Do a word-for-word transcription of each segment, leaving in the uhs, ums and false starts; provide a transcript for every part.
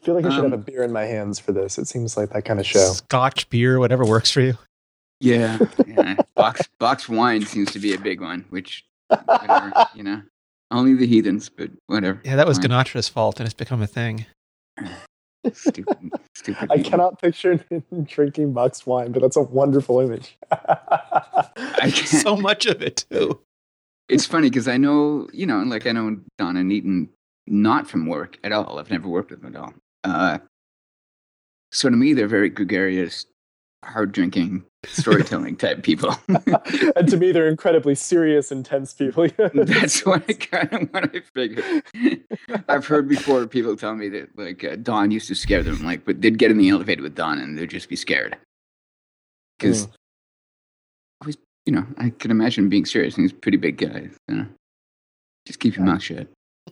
feel like I should Um, have a beer in my hands for this. It seems like that kind of show. Scotch, beer, whatever works for you. Yeah, yeah. Box box wine seems to be a big one, which whatever, you know, only the heathens, but whatever. Yeah, that was Fine. Ganatra's fault, and it's become a thing. Stupid, stupid. I people. cannot picture drinking boxed wine, but that's a wonderful image. I can't. So much of it too. It's funny because I know, you know, like I know Don and Eaton not from work at all. I've never worked with them at all. Uh, so to me, they're very gregarious, hard drinking, storytelling type people. And to me, they're incredibly serious, intense people. That's what I kind of what I figured. I've heard before people tell me that like uh, Don used to scare them, like, but they'd get in the elevator with Don and they'd just be scared because Mm. I was, you know, I can imagine being serious, and he's a pretty big guy. You know? Just keep your mouth shut.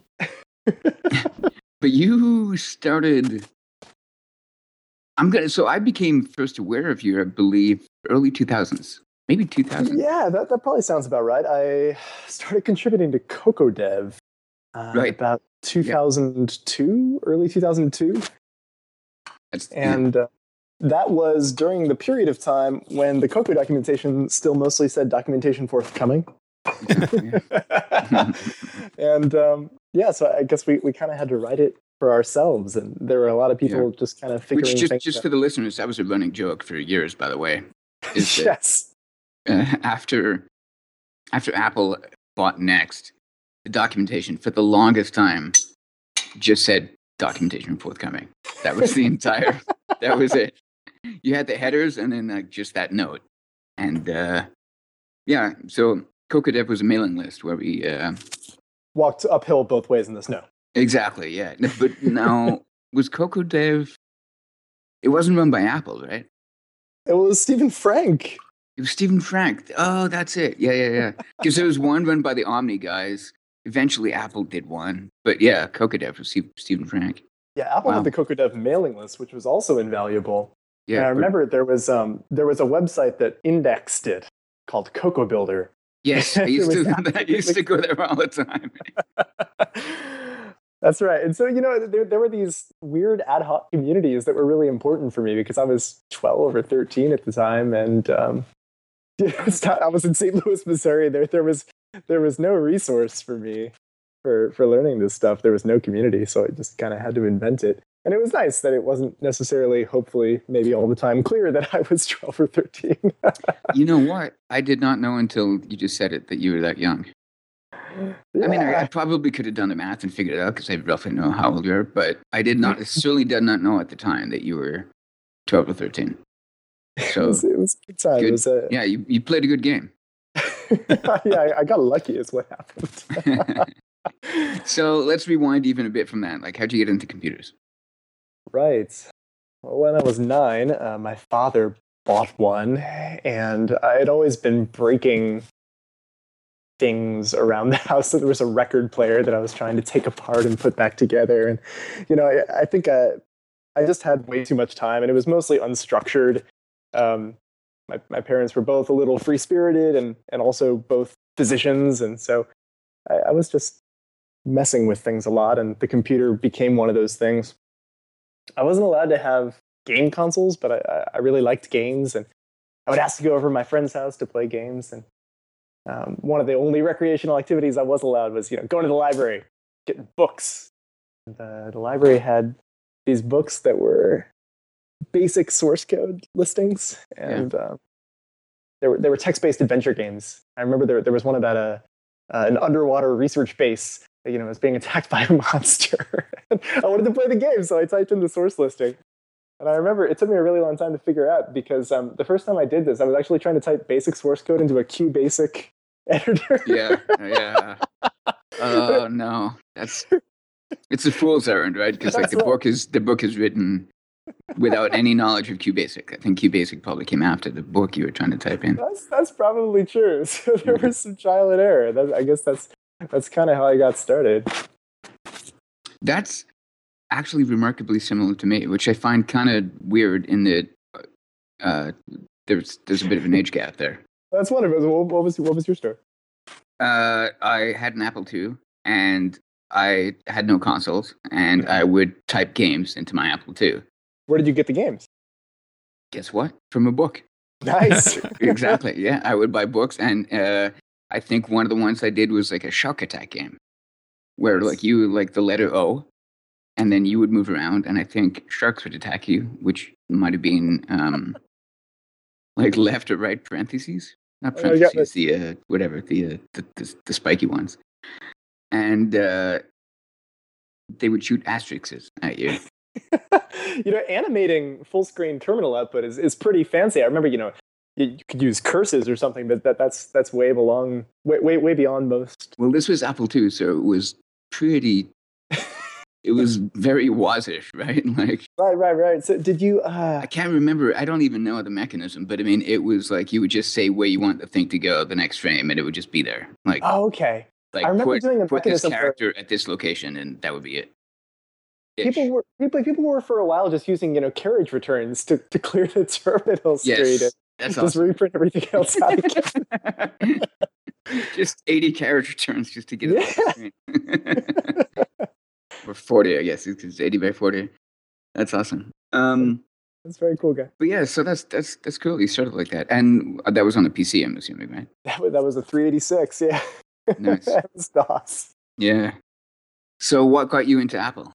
But you started. I'm gonna. So I became first aware of you, I believe, early two thousands, maybe two thousand. Yeah, that, that probably sounds about right. I started contributing to CocoDev uh, Right. about two thousand two, early two thousand two. That's, And uh, that was during the period of time when the Coco documentation still mostly said documentation forthcoming. yeah, yeah. And um, yeah, so I guess we, we kind of had to write it for ourselves. And there were a lot of people Yeah. just kind of figuring Which just things just out. for the listeners, that was a running joke for years, by the way. Is that Yes. uh, after after Apple bought Next, the documentation for the longest time just said documentation forthcoming. That was the entire. That was it. You had the headers and then like just that note, and uh, yeah. So CocoDev was a mailing list where we uh, Walked uphill both ways in the snow. exactly yeah. But now was CocoDev? It wasn't run by Apple, right? It was Stephen Frank. It was Stephen Frank. Oh, that's it. Yeah, yeah, yeah. Because there was one run by the Omni guys. Eventually, Apple did one. But yeah, CocoDev was Steve- Stephen Frank. Yeah, Apple Wow. had the CocoDev mailing list, which was also invaluable. Yeah, and I but- remember there was um there was a website that indexed it called Coco Builder. Yes, I used It was to. I used to go there all the time. That's right. And so, you know, there, there were these weird ad hoc communities that were really important for me because I was twelve or thirteen at the time. And um, it's not- I was in Saint Louis, Missouri. There, there was there was no resource for me for, for learning this stuff. There was no community. So I just kind of had to invent it. And it was nice that it wasn't necessarily, hopefully, maybe all the time clear that I was twelve or thirteen. You know what? I did not know until you just said it that you were that young. I mean, I, I probably could have done the math and figured it out because I roughly know how old you are, but I did not, certainly did not know at the time that you were twelve or thirteen. it, So, was, it was a good time. good. It was a, yeah, you, you played a good game. yeah, I, I got lucky is what happened. So let's rewind even a bit from that. Like, how'd you get into computers? Right. Well, when I was nine, uh, my father bought one, and I had always been breaking things around the house. So there was a record player that I was trying to take apart and put back together. And, you know, I, I think I, I just had way too much time, and it was mostly unstructured. Um, my, my parents were both a little free-spirited and, and also both physicians, and so I, I was just messing with things a lot, and the computer became one of those things. I wasn't allowed to have game consoles, but I, I really liked games, and I would ask to go over to my friend's house to play games. And um, one of the only recreational activities I was allowed was, you know, going to the library, getting books. And, uh, the library had these books that were basic source code listings, and yeah. uh, they were they were text-based adventure games. I remember there there was one about a uh, an underwater research base. You know, it was being attacked by a monster. I wanted to play the game, so I typed in the source listing. And I remember it took me a really long time to figure out because um, the first time I did this, I was actually trying to type basic source code into a QBasic editor. Yeah, yeah. Oh no, that's it's a fool's errand, right? Because like the right. book is the book is written without any knowledge of QBasic. I think QBasic probably came after the book you were trying to type in. That's that's probably true. So there was some trial and error. That, I guess that's that's kind of how I got started. That's actually remarkably similar to me, which I find kind of weird in that uh, there's there's a bit of an age gap there. That's one of it. What was what was your story? Uh, I had an Apple two, and I had no consoles, and I would type games into my Apple two. Where did you get the games? Guess what? From a book. Nice. Exactly. Yeah, I would buy books, and uh, I think one of the ones I did was like a Shark Attack game, where Nice. like you like the letter O, and then you would move around, and I think sharks would attack you, which might have been um, like left or right parentheses, not Oh, yeah, parentheses, the uh, whatever the, uh, the the the spiky ones, and uh, they would shoot asterisks at you. You know, animating full screen terminal output is, is pretty fancy. I remember, you know, you, you could use curses or something, but that, that's that's way belong way, way way beyond most. Well, this was Apple two, so it was pretty. It was very wazish, right? Like Right, right, right. So did you? Uh, I can't remember. I don't even know the mechanism, but I mean, it was like you would just say where you want the thing to go the next frame, and it would just be there. Like, oh, okay. like I remember put, doing a put this mechanism where character at this location, and that would be it. Ish. people were people, people were for a while just using, you know, carriage returns to, to clear the terminal Yes, straight and that's just awesome. reprint everything else out again. Just eighty carriage returns just to get it Yeah. off the screen. Or forty, I guess. It's eighty by forty. That's awesome. Um, That's very cool, guy. but yeah, so that's that's that's cool. You started like that, and that was on the P C, I'm assuming, right? That was, that was a three eighty-six. Yeah. Nice. That was DOS. Yeah. So, what got you into Apple?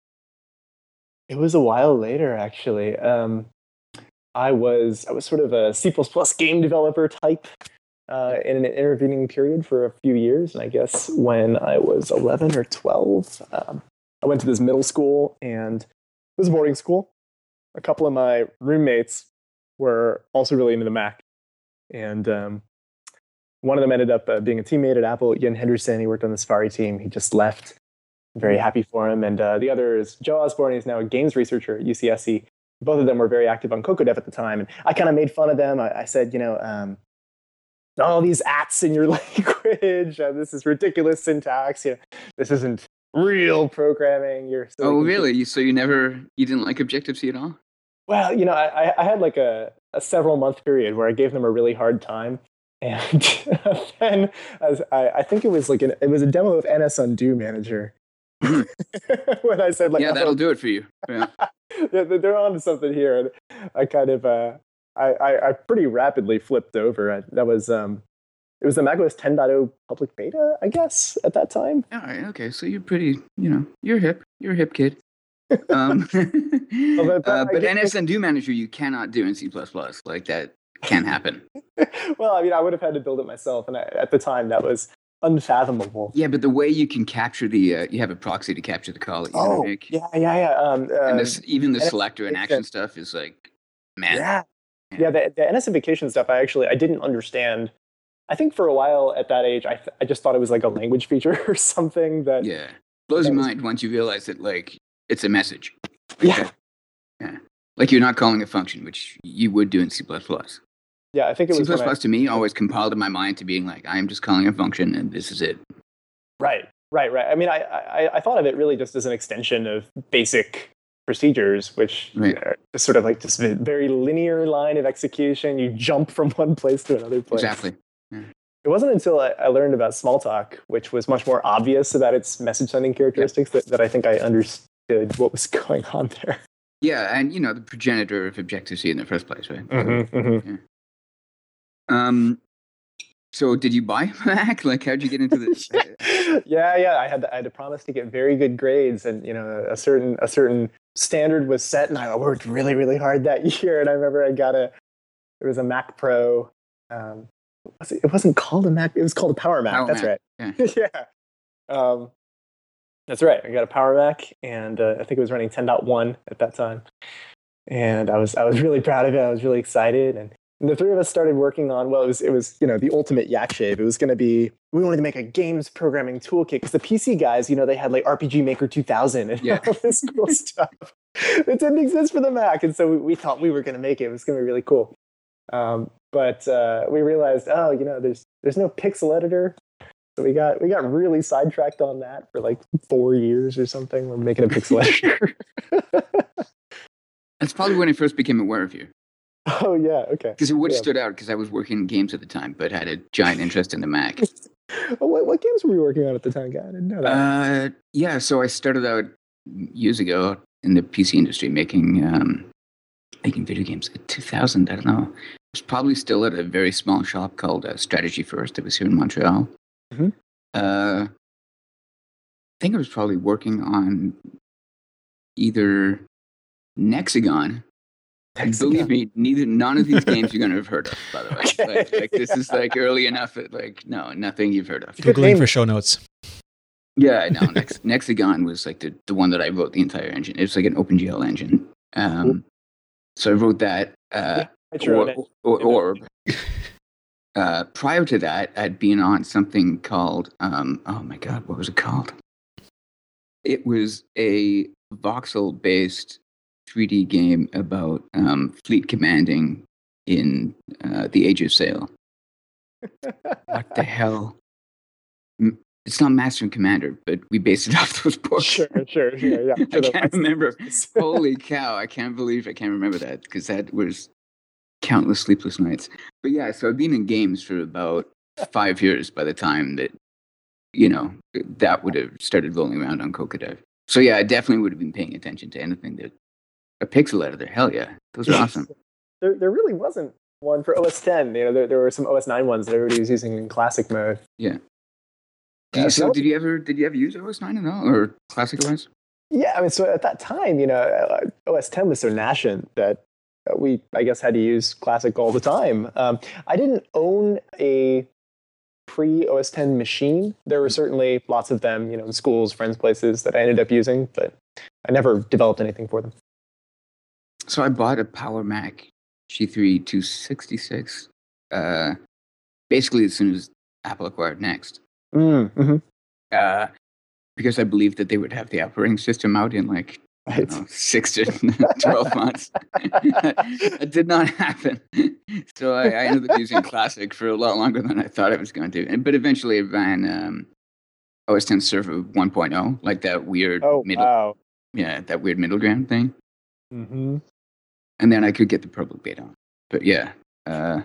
It was a while later, actually. Um, I was I was sort of a C plus plus game developer type uh, in an intervening period for a few years, and I guess when I was eleven or twelve, um, I went to this middle school, and it was a boarding school. A couple of my roommates were also really into the Mac, and um, one of them ended up uh, being a teammate at Apple. Ian Henderson, he worked on the Safari team. He just left. Very happy for him. And uh, the other is Joe Osborne. He's now a games researcher at U C S C. Both of them were very active on CocoaDev at the time. And I kind of made fun of them. I, I said, you know, um, all these ats in your language. Uh, this is ridiculous syntax. You know, this isn't real programming. You're so Oh, confused." really? You- So you never, you didn't like Objective C at all? Well, you know, I, I had like a, a several month period where I gave them a really hard time. And then as I, I think it was like an, it was a demo of N S Undo Manager. When I said like, Yeah, oh, that'll do it for you. Yeah. they're, they're on to something here. And I kind of, uh, I, I, I pretty rapidly flipped over. I, that was, um, it was the macOS ten point oh public beta, I guess, at that time. All right. Okay. So you're pretty, you know, you're hip. You're a hip kid. Um, but- but uh, I but guess- N S Undo Manager, you cannot do in C plus plus. Like that can't happen. Well, I mean, I would have had to build it myself. And I, at the time, that was unfathomable. Yeah, but the way you can capture the, uh, you have a proxy to capture the call that you Oh, gotta make. yeah, yeah, yeah. Um, uh, And this, even the N S selector and action stuff is like, man. yeah. Yeah. Yeah, the, the N S invocation stuff, I actually, I didn't understand. I think for a while at that age, I, th- I just thought it was like a language feature or something that, Yeah. Blows That your was- mind once you realize that, like, it's a message. yeah, Yeah. Like, you're not calling a function, which you would do in C plus plus. yeah, I think it C was plus when I- plus to me always compiled in my mind to being like, I am just calling a function and this is it. Right, right, right. I mean, I, I, I thought of it really just as an extension of basic procedures, which Right. are just sort of like this very linear line of execution. You jump from one place to another place. Exactly. It wasn't until I, I learned about Smalltalk, which was much more obvious about its message sending characteristics, that, that I think I understood what was going on there. Yeah, and you know, the progenitor of Objective-C in the first place, right? Mm-hmm, mm-hmm. Um, so did you buy a Mac? Like, how'd you get into this? yeah, yeah. I had to, I had to promise to get very good grades, and you know, a certain a certain standard was set, and I worked really, really hard that year. And I remember I got a, it was a Mac Pro. Um, was it, it wasn't called a Mac. It was called a Power Mac. Power That's Mac, right. Yeah. Um, that's right. I got a Power Mac, and uh, I think it was running ten point one at that time. And I was I was really proud of it. I was really excited, and And the three of us started working on, well, it was, it was you know, the ultimate yak shave. It was going to be, we wanted to make a games programming toolkit because the P C guys, you know, they had like R P G Maker two thousand and Yeah. all this cool stuff. It didn't exist for the Mac. And so we, we thought we were going to make it. It was going to be really cool. Um, but uh, we realized, oh, you know, there's there's no pixel editor. So we got we got really sidetracked on that for like four years or something. We're making a pixel editor. That's probably when I first became aware of you. Oh, yeah. Okay. Because it would have Yeah. stood out because I was working in games at the time, but had a giant interest in the Mac. Oh, what, what games were you working on at the time, guy? I didn't know that. Uh, yeah, so I started out years ago in the P C industry making um, making video games. In two thousand, I don't know. I was probably still at a very small shop called uh, Strategy First. It was here in Montreal. Mm-hmm. Uh, I think I was probably working on either Nexagon. And believe me, neither none of these games you're gonna have heard of. By the way, Okay. like, like this is like early enough. That, like no, nothing you've heard of. Good Googling name. for show notes. Yeah, no. Nex- Nexagon was like the, the one that I wrote the entire engine. It was like an OpenGL engine. Um, so I wrote that. Uh, Write your own or, or, or, uh, prior to that, I'd been on something called. Um, oh my god, what was it called? It was a voxel-based three D game about um, fleet commanding in uh, the Age of Sail. What the hell? M- It's not Master and Commander, but we based it off those books. Sure, sure, sure. Yeah. I can't remember. Holy cow! I can't believe I can't remember that because that was countless sleepless nights. But yeah, so I've been in games for about five years by the time that you know that would have started rolling around on Cocodive. So yeah, I definitely would have been paying attention to anything that a pixel editor. Hell yeah, those are awesome. There, there really wasn't one for O S ten. You know, there, there were some O S nine ones that everybody was using in classic mode. Yeah. Did Yeah, you, so so that- did you ever did you ever use O S nine at all or Classic O S? Yeah, I mean, so at that time, you know, uh, O S ten was so nascent that uh, we, I guess, had to use classic all the time. Um, I didn't own a pre-O S ten machine. There were certainly lots of them, you know, in schools, friends' places that I ended up using, but I never developed anything for them. So I bought a Power Mac G three two sixty-six uh, basically as soon as Apple acquired Next. Mm, mm-hmm. Uh, because I believed that they would have the operating system out in like I don't know, six to twelve months. It did not happen. So I, I ended up using Classic for a lot longer than I thought I was going to. But eventually it ran um, O S ten Server one point oh, like that weird Oh, middle, wow. yeah, that weird middle ground thing. Mm-hmm. And then I could get the public beta on. But yeah, uh,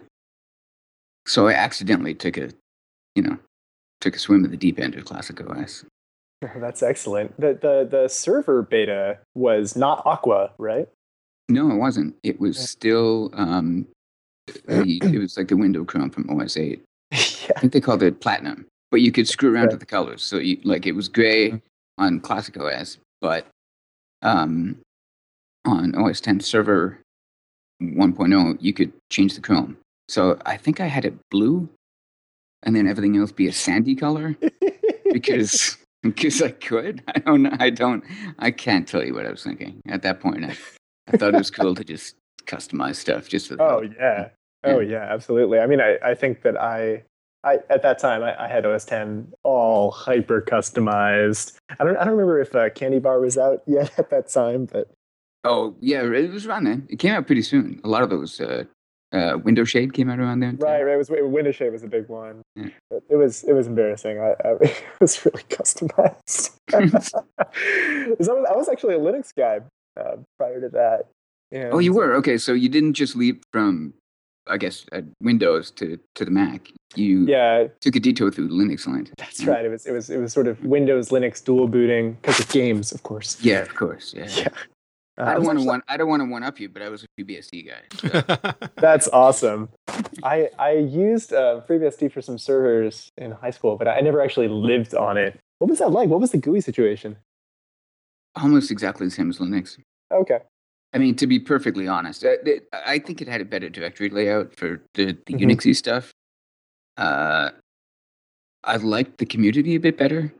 so I accidentally took a, you know, took a swim at the deep end of Classic O S. That's excellent. The, the the server beta was not Aqua, right? No, it wasn't. It was still, um, the, it was like the window Chrome from O S eight. Yeah. I think they called it Platinum. But you could screw around Right. with the colors. So you, like it was gray on Classic O S, but um, on O S ten Server one point oh, you could change the Chrome. So I think I had it blue, and then everything else be a sandy color because because I could. I don't know. I don't. I can't tell you what I was thinking at that point. I, I thought it was cool to just customize stuff. Just for the Oh yeah. Oh yeah, absolutely. I mean, I, I think that I, I at that time I, I had O S ten all hyper customized. I don't I don't remember if uh, Candy Bar was out yet at that time, but Oh yeah, it was around then. It came out pretty soon. A lot of those uh, uh, Window Shade came out around then. too. right, right. It was Window Shade was a big one. Yeah. It, it was it was embarrassing. I, I it was really customized. So I was, I was actually a Linux guy uh, prior to that. And Oh, you were okay. So you didn't just leap from, I guess, uh, Windows to, to the Mac. You Yeah, took a detour through Linux land. that's right. It was it was it was sort of Windows Linux dual booting because of games, of course. Yeah, of course. Yeah. Yeah. Uh, I I don't was want to actually- one. I don't want to one up you, but I was a FreeBSD guy. So. That's awesome. I I used uh, FreeBSD for some servers in high school, but I never actually lived on it. What was that like? What was the G U I situation? Almost exactly the same as Linux. Okay. I mean, to be perfectly honest, I, I think it had a better directory layout for the, the Mhm. Unixy stuff. Uh, I liked the community a bit better.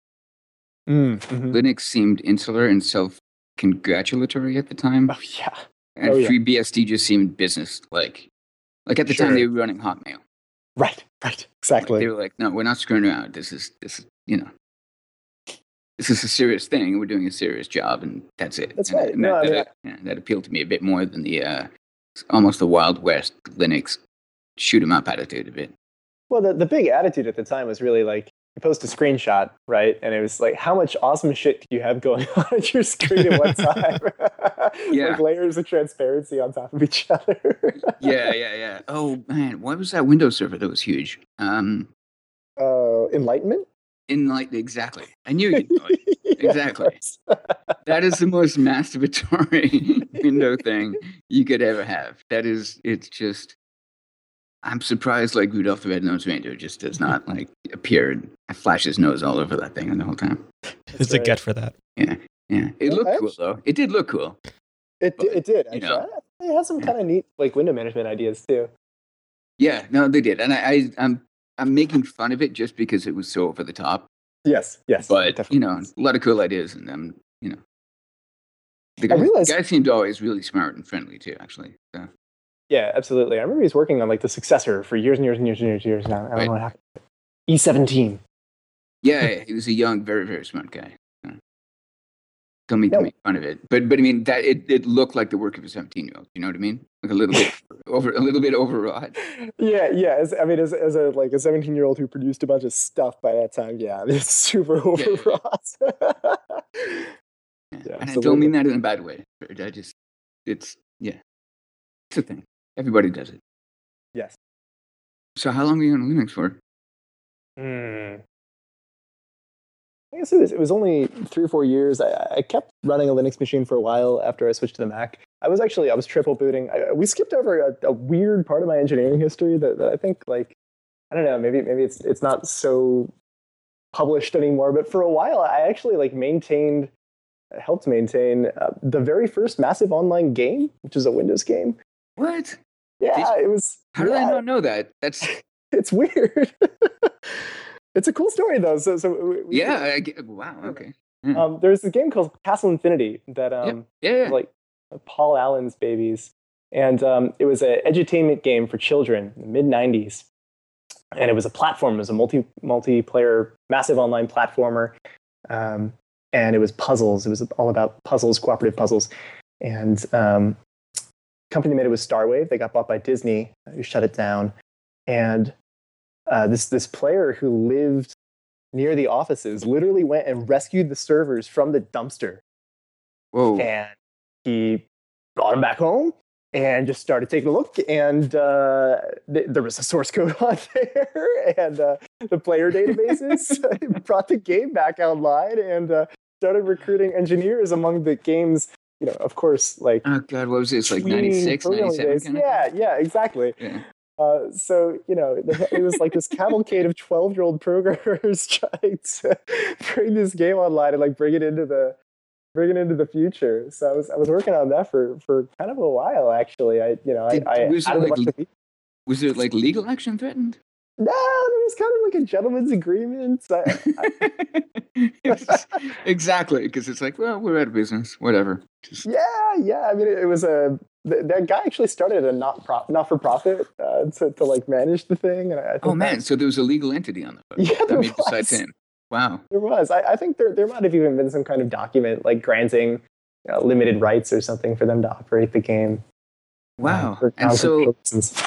Mm-hmm. Linux seemed insular and self-congratulatory at the time, Oh yeah. and oh, yeah. FreeBSD just seemed business-like. Like at the time, Sure. they were running Hotmail. Right. Right. Like, Exactly. they were like, "No, we're not screwing around. This is this, is, you know, this is a serious thing. We're doing a serious job, and that's it." That's And- right. And No, that, I mean, that, yeah, that appealed to me a bit more than the uh, almost the Wild West Linux shoot 'em up attitude a bit. Well, the, the big attitude at the time was really like you post a screenshot, right? And it was like, how much awesome shit do you have going on at your screen at one time? Yeah. Like layers of transparency on top of each other. Yeah, yeah, yeah. Oh man, what was that Windows server that was huge? Um, Oh, Enlightenment? Enlightenment, exactly. I knew you'd know it. Yeah, of Exactly. course. That is the most masturbatory window thing you could ever have. That is, it's just. I'm surprised, like Rudolph the Red-Nosed Reindeer just does not like appear and flash his nose all over that thing the whole time. It's a right. get for that. Yeah, yeah. It Yeah, looked I cool actually- though. It did look cool. It But, it did. you Actually. know. It has some Yeah. kind of neat like window management ideas too. Yeah, no, they did, and I, I I'm I'm making fun of it just because it was so over the top. Yes, yes. But definitely. you know, a lot of cool ideas, and um, you know, the I guy, realized- the guy seemed always really smart and friendly too. Actually, so. Yeah, absolutely. I remember he was working on like the successor for years and years and years and years and years now. I don't Right. know what happened. E seventeen. Yeah, yeah, he was a young, very very smart guy. So. Don't mean to No. make fun of it, but but I mean that it, it looked like the work of a seventeen year old. You know what I mean? Like a little bit over, a little bit overwrought. Yeah, yeah. As, I mean, as, as a like a seventeen year old who produced a bunch of stuff by that time, yeah, I mean, it's super overwrought. Yeah. Yeah, and I absolutely. don't mean that in a bad way. I just, it's yeah, it's a thing. Everybody does it. Yes. So how long were you on Linux for? Hmm. I guess it was, it was only three or four years. I, I kept running a Linux machine for a while after I switched to the Mac. I was actually, I was triple booting. I, we skipped over a, a weird part of my engineering history that, that I think, like, I don't know, maybe maybe it's it's not so published anymore. But for a while, I actually like maintained, helped maintain uh, the very first massive online game, which is a Windows game. What? Yeah, it was. How did I yeah, not know that? That's It's weird. It's a cool story though. So so we, we- yeah. I get, wow. Okay. Um, there's a game called Castle Infinity that um, Yeah. Yeah. like Paul Allen's babies, and um, it was an edutainment game for children in the mid nineties, and it was a platform. It was a multi multiplayer, massive online platformer, um, and it was puzzles. It was all about puzzles, cooperative puzzles, and um, company made it was Starwave. They got bought by Disney, who shut it down, and uh, this this player who lived near the offices literally went and rescued the servers from the dumpster, Whoa. and he brought them back home and just started taking a look, and uh, th- there was a source code on there and uh, the player databases. Brought the game back online and uh, started recruiting engineers among the game's, you know, of course, like Oh God, what was this? Like tween ninety-six, programming ninety-seven days. kind of Yeah, yeah, exactly. thing? Yeah. Uh, so, you know, it was like this cavalcade of twelve-year-old programmers trying to bring this game online and like bring it into the bring it into the future. So I was I was working on that for, for kind of a while actually. I you know Did- I, I was it added a like bunch of features. Was there like legal action threatened? No, there was kind of like a gentleman's agreement. I, I, It's- exactly, because it's like, well, we're out of business. Whatever. Just, yeah, yeah. I mean, it, it was a th- that guy actually started a not pro- not for profit uh, to to like manage the thing. And I, I think oh man, that- so there was a legal entity on the hook. Yeah, there I mean, besides was. him. Wow. There was. I, I think there there might have even been some kind of document like granting you know, limited rights or something for them to operate the game. Wow. uh, for and so reasons.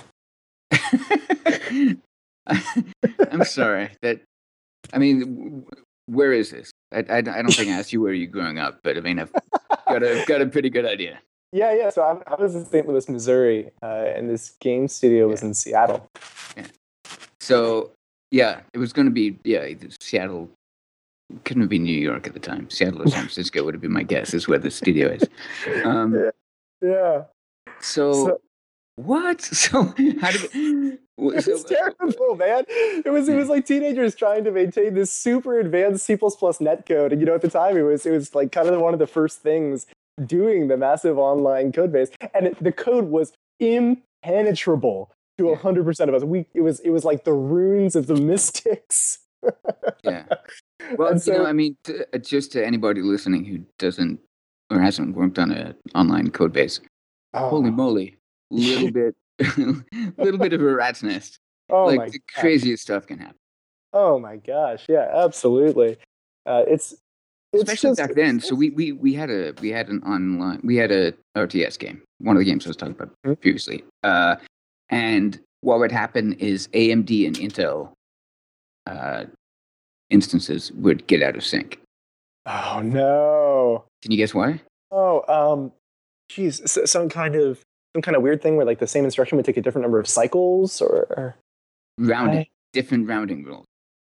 I'm sorry that. I mean, w- where is this? I, I, I don't think I asked you where you're growing up, but I mean, I've got a got a pretty good idea. Yeah, yeah. So I, I was in Saint Louis, Missouri, uh, and this game studio was in Seattle. So yeah, it was going to be yeah either Seattle. Couldn't have been New York at the time. Seattle or San Francisco would have been my guess. Is where the studio is. Um, Yeah. Yeah, so, So- what? So how did it? it was terrible, man. It was it was like teenagers trying to maintain this super advanced C plus plus netcode, and you know at the time it was it was like kind of one of the first things doing the massive online code base, and it, the code was impenetrable to a hundred percent of us. We it was it was like the runes of the mystics. Yeah. Well, And you know, so- I mean, t- uh, just to anybody listening who doesn't or hasn't worked on an online code base, Oh, holy moly, little bit, little bit of a rat's nest. oh like my the gosh. craziest stuff can happen, Oh my gosh, yeah, absolutely. Uh, it's it's especially just, back then. So we, we we had a we had an online we had a R T S game, one of the games I was talking about Mhm. previously. Uh, and what would happen is A M D and Intel uh, instances would get out of sync. oh no. Can you guess why? Oh, um, geez, s- some kind of some kind of weird thing where like the same instruction would take a different number of cycles, or, or Rounding, I- different rounding rules.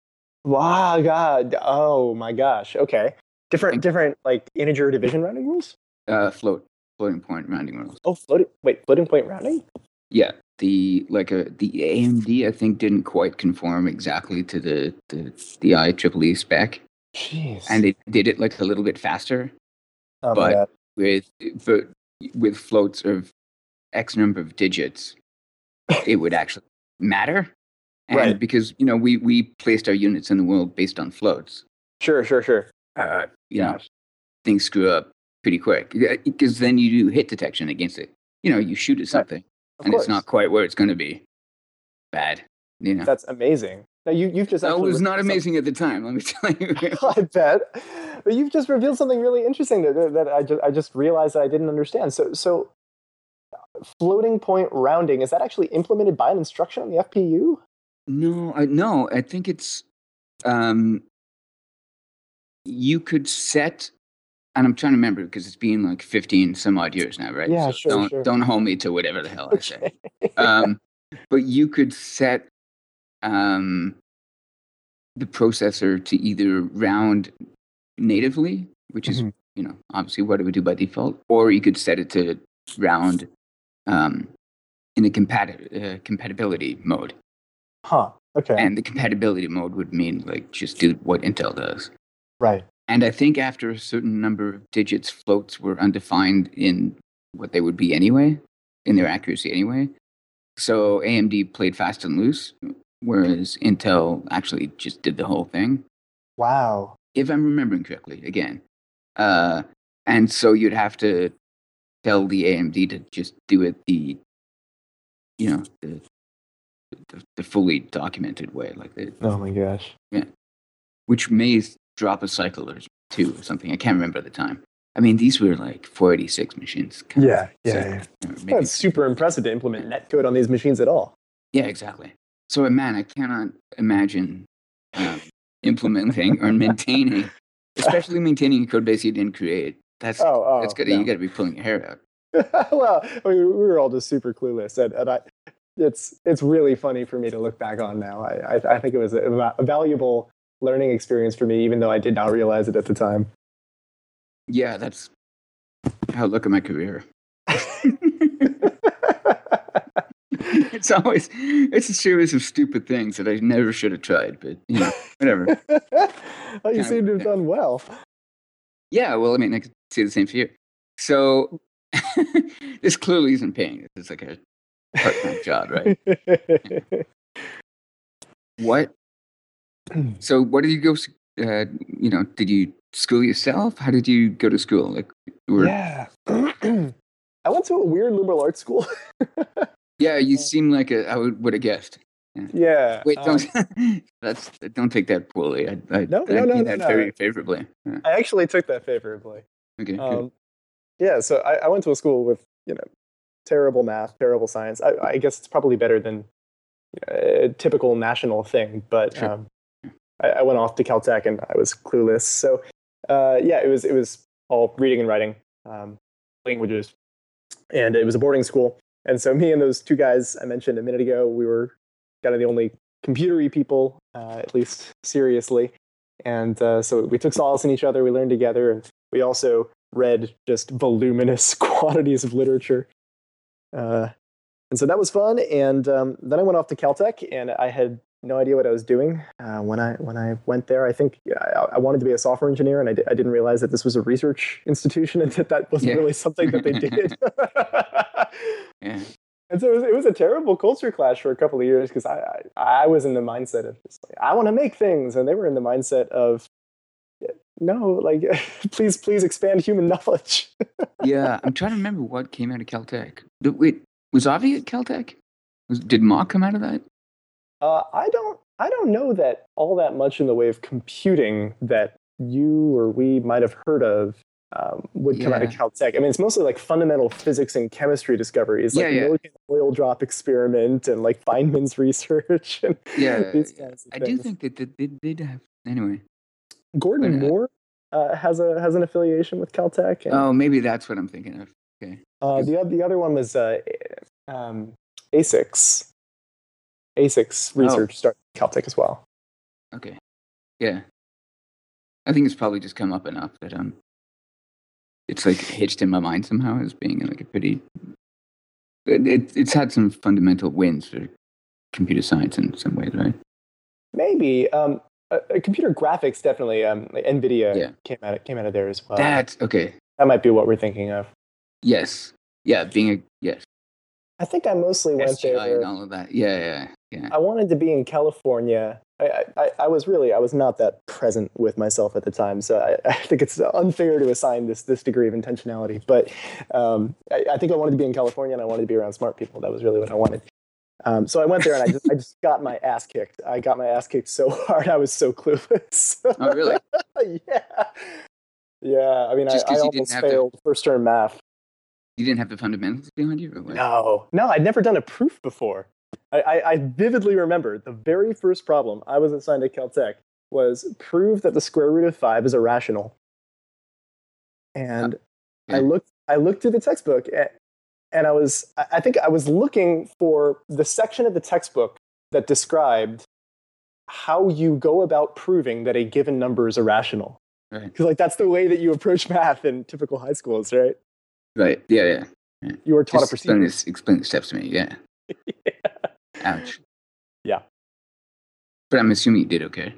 Wow, God. Oh my gosh. Okay. Different, And, different like integer division rounding rules. uh, float floating point rounding rules. Oh, floating. Wait, floating point rounding. Yeah, the like a the A M D I think didn't quite conform exactly to the the, the I triple E spec, Jeez. and they did it like a little bit faster, Oh my but God. with but with floats of X number of digits, it would actually matter. And Right. because you know we we placed our units in the world based on floats, Sure, sure, sure. uh, you know Gosh. things screw up pretty quick because then you do hit detection against it. You know, you shoot at Right. something Of and course. it's not quite where it's going to be. Bad. You know, That's amazing. Now you you've just that actually was not revealed amazing at the time. Let me tell you. something- I bet. But you've just revealed something really interesting that, that, that I just I just realized that I didn't understand. So so floating point rounding, is that actually implemented by an instruction on the F P U? no, I no. I think it's um, you could set, and I'm trying to remember because it's been like fifteen some odd years now, right? Yeah, So sure, don't sure. don't hold me to whatever the hell I say. Okay. Um, but you could set um, the processor to either round natively, which is Mhm. you know obviously what it would do by default, or you could set it to round um, in the compati- uh, compatibility mode. Huh. Okay. And the compatibility mode would mean like just do what Intel does. Right. And I think after a certain number of digits, floats were undefined in what they would be anyway, in their accuracy anyway. So A M D played fast and loose, whereas Intel actually just did the whole thing, Wow. if I'm remembering correctly, again. Uh, and so you'd have to tell the A M D to just do it the, you know, the, the, the fully documented way, like the, Oh my gosh. yeah, which may drop a cycle or two or something. I can't remember at the time. I mean, these were like four eighty-six machines. kind of, Yeah. Yeah. so, yeah. or maybe, That's super impressive to implement netcode on these machines at all. yeah, exactly. So, man, I cannot imagine um, implementing or maintaining, especially maintaining a code base you didn't create. That's Oh, oh, that's good. no. You got to be pulling your hair out. Well, I mean, we were all just super clueless, and, and I, it's it's really funny for me to look back on now. I I, I think it was a, a valuable learning experience for me, even though I did not realize it at the time. Yeah, that's how I look at my career. It's always it's a series of stupid things that I never should have tried, but you know, whatever. Well, you Kinda- seem to have done well. Yeah, well, I mean, I could say the same for you. So this clearly isn't paying. It's like a part-time job, right? What? So, what did you go? s- Uh, you know, did you school yourself? How did you go to school? Like, were, Yeah. I went to a weird liberal arts school. yeah, you seem like a. I would would have guessed. Yeah. Wait, um, don't. that's don't take that poorly. I I, No, I no, no, mean no, that no. very favorably. Yeah. I actually took that favorably. Okay, good. Um, yeah, so I, I went to a school with, you know, terrible math, terrible science. I, I guess it's probably better than a typical national thing, but Sure. um, I, I went off to Caltech and I was clueless. So uh, yeah, it was it was all reading and writing, um, languages, and it was a boarding school. And so me and those two guys I mentioned a minute ago, we were kind of the only computery people, uh, at least seriously. And uh, so we took solace in each other. We learned together, and we also read just voluminous quantities of literature. Uh, and so that was fun. And um, then I went off to Caltech, and I had no idea what I was doing uh, when I when I went there. I think I, I wanted to be a software engineer, and I, di- I didn't realize that this was a research institution and that that wasn't Yeah. really something that they did. Yeah. And so it was, it was a terrible culture clash for a couple of years because I, I I was in the mindset of just like, I want to make things, and they were in the mindset of no, like please please expand human knowledge. Yeah, I'm trying to remember what came out of Caltech. Th- Wait, was Avi at Caltech? Was, did Mock come out of that? Uh, I don't I don't know that all that much in the way of computing that you or we might have heard of um, would come out of Yeah. Caltech. I mean, it's mostly like fundamental physics and chemistry discoveries, like Yeah, yeah. Millikan oil drop experiment and like Feynman's research and Yeah, these yeah. kinds of I things. do think that they did did have. Anyway. Gordon But, uh, Moore uh, has a has an affiliation with Caltech. And, Oh, maybe that's what I'm thinking of. Okay. uh, the oth- the other one was uh, um, ASICS. ASICS Oh. research started at Caltech as well. Okay. Yeah. I think it's probably just come up enough that um, it's like hitched in my mind somehow as being like a pretty. It, it, it's had some fundamental wins for computer science in some ways, right? Maybe. Um, uh, uh, computer graphics definitely. Um, like NVIDIA Yeah. came out came out of there as well. That's okay. That might be what we're thinking of. Yes. Yeah. Being a yes. I think I mostly went S G I there. and all of that. Yeah. Yeah. Yeah. I wanted to be in California. I, I, I was really I was not that present with myself at the time, so I, I think it's unfair to assign this this degree of intentionality. But um, I, I think I wanted to be in California, and I wanted to be around smart people. That was really what I wanted. Um, so I went there, and I just I just got my ass kicked. I got my ass kicked so hard, I was so clueless. Oh, really? Yeah, yeah. I mean, Just I, I 'cause you didn't almost have to- failed first term math. You didn't have the fundamentals behind you, or what? No, no, I'd never done a proof before. I, I, I vividly remember the very first problem I was assigned at Caltech was prove that the square root of five is irrational. And Okay. I looked, I looked through the textbook, and, and I was, I I think I was looking for the section of the textbook that described how you go about proving that a given number is irrational. Right. Because like that's the way that you approach math in typical high schools, right? Right. Yeah. Yeah. You were taught Just a explain, procedure. this, explain the steps to me. Yeah. Ouch. Yeah. But I'm assuming you did okay.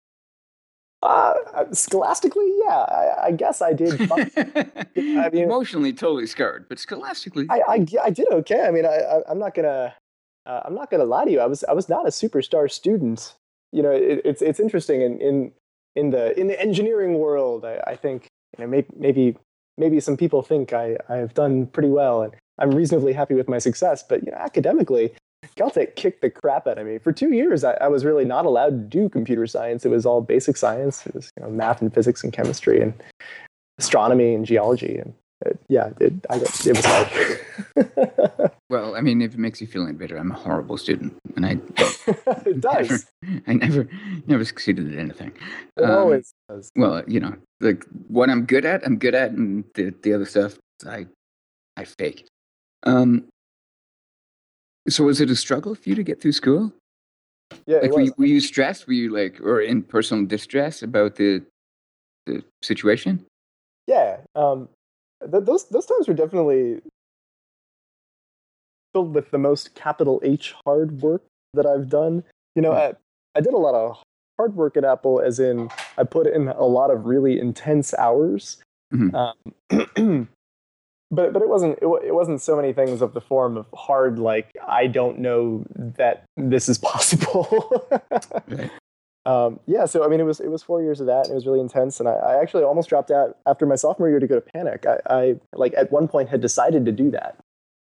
Uh, scholastically, yeah, I, I guess I did. fine. I mean- Emotionally, totally scarred, but scholastically, I, I, I did okay. I mean, I, I I'm not gonna uh, I'm not gonna lie to you. I was I was not a superstar student. You know, it, it's it's interesting in, in in the in the engineering world. I, I think you know maybe maybe maybe some people think I I've done pretty well and I'm reasonably happy with my success. But you know, academically, Caltech kicked the crap out of me. For two years, I, I was really not allowed to do computer science. It was all basic science. It was you know, math and physics and chemistry and astronomy and geology. And it, yeah, it, I got, it was hard. well, I mean, if it makes you feel any better, I'm a horrible student, and I It does. Never, I never, never succeeded at anything. It Um, always does. Well, you know, like what I'm good at, I'm good at, and the the other stuff, I, I fake. Um. So was it a struggle for you to get through school? Yeah, Like, it were was. you, were you stressed? Were you like, or in personal distress about the the situation? Yeah, um, th- those those times were definitely filled with the most capital H hard work that I've done. You know, I, I did a lot of hard work at Apple, as in I put in a lot of really intense hours. Mhm. Um, but but it wasn't it, wa- it wasn't so many things of the form of hard like I don't know that this is possible. Right. Um, yeah, so I mean, it was it was four years of that, and it was really intense. And I, I actually almost dropped out after my sophomore year to go to Panic. I, I like at one point had decided to do that.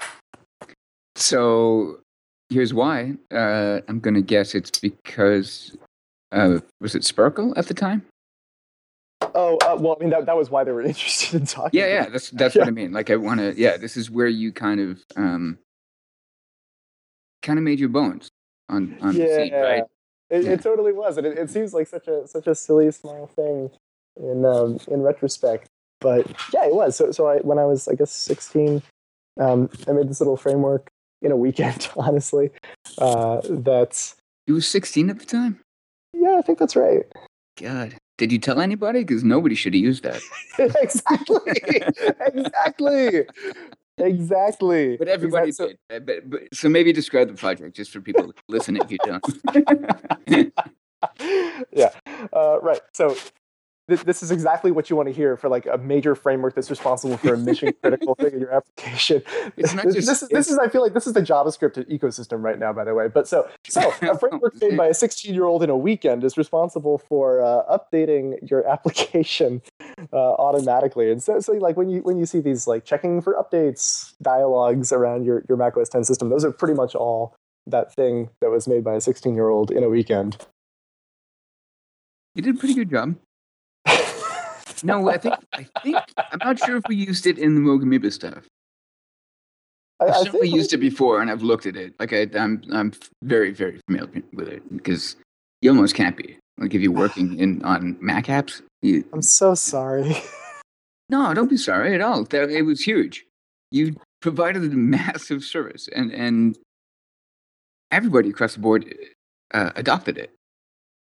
So here's why. Uh, I'm going to guess it's because uh, was it Sparkle at the time? Oh, uh, well, I mean, that, that was why they were interested in talking. Yeah, yeah. That's that's Yeah. what I mean. Like I want to. Yeah, this is where you kind of um, kind of made your bones on on the scene, right? It, Yeah. it totally was, and it, it seems like such a such a silly small thing in um, in retrospect. But yeah, it was. So so I when I was I guess sixteen, um, I made this little framework in a weekend. Honestly, uh, that's You were sixteen at the time. yeah, I think that's right. God, did you tell anybody? Because nobody should have used that. exactly, exactly, exactly. But everybody Exact- did. Uh, But, but, so maybe describe the project just for people listening if you don't. so- yeah, uh, right. So th- this is exactly what you want to hear for like a major framework that's responsible for a mission critical thing in your application. It's not this, just- this, is, this is I feel like this is the JavaScript ecosystem right now. By the way, but so so a framework made by a sixteen year old in a weekend is responsible for uh, updating your application uh, automatically. And so so like when you when you see these like checking for updates dialogues around your your Mac O S ten system, those are pretty much all that thing that was made by a sixteen year old in a weekend. You did a pretty good job. No, I think I think I'm not sure if we used it in the Mogamibba stuff. I, I've I certainly think used it before, and I've looked at it. Like I, I'm, I'm very, very familiar with it because you almost can't be. Like if you're working in on Mac apps, you, I'm so sorry. no, don't be sorry at all. That, it was huge. You provided a massive service, and and everybody across the board uh, adopted it.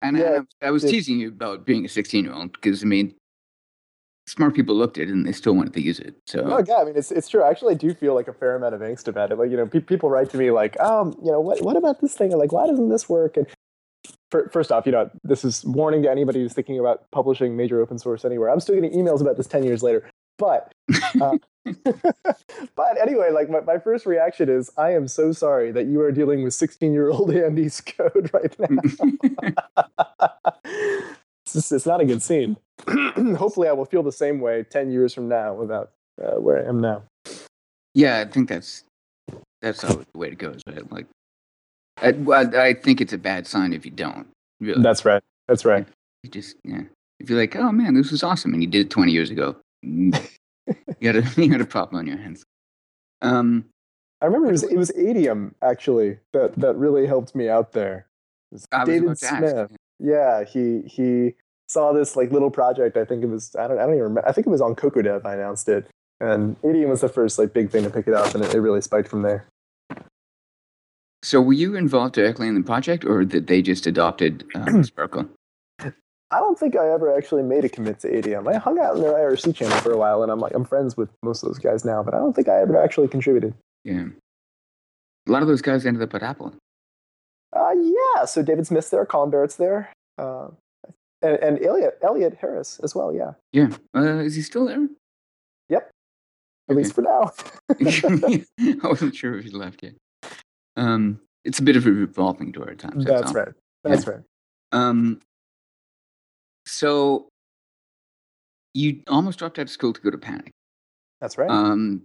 And Yeah, I, I was it- teasing you about being a sixteen-year-old because, I mean, smart people looked at it and they still wanted to use it. So, No, yeah, I mean, it's it's true. I actually do feel like a fair amount of angst about it. Like, you know, pe- people write to me like, um, you know, what what about this thing? Or like, why doesn't this work? And fir- first off, you know, this is warning to anybody who's thinking about publishing major open source anywhere. I'm still getting emails about this ten years later. But, uh, but anyway, like my, my first reaction is, I am so sorry that you are dealing with sixteen-year-old Andy's code right now. It's just, it's not a good scene. Hopefully, I will feel the same way ten years from now about uh, where I am now. yeah, I think that's that's always the way to go. Is right? Like, I, well, I think it's a bad sign if you don't. Really, That's right. That's right. you just yeah. If you're like, oh man, this was awesome, and you did it twenty years ago, you got a you got a problem on your hands. Um, I remember it was it was Adium actually that that really helped me out there. It was I was David about to Smith. ask. Yeah, he he saw this like little project. I think it was I don't I don't even remember. I think it was on CocoaDev. I announced it, and Adium was the first like big thing to pick it up, and it, it really spiked from there. So, were you involved directly in the project, or did they just adopted um, Sparkle? I don't think I ever actually made a commit to Adium. I hung out in their I R C channel for a while, and I'm like I'm friends with most of those guys now, but I don't think I ever actually contributed. Yeah, a lot of those guys ended up at Apple. Uh, yeah. So David Smith's there, Colin Barrett's there, uh, and, and Elliot Elliot Harris as well. Yeah. Yeah, uh, is he still there? Yep. At Okay. least for now. I wasn't sure if he left yet. Um, it's a bit of a revolving door at times. That's all. right. That's right. Um, so you almost dropped out of school to go to Panic. That's right. Um,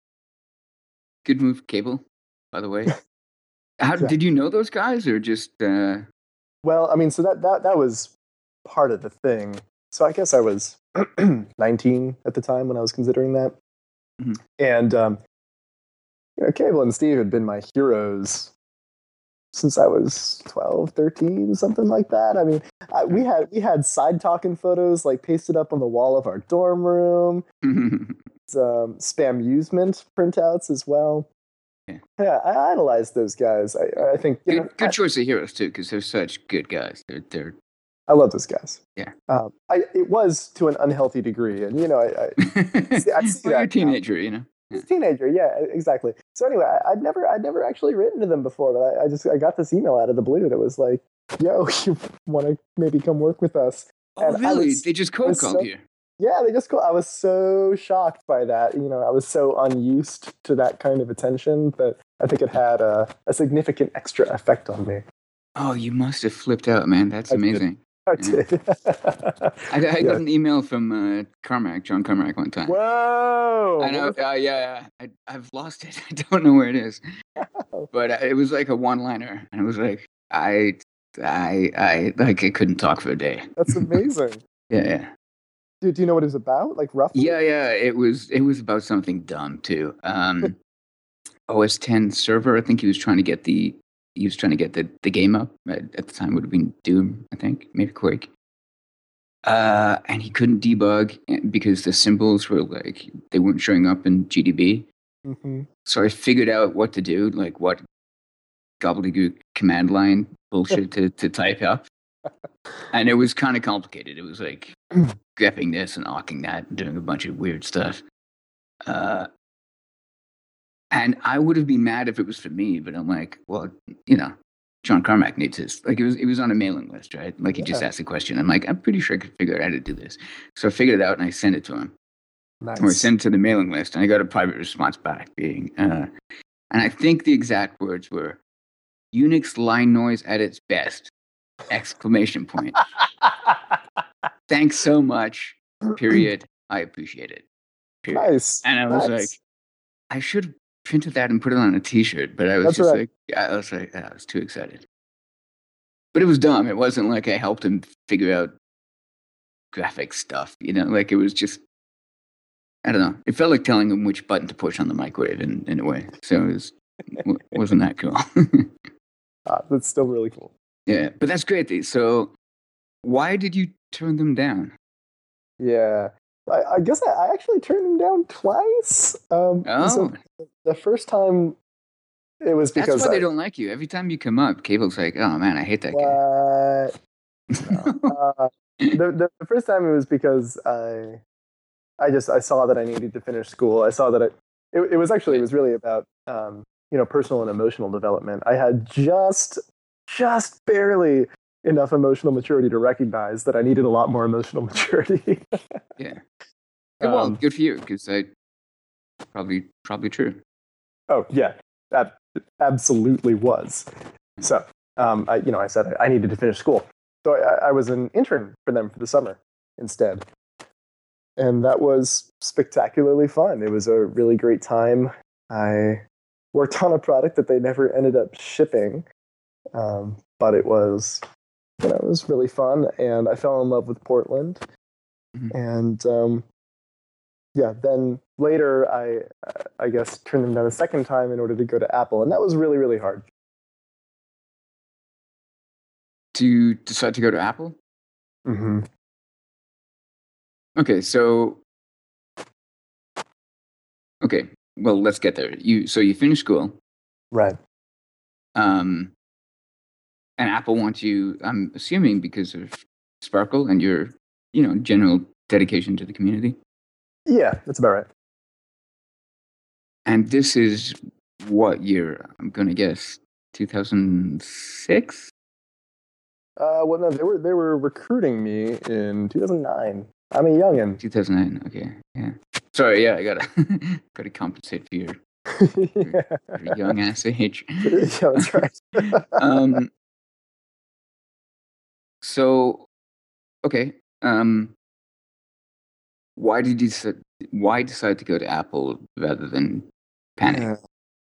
good move, Cable. By the way, how Yeah. did you know those guys, or just? Uh, Well, I mean, so that, that that was part of the thing. So I guess I was nineteen at the time when I was considering that. Mhm. And um, you know, Cable and Steve had been my heroes since I was twelve, thirteen, something like that. I mean, I, we had we had side talking photos like pasted up on the wall of our dorm room. Um, Spamusement printouts as well. Yeah. Yeah, I idolized those guys. I, I think you good, know, good I- choice of heroes too, because they're such good guys. They're they're I love those guys. Yeah. Um, I, it was to an unhealthy degree. And, you know, I, I, See, I see well, you're a that now. teenager, you know. was a teenager. Yeah, exactly. So anyway, I, I'd never, I'd never actually written to them before, but I, I just, I got this email out of the blue that was like, yo, you want to maybe come work with us? Oh, And I really? was- They just I cold was called so- you. Yeah, they just, I was so shocked by that. You know, I was so unused to that kind of attention that I think it had a, a significant extra effect on me. Oh, you must have flipped out, man. That's I did. amazing. I Yeah. did. I, I Yeah. got an email from uh, Carmack, John Carmack, one time. Whoa! I know. Uh, yeah, yeah. I, I've lost it. I don't know where it is. But uh, it was like a one-liner, and it was like I, I, I, like I couldn't talk for a day. That's amazing. Yeah, yeah, Do, do you know what it was about? Like roughly? yeah, yeah. It was, it was about something dumb too. Um, O S ten server. I think he was trying to get the, he was trying to get the, the game up. At, at the time, it would have been Doom. I think maybe Quake. Uh, and he couldn't debug because the symbols were like they weren't showing up in G D B. Mm-hmm. So I figured out what to do, like what gobbledygook command line bullshit to, to type up. And it was kind of complicated. It was like grepping this and awking that and doing a bunch of weird stuff. Uh, and I would have been mad if it was for me, but I'm like, well, you know, John Carmack needs this. Like it was, it was on a mailing list, right? Like he just Yeah. asked a question. I'm like, I'm pretty sure I could figure out how to do this. So I figured it out and I sent it to him. Nice. Or sent to the mailing list, and I got a private response back being, uh, and I think the exact words were, Unix line noise at its best, exclamation point. Thanks so much, period. I appreciate it. Period. Nice. And I was Nice. like, I should have printed that and put it on a t-shirt, but I was That's just right. like, yeah, I was like, I was too excited. But it was dumb. It wasn't like I helped him figure out graphic stuff, you know, like it was just, I don't know. It felt like telling him which button to push on the microwave in, in a way. So it was, w- wasn't that cool. Ah, that's still really cool. Yeah, but that's great. So why did you turn them down? Yeah. I, I guess I, I actually turned him down twice. Um, Oh, so the first time it was that's because why they I, don't like you. Every time you come up, Cable's like, oh man, I hate that guy. What? Uh, the, the the first time it was because I I just I saw that I needed to finish school. I saw that it it, it was actually it was really about um, you know personal and emotional development. I had just just barely enough emotional maturity to recognize that I needed a lot more emotional maturity. Yeah. Yeah, well, Um, good for you, because I probably probably true. oh yeah, that absolutely was. So um, I you know I said I needed to finish school, so I, I was an intern for them for the summer instead, and that was spectacularly fun. It was a really great time. I worked on a product that they never ended up shipping, um, but it was you know it was really fun, and I fell in love with Portland. Mhm. And um, yeah, then later I I guess turned them down a second time in order to go to Apple, and that was really really hard. To decide to go to Apple? Mm-hmm. Okay, so okay, well, let's get there. You so you finish school, Right. um, and Apple wants you. I'm assuming because of Sparkle and your, you know, general dedication to the community. Yeah, that's about right. And this is what year? I'm gonna guess two thousand six. Uh, well, no, they were they were recruiting me in two thousand nine. I'm a youngin. two thousand nine. Okay, yeah. Sorry, yeah, I gotta gotta compensate for your, your, Yeah. your young ass age. Yeah, that's right. um. So okay. Um. Why did you decide, why decide to go to Apple rather than Panic? Yeah,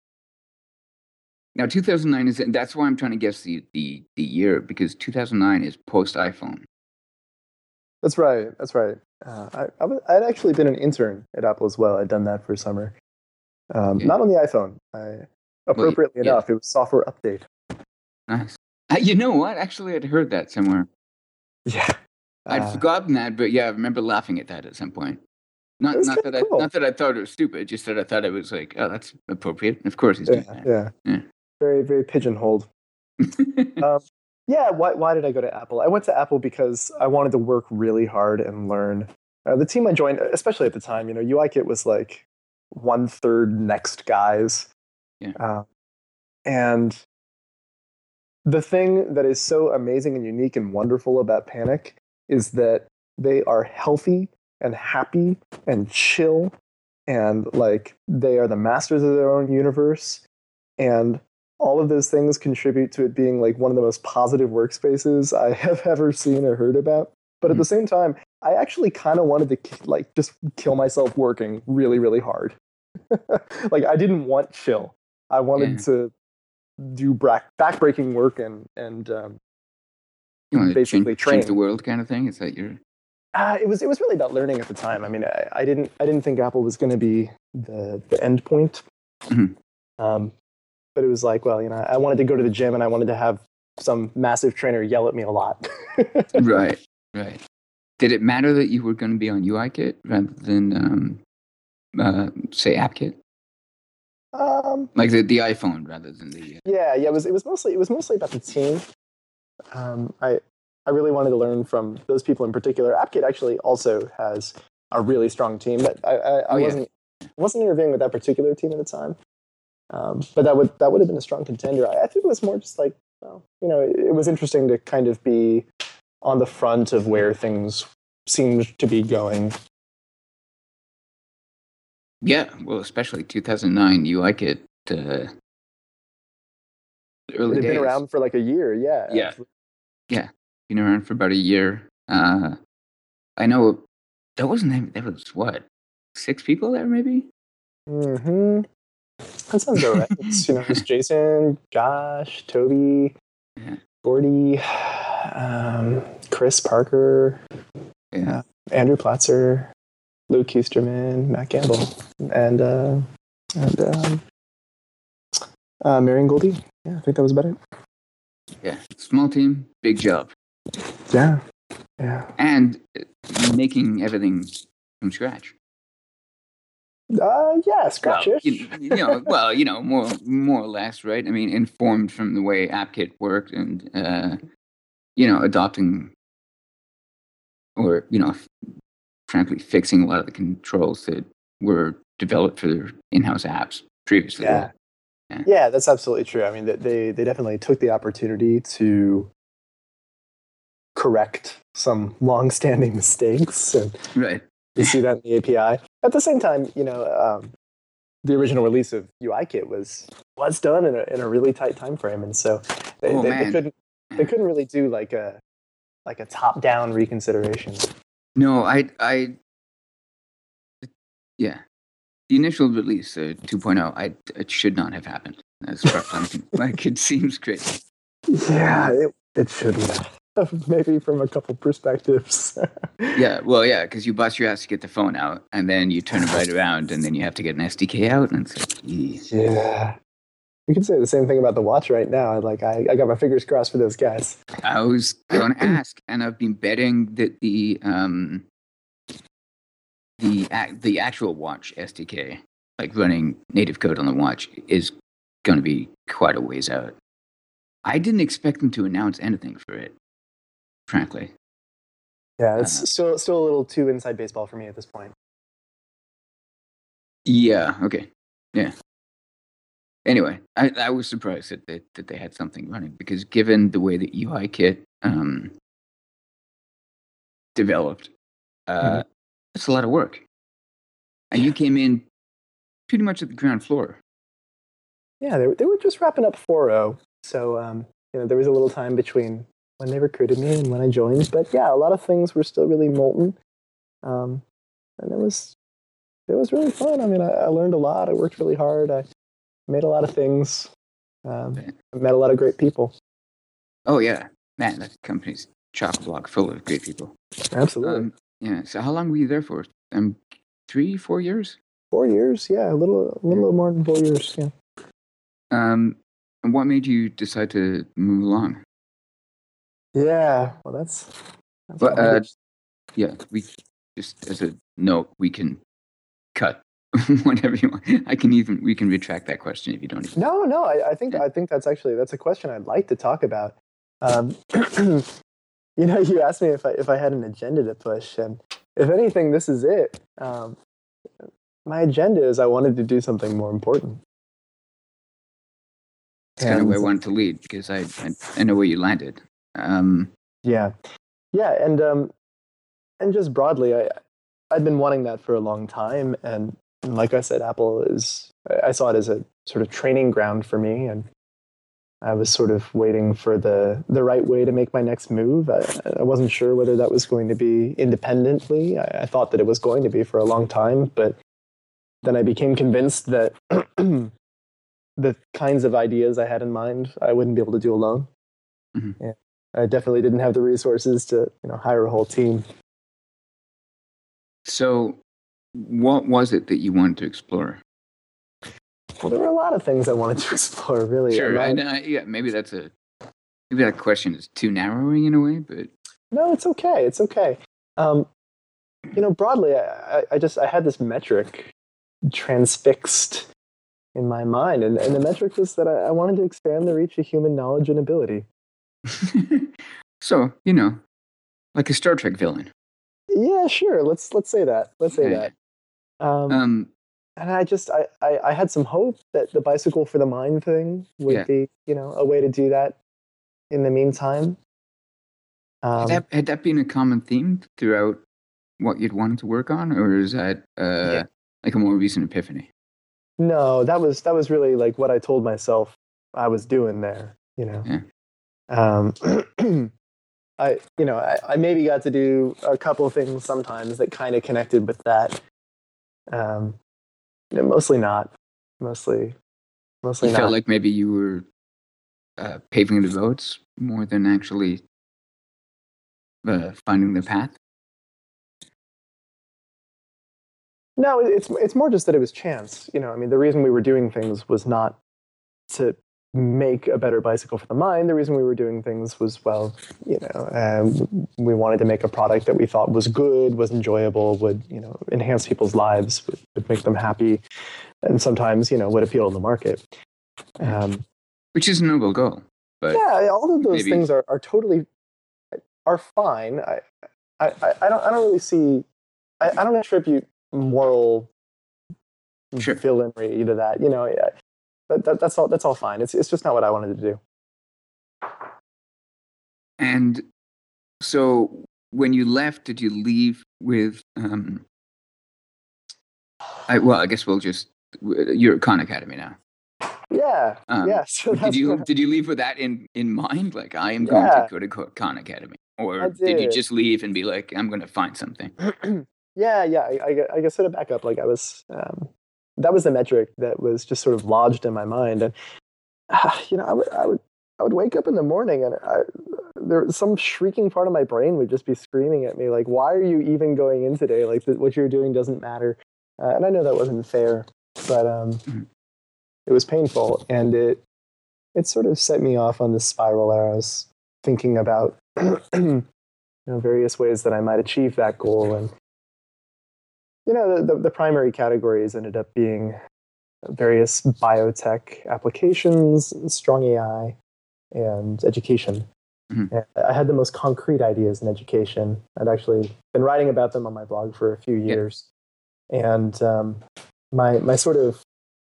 Now, two thousand nine is that's why I'm trying to guess the the, the year, because two thousand nine is post iPhone. that's right. That's right. Uh, I, I was, I'd actually been an intern at Apple as well. I'd done that for a summer. Um, Okay. Not on the iPhone. I, appropriately yeah. enough, it was software update. Nice. Uh, you know what? Actually, I'd heard that somewhere. Yeah. I'd Uh, forgotten that, but yeah, I remember laughing at that at some point. it Not was not kind that of I cool. not that I thought it was stupid, just that I thought it was like, oh, that's appropriate. Of course, he's Yeah, doing that. yeah. Yeah. Very, very pigeonholed. Um, yeah, why, why did I go to Apple? I went to Apple because I wanted to work really hard and learn. Uh, the team I joined, especially at the time, you know, UIKit was like one third Next guys. Yeah. Uh, and the thing that is so amazing and unique and wonderful about Panic is that they are healthy and happy and chill, and like they are the masters of their own universe. And all of those things contribute to it being like one of the most positive workspaces I have ever seen or heard about. But at the same time, I actually kind of wanted to like just kill myself working really, really hard. Like I didn't want chill. I wanted Yeah. to do back backbreaking work and and um, You want to basically change, train. change the world kind of thing? Is that your Uh, it was it was really about learning at the time. I mean, I, I didn't I didn't think Apple was going to be the the end point. Mhm. Um, but it was like, well, you know, I wanted to go to the gym and I wanted to have some massive trainer yell at me a lot. right, right. Did it matter that you were going to be on UIKit rather than um, uh, say AppKit? Um, Like the, the iPhone rather than the. Uh, yeah, yeah. It was it was mostly it was mostly about the team. Um, I I really wanted to learn from those people in particular. AppKit actually also has a really strong team, but I, I, I Oh, yeah. wasn't wasn't interviewing with that particular team at the time. Um, but that would that would have been a strong contender. I, I think it was more just like, well, you know, it, it was interesting to kind of be on the front of where things seemed to be going. Yeah, well, especially two thousand nine, UIKit. Uh, the It early had days. been around for like a year. Yeah. Yeah. absolutely. Yeah, been around for about a year. Uh, I know there wasn't. There was what, six people there, maybe. Mm-hmm. That sounds all right. It's, you know, it's Jason, Josh, Toby, Yeah. Gordy, um, Chris Parker, Yeah. uh, Andrew Platzer, Luke Kusterman, Matt Gamble, and uh, and um, uh, Marion Goldie. Yeah, I think that was about it. Yeah, small team, big job, Yeah, yeah. and making everything from scratch. Uh, yeah, Well, scratch-ish. you, you know, well, you know, more more or less, right? I mean, informed from the way AppKit worked, and uh, you know, adopting or you know, f- frankly, fixing a lot of the controls that were developed for their in-house apps previously. Yeah. Yeah. Yeah, that's absolutely true. I mean, th- they they definitely took the opportunity to correct some long-standing mistakes, and Right. you see that in the A P I. At the same time, you know, um, the original release of UIKit was was done in a in a really tight time frame, and so they, Oh, they, they man. couldn't they couldn't really do like a like a top-down reconsideration. No, I, I, yeah. The initial release, uh, two point oh, I, it should not have happened. As far as I'm con- like, it seems crazy. Yeah, it, it shouldn't. Maybe from a couple perspectives. Yeah, well, yeah, because you bust your ass to get the phone out, and then you turn it right around, and then you have to get an S D K out, and it's like, "Eesh." Yeah. You could say the same thing about the watch right now. Like, I, I got my fingers crossed for those guys. I was going to ask, and I've been betting that the um the ac- the actual watch S D K, like running native code on the watch, is going to be quite a ways out. I didn't expect them to announce anything for it, frankly. Yeah, it's Uh, still still a little too inside baseball for me at this point. Yeah. Okay. Yeah. Anyway, I, I was surprised that they, that they had something running because given the way that UIKit um, developed, uh, Mhm. it's a lot of work, and you came in pretty much at the ground floor. Yeah, they, were- they were just wrapping up four point oh. So, um, you know, there was a little time between when they recruited me and when I joined. But yeah, a lot of things were still really molten. Um, and it was it was really fun. I mean, I, I learned a lot. I worked really hard. I made a lot of things. Um, I met a lot of great people. Oh yeah, man, that company's chock block full of great people. Absolutely. Um, yeah. So how long were you there for? Um, three, four years. Four years, yeah, a little, a little more than four years, yeah. Um, and what made you decide to move along? Yeah, well, that's, that's Well, hard. uh, yeah, we just as a note, we can cut whatever you want. I can even we can retract that question if you don't. Even. No, no, I, I think Yeah. I think that's actually that's a question I'd like to talk about. Um, you know, you asked me if I if I had an agenda to push, and if anything, this is it. Um, my agenda is I wanted to do something more important. It's kind of where I And- wanted to lead because I I, I know where you landed. Um, Yeah, yeah, and um, and just broadly, I I'd been wanting that for a long time, and, and like I said, Apple is I saw it as a sort of training ground for me, and I was sort of waiting for the the right way to make my next move. I, I wasn't sure whether that was going to be independently. I, I thought that it was going to be for a long time, but then I became convinced that the kinds of ideas I had in mind I wouldn't be able to do alone. Mhm. Yeah. I definitely didn't have the resources to, you know, hire a whole team. so, what was it that you wanted to explore? Well, there were a lot of things I wanted to explore, really. Sure, I'm I, not- I, yeah, maybe that's a maybe that question is too narrowing in a way, but No, it's okay. It's okay. Um, you know, broadly, I, I- I just I had this metric transfixed in my mind, and, and the metric was that I, I wanted to expand the reach of human knowledge and ability. so you know, like a Star Trek villain. Yeah, sure. Let's let's say that. Let's say Yeah. that. Um, Um, and I just I, I I had some hope that the bicycle for the mind thing would Yeah. be, you know, a way to do that. In the meantime, had um, that had that been a common theme throughout what you'd wanted to work on, or is that uh, Yeah. like a more recent epiphany? no, that was that was really like what I told myself I was doing there. You know, Yeah. um, I you know I, I maybe got to do a couple of things sometimes that kind of connected with that. Um, you know, mostly not. Mostly, mostly You not. felt like maybe you were uh, paving the roads more than actually uh, finding the path. No, it's it's more just that it was chance. You know, I mean, the reason we were doing things was not to make a better bicycle for the mind. The reason we were doing things was, well, you know, um, we wanted to make a product that we thought was good, was enjoyable, would, you know, enhance people's lives, would, would make them happy, and sometimes, you know, would appeal to the market. Um, Which is a noble goal, but yeah, all of those maybe- things are, are totally are fine. I I, I, I don't I don't really see I, I don't attribute moral Sure. villainry to that. You know, yeah, that, that, that's all. That's all fine. It's it's just not what I wanted to do. And so when you left, did you leave with? Um, I, well, I guess we'll just. You're at Khan Academy now. Yeah. Um, yeah. So did that's you what- did you leave with that in, in mind? Like, I am Yeah. going to go to Co- Khan Academy, or I did you did. just leave and be like, I'm going to find something? yeah, yeah. I, I, I guess sort of back up. Like I was. Um, that was the metric that was just sort of lodged in my mind, and uh, you know, I would, I would, I would wake up in the morning, and I, there some shrieking part of my brain would just be screaming at me, like, "Why are you even going in today? Like, th- what you're doing doesn't matter." Uh, and I know that wasn't fair, but um, mm-hmm. it was painful, and it it sort of set me off on this spiral where I was thinking about you know various ways that I might achieve that goal, and you know the, the, the primary categories ended up being various biotech applications, strong A I, and education. Mm-hmm. And I had the most concrete ideas in education. I'd actually been writing about them on my blog for a few years, yeah. and um, my my sort of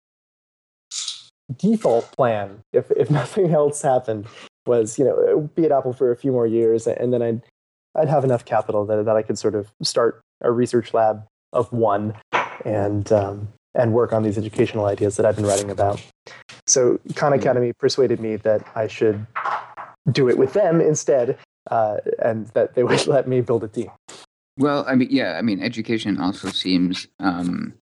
default plan, if if nothing else happened, was you know be at Apple for a few more years, and then I'd I'd have enough capital that that I could sort of start a research lab of one, and um, and work on these educational ideas that I've been writing about. So Khan Academy persuaded me that I should do it with them instead, uh, and that they would let me build a team. Well, I mean, yeah, I mean, education also seems, um,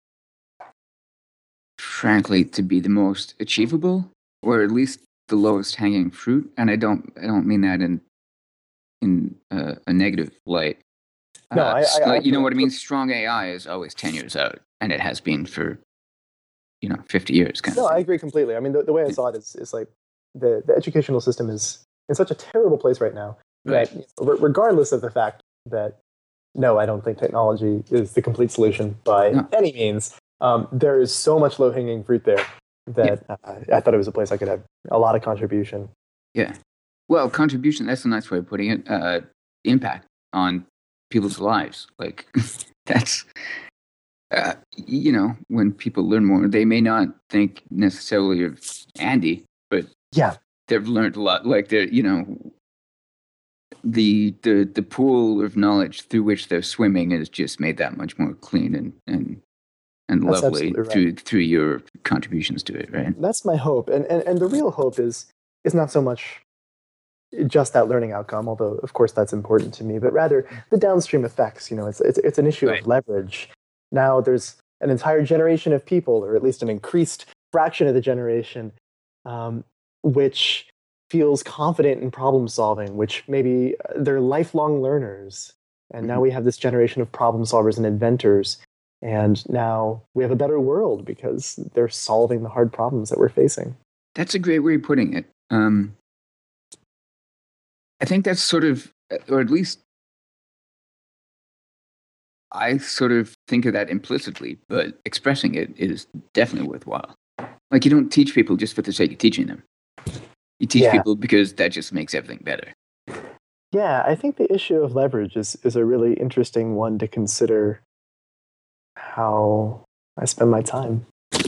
frankly, to be the most achievable, or at least the lowest hanging fruit. And I don't, I don't mean that in in uh, a negative light. No, uh, I, I, like, I, you know what I mean. Strong A I is always ten years out, and it has been for you know fifty years. Kind no, of I agree completely. I mean, the, the way I saw it is is like the the educational system is in such a terrible place right now that Right. regardless of the fact that no, I don't think technology is the complete solution by No. any means. Um, there is so much low hanging fruit there that Yeah. uh, I thought it was a place I could have a lot of contribution. Yeah. Well, contribution, that's a nice way of putting it. Uh, impact on people's lives. Like, that's, uh, you know, when people learn more, they may not think necessarily of Andy, but Yeah. they've learned a lot. Like, they're, you know, the, the, the pool of knowledge through which they're swimming is just made that much more clean and, and, and That's lovely absolutely right. through, through your contributions to it, right? That's my hope. And, and, and the real hope is, is not so much just that learning outcome, although of course that's important to me, but rather the downstream effects. You know, it's, it's, it's an issue Right. of leverage. Now there's an entire generation of people, or at least an increased fraction of the generation, um, which feels confident in problem solving, which maybe they're lifelong learners. And now Mhm. we have this generation of problem solvers and inventors. And now we have a better world because they're solving the hard problems that we're facing. That's a great way of putting it. Um, I think that's sort of, or at least I sort of think of that implicitly, but expressing it is definitely worthwhile. Like, you don't teach people just for the sake of teaching them. You teach Yeah. people because that just makes everything better. Yeah, I think the issue of leverage is, is a really interesting one to consider how I spend my time.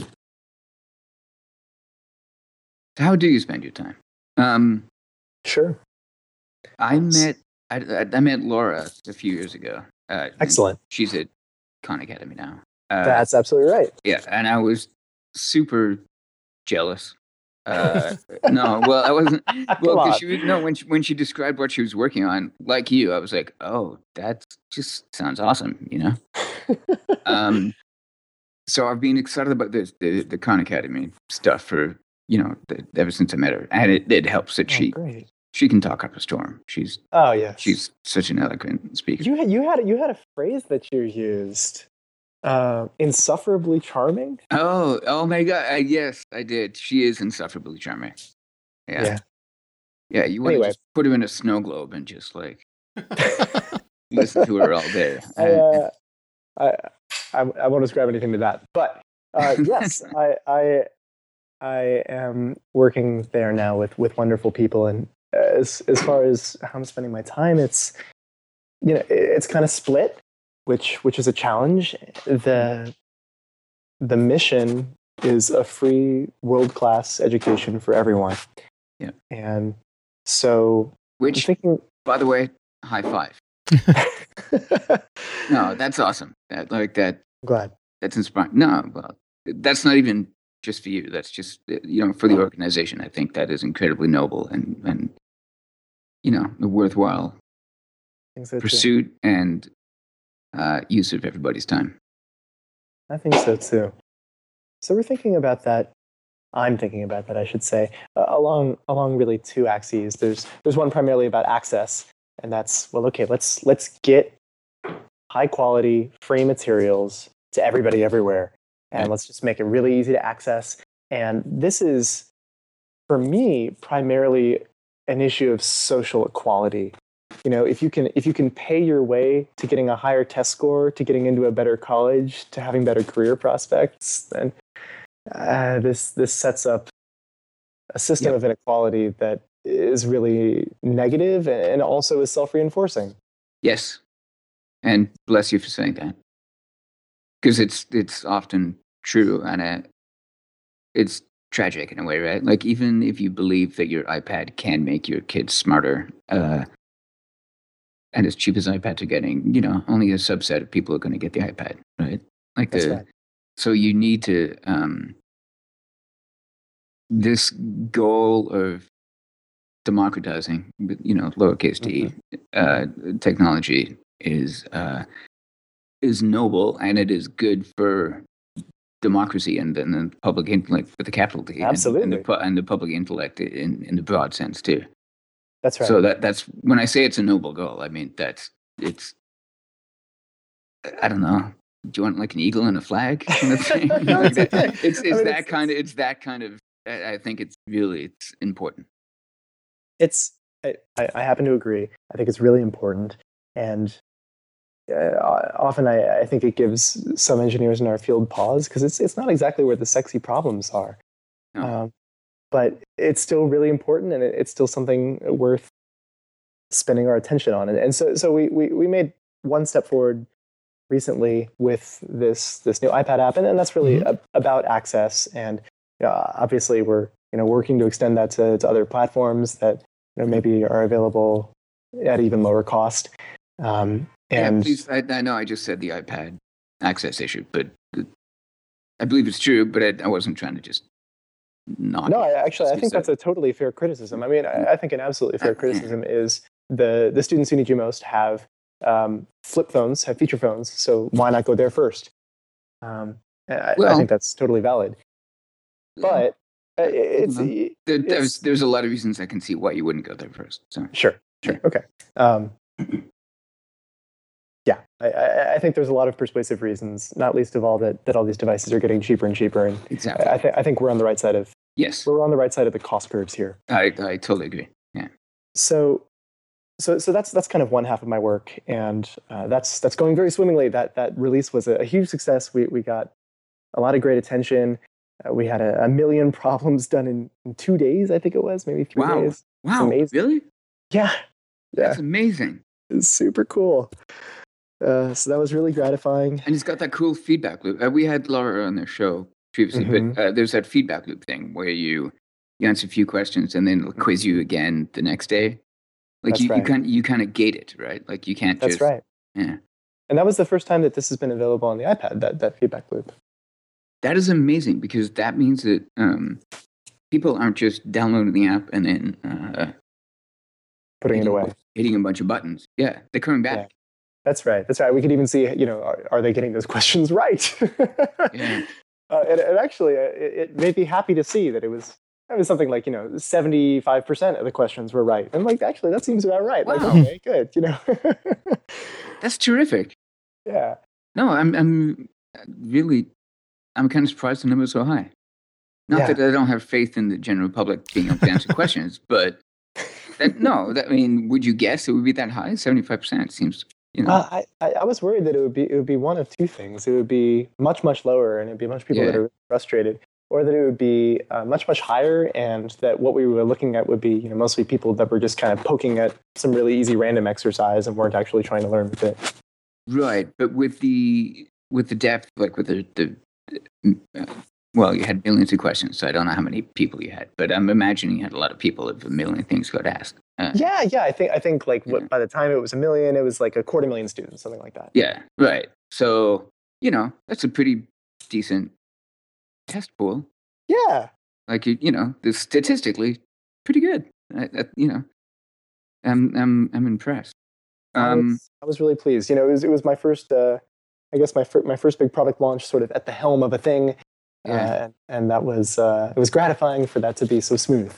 How do you spend your time? Um, Sure. I met I, I, I met Laura a few years ago. Uh, Excellent. She's at Khan Academy now. Uh, That's absolutely right. Yeah, and I was super jealous. Uh, no, well, I wasn't. Well, Come on. because she was no when she, when she described what she was working on, like you, I was like, oh, that just sounds awesome, you know. um, so I've been excited about this the the Khan Academy stuff for you know the, ever since I met her, and it, it helps that Oh, she great. she can talk up a storm. She's Oh, yes. she's such an eloquent speaker. You had you had you had a phrase that you used, uh, insufferably charming. Oh, oh my God! Uh, yes, I did. She is insufferably charming. Yeah, Yeah. yeah. You want to Anyway. just put her in a snow globe and just like listen to her all day. I, uh, I, I I won't ascribe anything to that, but uh, yes, I I I am working there now with with wonderful people, and as as far as how I'm spending my time, it's you know, it's kind of split, which which is a challenge. The the mission is a free world class education for everyone. Yeah. And so Which, I'm thinking, by the way, high five. No, that's awesome. That like that. glad. That's inspiring. No, well, that's not even just for you. That's just you know for the organization. I think that is incredibly noble and and you know a worthwhile I think so too. pursuit and uh, use of everybody's time. I think so too. So we're thinking about that. I'm thinking about that, I should say, uh, along along really two axes. There's there's one primarily about access, and that's well, okay. Let's let's get high quality free materials to everybody everywhere, and let's just make it really easy to access. And this is, for me, primarily an issue of social equality. You know, if you can if you can pay your way to getting a higher test score, to getting into a better college, to having better career prospects, then uh, this this sets up a system Yep. of inequality that is really negative and also is self-reinforcing. Yes, and bless you for saying that, because it's it's often true, and uh, it's tragic in a way, right? Like even if you believe that your iPad can make your kids smarter, uh, and as cheap as iPads are getting, you know, only a subset of people are going to get the iPad, right? Like That's the right. so you need to um, this goal of democratizing, you know, lowercase d uh, technology is uh, is noble, and it is good for democracy and, and the public intellect for the capital D, and, and, Absolutely. the, pu- and the public intellect in, in the broad sense too. That's right. So that that's when I say it's a noble goal, I mean that's it's. I don't know. Do you want like an eagle and a flag kind of thing? No, Like it's that? okay. It's I it's mean, that it's- kind of it's that kind of. I I think it's really it's important. it's I, I I happen to agree. I think it's really important, and uh, often I, I think it gives some engineers in our field pause because it's it's not exactly where the sexy problems are, No. um, but it's still really important, and it, it's still something worth spending our attention on. And, and so so we, we we made one step forward recently with this this new iPad app, and, and that's really Mhm. a, about access. And uh, obviously, we're you know working to extend that to, to other platforms that you know, maybe are available at even lower cost. Um, and yeah, please. I, I know I just said the iPad access issue, but I believe it's true. But I, I wasn't trying to just knock. no, it. I, actually, I Just think said- that's a totally fair criticism. I mean, I, I think an absolutely fair Uh, yeah. criticism is the the students who need you most have um, flip phones, have feature phones. So why not go there first? Um, I, I Well- think that's totally valid. But uh, it's There, it's- there's there's a lot of reasons I can see why you wouldn't go there first. So Sure, sure, okay. Um, yeah, I, I, I think there's a lot of persuasive reasons, not least of all that, that all these devices are getting cheaper and cheaper, and exactly. I, I think I think we're on the right side of Yes, we're on the right side of the cost curves here. I I totally agree. Yeah. So, so so that's that's kind of one half of my work, and uh, that's that's going very swimmingly. That that release was a, a huge success. We we got a lot of great attention. Uh, we had a, a million problems done in, in two days, I think it was, maybe three Wow. days. Wow. amazing. Really? Yeah, yeah. That's amazing. It's super cool. Uh, so that was really gratifying. And it's got that cool feedback loop. Uh, we had Laura on their show previously, Mhm. but uh, there's that feedback loop thing where you, you answer a few questions and then it'll quiz you again the next day. Like That's you, you right. kind you kind of gate it, right? Like you can't That's just right. Yeah. And that was the first time that this has been available on the iPad, that, that feedback loop. That is amazing because that means that um, people aren't just downloading the app and then uh, Putting it hitting, away. hitting a bunch of buttons. Yeah, they're coming back. That's right. That's right. We could even see, you know, are, are they getting those questions right? Yeah. Uh, and, and actually, uh, it, it made me happy to see that it was it was something like, you know, seventy-five percent of the questions were right. And like, actually, that seems about right. Like, Wow. okay, good, you know. That's terrific. Yeah. No, I'm I'm really I'm kind of surprised the number is so high. Not Yeah. that I don't have faith in the general public being able to answer questions, but that no, that I mean, would you guess it would be that high? Seventy-five percent seems, you know. Well, I, I, I was worried that it would be it would be one of two things. It would be much, much lower, and it'd be a bunch of people that Yeah. are frustrated, or that it would be uh, much, much higher, and that what we were looking at would be, you know, mostly people that were just kind of poking at some really easy random exercise and weren't actually trying to learn with it. Right, but with the with the depth, like with the the uh, well, you had millions of questions, so I don't know how many people you had, but I'm imagining you had a lot of people if a million things got asked. Uh, Yeah, yeah. I think I think like Yeah. what, by the time it was a million, it was like a quarter million students, something like that. yeah, right. So you know that's a pretty decent test pool. Yeah. Like you, you know, the statistically pretty good. I, I, you know, I'm I'm I'm impressed. I Um, was, I was really pleased. You know, it was it was my first, uh, I guess my fir- my first big product launch, sort of at the helm of a thing, Yeah. uh, and, and that was uh, it was gratifying for that to be so smooth.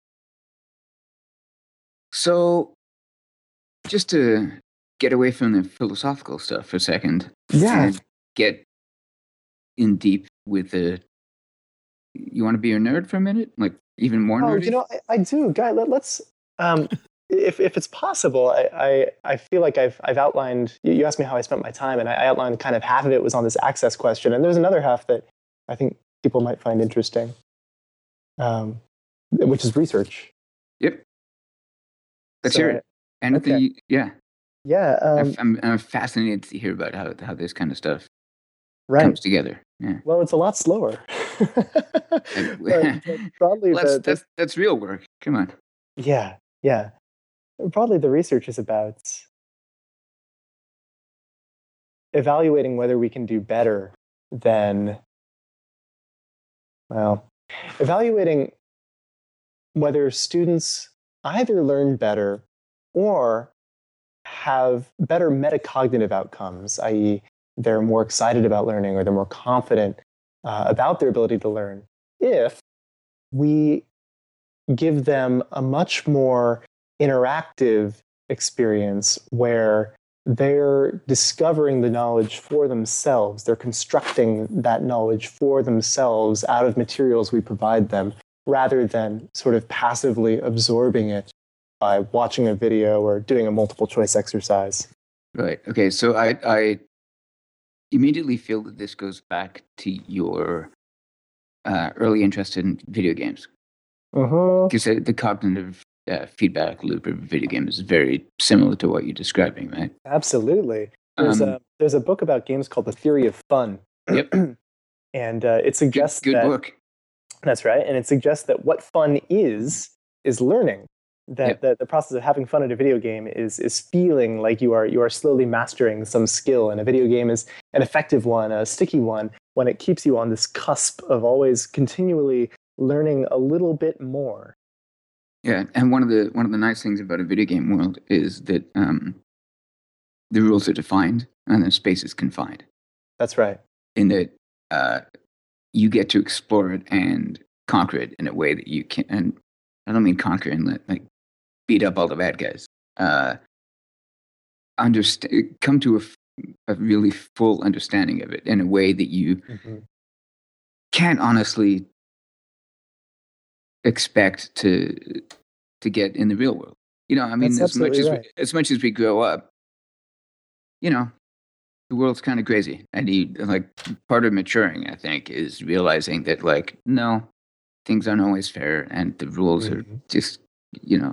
so just to get away from the philosophical stuff for a second, Yeah. and get in deep with the. You want to be a nerd for a minute, like even more Oh, nerdy? you know, I, I do, Guy. Let, let's, um, if if it's possible, I, I I feel like I've I've outlined. You you asked me how I spent my time, and I outlined kind of half of it was on this access question, and there's another half that I think people might find interesting, um, which is research. Yep. Let's So hear I- it. And okay. the yeah, Yeah. Um, I'm I'm fascinated to hear about how how this kind of stuff right. comes together. Yeah. Well, it's a lot slower. but, but broadly, Well, that's, the, the that's that's real work. Come on. yeah, yeah. Broadly, the research is about evaluating whether we can do better than, well, evaluating whether students either learn better or have better metacognitive outcomes, that is, they're more excited about learning or they're more confident uh, about their ability to learn, if we give them a much more interactive experience where they're discovering the knowledge for themselves. They're constructing that knowledge for themselves out of materials we provide them, rather than sort of passively absorbing it by watching a video or doing a multiple choice exercise. Right. Okay. So I I immediately feel that this goes back to your uh, early interest in video games, Uh-huh. because the, the cognitive uh, feedback loop of video games is very similar to what you're describing, right? Absolutely. There's Um, a there's a book about games called The Theory of Fun. Yep. And uh, it Good, suggests good that book. that's right, and it suggests that what fun is is learning. That Yep. the, the process of having fun at a video game is is feeling like you are you are slowly mastering some skill, and a video game is an effective one, a sticky one, when it keeps you on this cusp of always continually learning a little bit more. Yeah, and one of the one of the nice things about a video game world is that um, the rules are defined and the space is confined. That's right. In that uh, you get to explore it and conquer it in a way that you can. And I don't mean conquer and let, like beat up all the bad guys. Uh, understand, come to a, f- a really full understanding of it in a way that you Mm-hmm. can't honestly expect to to get in the real world. You know, I mean, That's as much as absolutely we, right. as much as we grow up, you know, the world's kind of crazy, and you like part of maturing, I think, is realizing that like no, things aren't always fair, and the rules are Mhm. just you know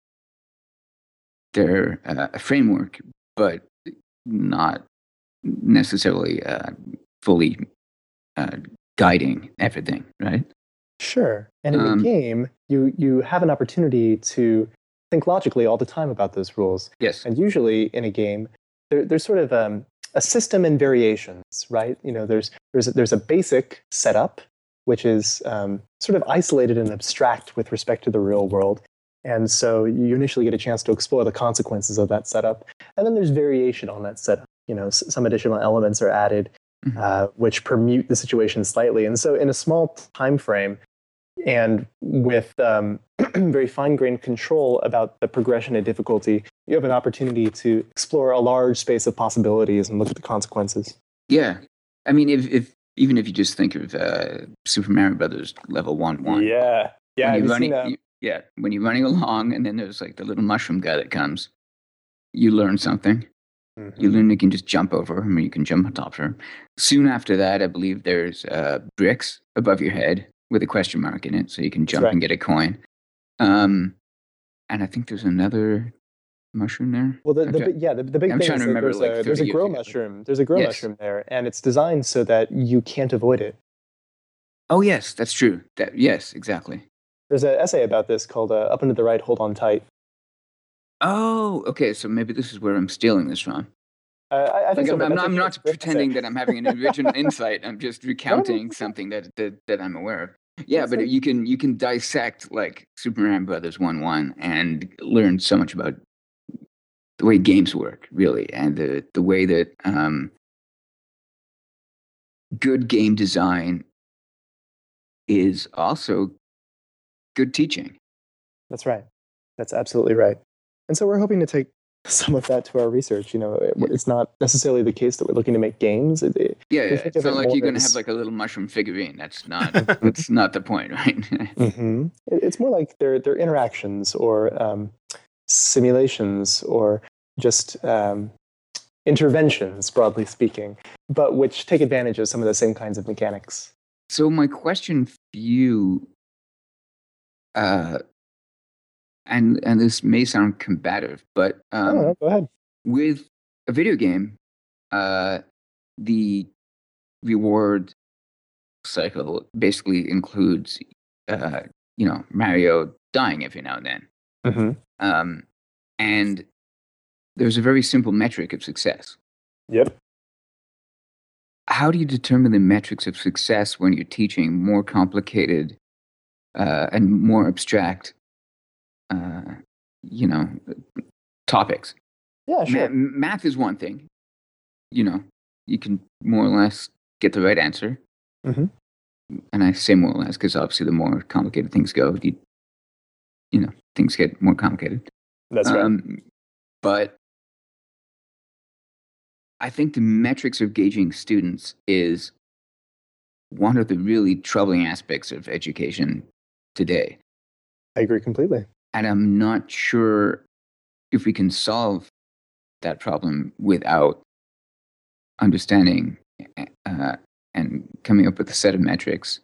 they're uh, a framework, but not necessarily uh, fully uh, guiding everything, right? Sure. And in a Um, game, you you have an opportunity to think logically all the time about those rules. Yes. And usually in a game, there, there's sort of um, a system and variations, right? You know, there's there's a, there's a basic setup, which is um, sort of isolated and abstract with respect to the real world. And so you initially get a chance to explore the consequences of that setup. And then there's variation on that setup. You know, s- some additional elements are added, Mhm. uh, which permute the situation slightly. And so in a small time frame, and with um, very fine-grained control about the progression and difficulty, you have an opportunity to explore a large space of possibilities and look at the consequences. Yeah. I mean, if, if even if you just think of uh, Super Mario Brothers level one one, Yeah, yeah. when Have you're you running, seen, um, you, yeah, when you're running along, and then there's like the little mushroom guy that comes, you learn something, Mm-hmm. You learn you can just jump over them, or you can jump on top of them. Soon after that, I believe there's uh, bricks above your head with a question mark in it, so you can That's jump right. and get a coin. Um, and I think there's another mushroom there. Well, the, I'm, the try- big yeah, the, the big I'm thing trying is to that remember there's like a there's thirty a years grow ago. mushroom. There's a grow Yes. mushroom there, and it's designed so that you can't avoid it. Oh yes, that's true. That yes, exactly. There's an essay about this called uh, "Up and to the Right, Hold On Tight." Oh, okay. So maybe this is where I'm stealing this from. Uh, I, I think Like so, I'm, but I'm that's not, a I'm great- not it's a great pretending essay. that I'm having an original insight. I'm just recounting that's okay. something that, that that I'm aware of. Yeah, That's but fine. you can you can dissect like Superman Brothers one one and learn so much about the way games work, really, and the the way that um, good game design is also good teaching. That's right. That's absolutely right. And so we're hoping to take some of that to our research. You know, it- Yeah. it's not necessarily the case that we're looking to make games. It, it, Yeah, we yeah. think It's of not it like more you're gonna as- have like a little mushroom figurine. That's not that's not the point, right? Mm-hmm. It- It's more like they're, they're interactions or um, simulations or just um, interventions, broadly speaking, but which take advantage of some of the same kinds of mechanics. So my question for you, uh, and and this may sound combative, but I don't know. um, Go ahead. with a video game, uh, the reward cycle basically includes, uh, you know, Mario dying every now and then, Mm-hmm. um, and there's a very simple metric of success. Yep. How do you determine the metrics of success when you're teaching more complicated uh, and more abstract, uh, you know, topics? Yeah, sure. Ma- math is one thing. You know, you can more or less get the right answer. Mm-hmm. And I say more or less because obviously the more complicated things go, the, you know, things get more complicated. That's right. Um, but I think the metrics of gauging students is one of the really troubling aspects of education today. I agree completely. And I'm not sure if we can solve that problem without understanding uh, and coming up with a set of metrics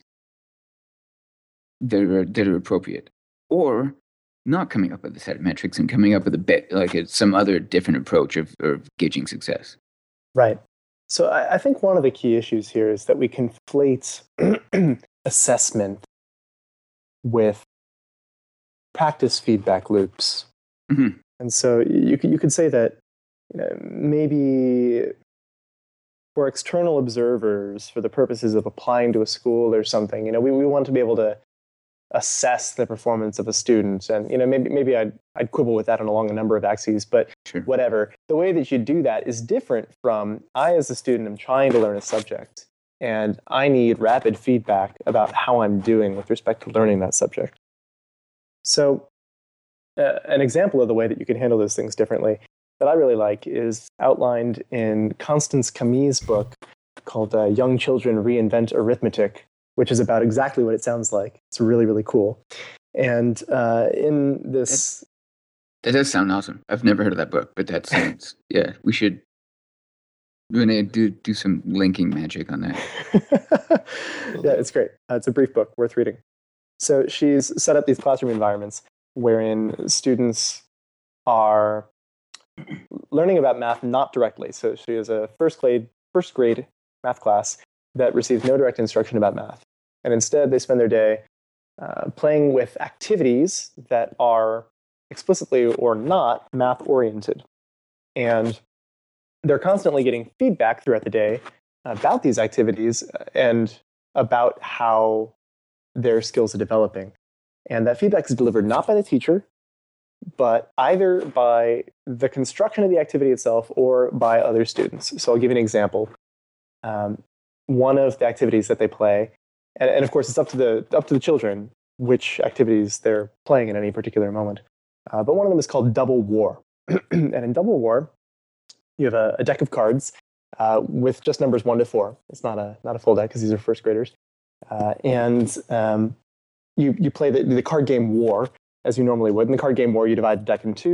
that are, that are appropriate, or not coming up with a set of metrics and coming up with a bit like a, some other different approach of, of gauging success. Right. So I, I think one of the key issues here is that we conflate assessment with practice feedback loops. Mm-hmm. And so you could, you could say that, you know, maybe for external observers, for the purposes of applying to a school or something, you know, we, we want to be able to assess the performance of a student. And, you know, maybe maybe I'd, I'd quibble with that on along a number of axes, but Sure. whatever. The way that you do that is different from I, as a student, am trying to learn a subject, and I need rapid feedback about how I'm doing with respect to learning that subject. So uh, an example of the way that you can handle those things differently that I really like is outlined in Constance Camille's book called uh, Young Children Reinvent Arithmetic, which is about exactly what it sounds like. It's really, really cool. And uh, in this... That does sound awesome. I've never heard of that book, but that sounds, yeah, we should Renee, do, do some linking magic on that. Yeah, it's great. Uh, it's a brief book, worth reading. So she's set up these classroom environments wherein students are learning about math not directly. So she has a first grade, first grade math class that receives no direct instruction about math. And instead, they spend their day uh, playing with activities that are explicitly or not math-oriented. And they're constantly getting feedback throughout the day about these activities and about how their skills are developing. And that feedback is delivered not by the teacher, but either by the construction of the activity itself or by other students. So I'll give you an example. Um, one of the activities that they play, and, and of course it's up to the up to the children which activities they're playing at any particular moment. Uh, but one of them is called Double War. And in Double War, you have a, a deck of cards uh, with just numbers one to four. It's not a not a full deck because these are first graders. Uh, and um, you you play the, the card game War as you normally would. In the card game War, you divide the deck in two,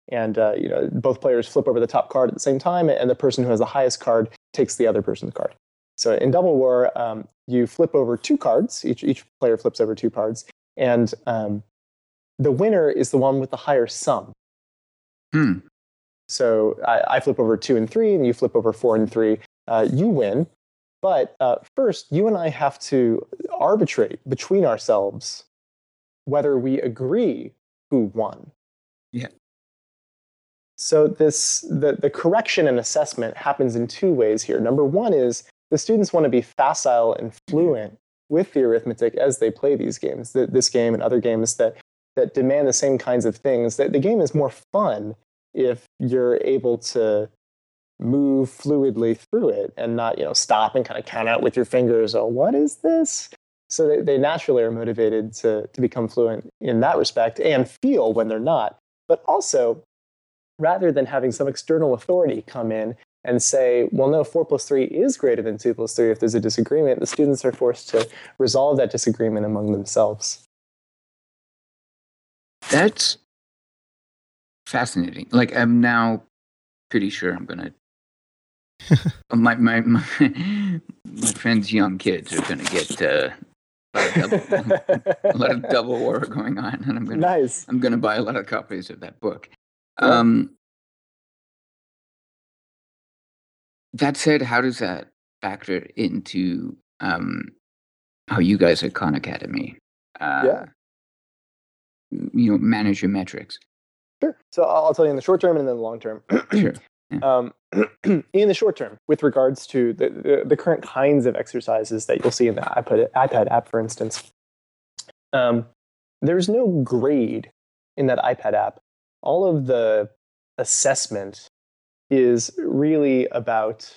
and uh, you know both players flip over the top card at the same time, and the person who has the highest card takes the other person's card. So in Double War, um, you flip over two cards. Each each player flips over two cards, and um, the winner is the one with the higher sum. Hmm. So I, I flip over two and three, and you flip over four and three. Uh, you win, but uh, first you and I have to arbitrate between ourselves whether we agree who won. Yeah. So this the, the correction and assessment happens in two ways here. Number one is the students want to be facile and fluent with the arithmetic as they play these games, this game and other games that, that demand the same kinds of things. The, the game is more fun if you're able to move fluidly through it and not, you know, stop and kind of count out with your fingers, oh, what is this? So they, they naturally are motivated to, to become fluent in that respect and feel when they're not. But also, rather than having some external authority come in and say, well, no, four plus three is greater than two plus three if there's a disagreement, the students are forced to resolve that disagreement among themselves. That's fascinating. Like, I'm now pretty sure I'm going to... my, my, my, my friends' young kids are going to get uh, a, lot of double, a lot of double war going on, and I'm going to nice. I'm going to buy a lot of copies of that book. Yep. Um, that said, how does that factor into um, how you guys at Khan Academy, uh, yeah. you know, manage your metrics? Sure. So I'll tell you in the short term and then the long term. Sure. Yeah. Um, in the short term, with regards to the, the, the current kinds of exercises that you'll see in the iPad, iPad app, for instance, um, there's no grade in that iPad app. All of the assessment is really about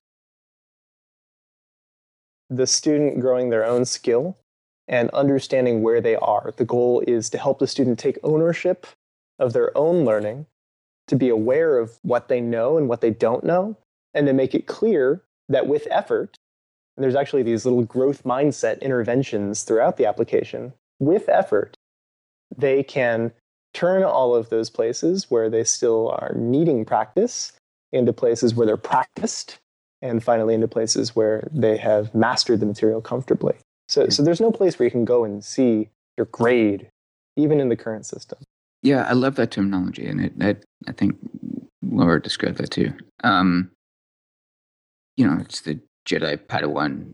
the student growing their own skill and understanding where they are. The goal is to help the student take ownership of their own learning, to be aware of what they know and what they don't know, and to make it clear that with effort, and there's actually these little growth mindset interventions throughout the application, with effort, they can turn all of those places where they still are needing practice into places where they're practiced, and finally into places where they have mastered the material comfortably. So, so there's no place where you can go and see your grade, even in the current system. Yeah, I love that terminology, and it, it, I think Laura described that too. Um, you know, it's the Jedi Padawan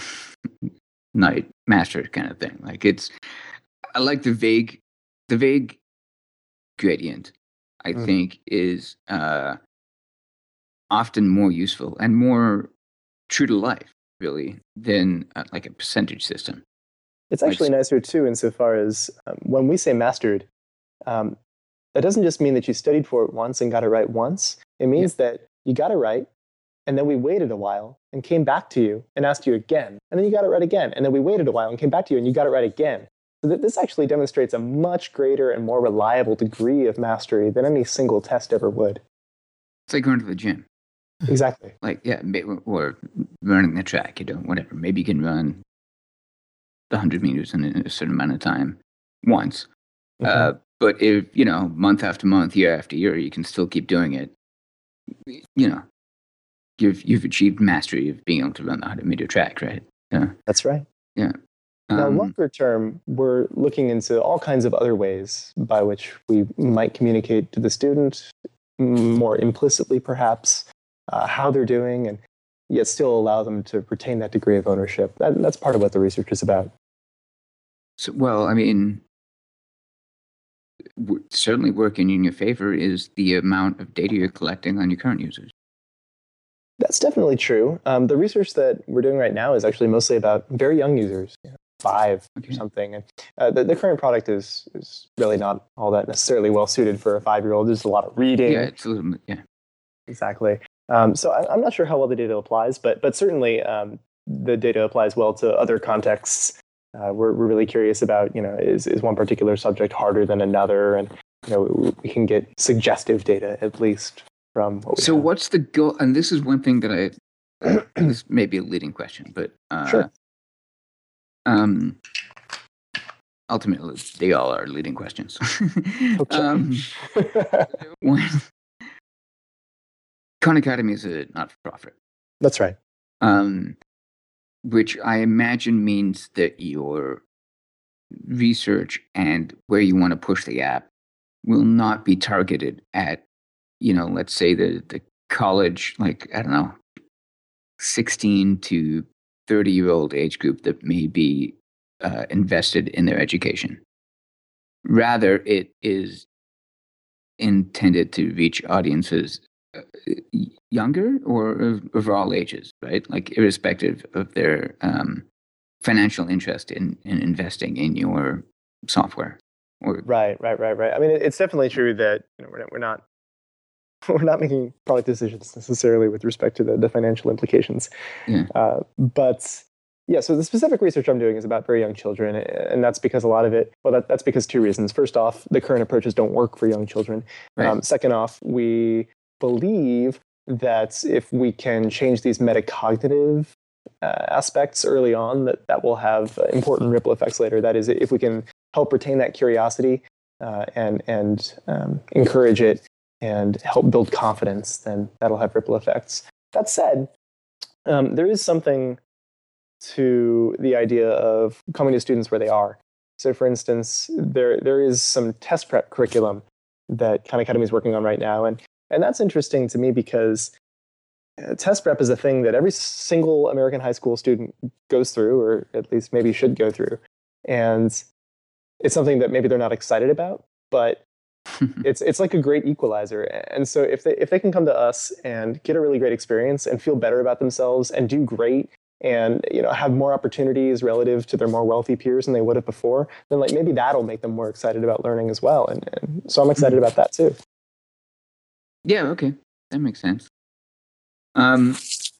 Knight Master kind of thing. Like it's, I like the vague, the vague gradient. I mm. think is uh, often more useful and more true to life, really, than uh, like a percentage system. It's actually like, nicer too, insofar as um, when we say mastered. Um, that doesn't just mean that you studied for it once and got it right once. It means yeah. that you got it right, and then we waited a while and came back to you and asked you again, and then you got it right again, and then we waited a while and came back to you and you got it right again. So that this actually demonstrates a much greater and more reliable degree of mastery than any single test ever would. It's like going to the gym. Exactly. Like, yeah, or running the track, you know, whatever. Maybe you can run the one hundred meters in a certain amount of time once. Mm-hmm. Uh, But if, you know, month after month, year after year, you can still keep doing it, you know, you've you've achieved mastery of being able to run the one hundred meter track, right? Yeah. That's right. Yeah. Um, now, um, longer term, we're looking into all kinds of other ways by which we might communicate to the student, more implicitly perhaps, uh, how they're doing, and yet still allow them to retain that degree of ownership. That, that's part of what the research is about. So, well, I mean... certainly working in your favor is the amount of data you're collecting on your current users. That's definitely true. Um, the research that we're doing right now is actually mostly about very young users, you know, five okay. or something. And uh, the, the current product is is really not all that necessarily well suited for a five-year-old. There's a lot of reading. Yeah, it's a little bit, yeah. Exactly. Um, so I, I'm not sure how well the data applies, but but certainly um, the data applies well to other contexts. Uh, we're we're really curious about, you know, is is one particular subject harder than another, and you know we can get suggestive data at least from. What we so have. What's the goal? And this is one thing that I this may be a leading question, but uh, sure. Um, ultimately, they all are leading questions. Okay. um, when, Khan Academy is a not-for-profit. That's right. Um, which I imagine means that your research and where you want to push the app will not be targeted at, you know, let's say the, the college, like, I don't know, sixteen to thirty year old age group that may be uh, invested in their education. Rather, it is intended to reach audiences uh, younger or of, of all ages, right? Like irrespective of their um, financial interest in, in investing in your software. Or Right, right, right, right. I mean, it- it's definitely true that you know we're not, we're not we're not making product decisions necessarily with respect to the, the financial implications. Yeah. Uh, but yeah, so the specific research I'm doing is about very young children, and that's because a lot of it, well, that, that's because two reasons. First off, the current approaches don't work for young children. Right. Um, second off, we believe that if we can change these metacognitive uh, aspects early on, that that will have uh, important ripple effects later. That is, if we can help retain that curiosity uh, and and um, encourage it and help build confidence, then that'll have ripple effects. That said, um, there is something to the idea of coming to students where they are. So, for instance, there there is some test prep curriculum that Khan Academy is working on right now, and and that's interesting to me because uh, test prep is a thing that every single American high school student goes through, or at least maybe should go through, and it's something that maybe they're not excited about, but it's it's like a great equalizer. And so if they if they can come to us and get a really great experience and feel better about themselves and do great and you know have more opportunities relative to their more wealthy peers than they would have before, then like maybe that'll make them more excited about learning as well. And, and so I'm excited about that too. Yeah, okay. That makes sense. Um,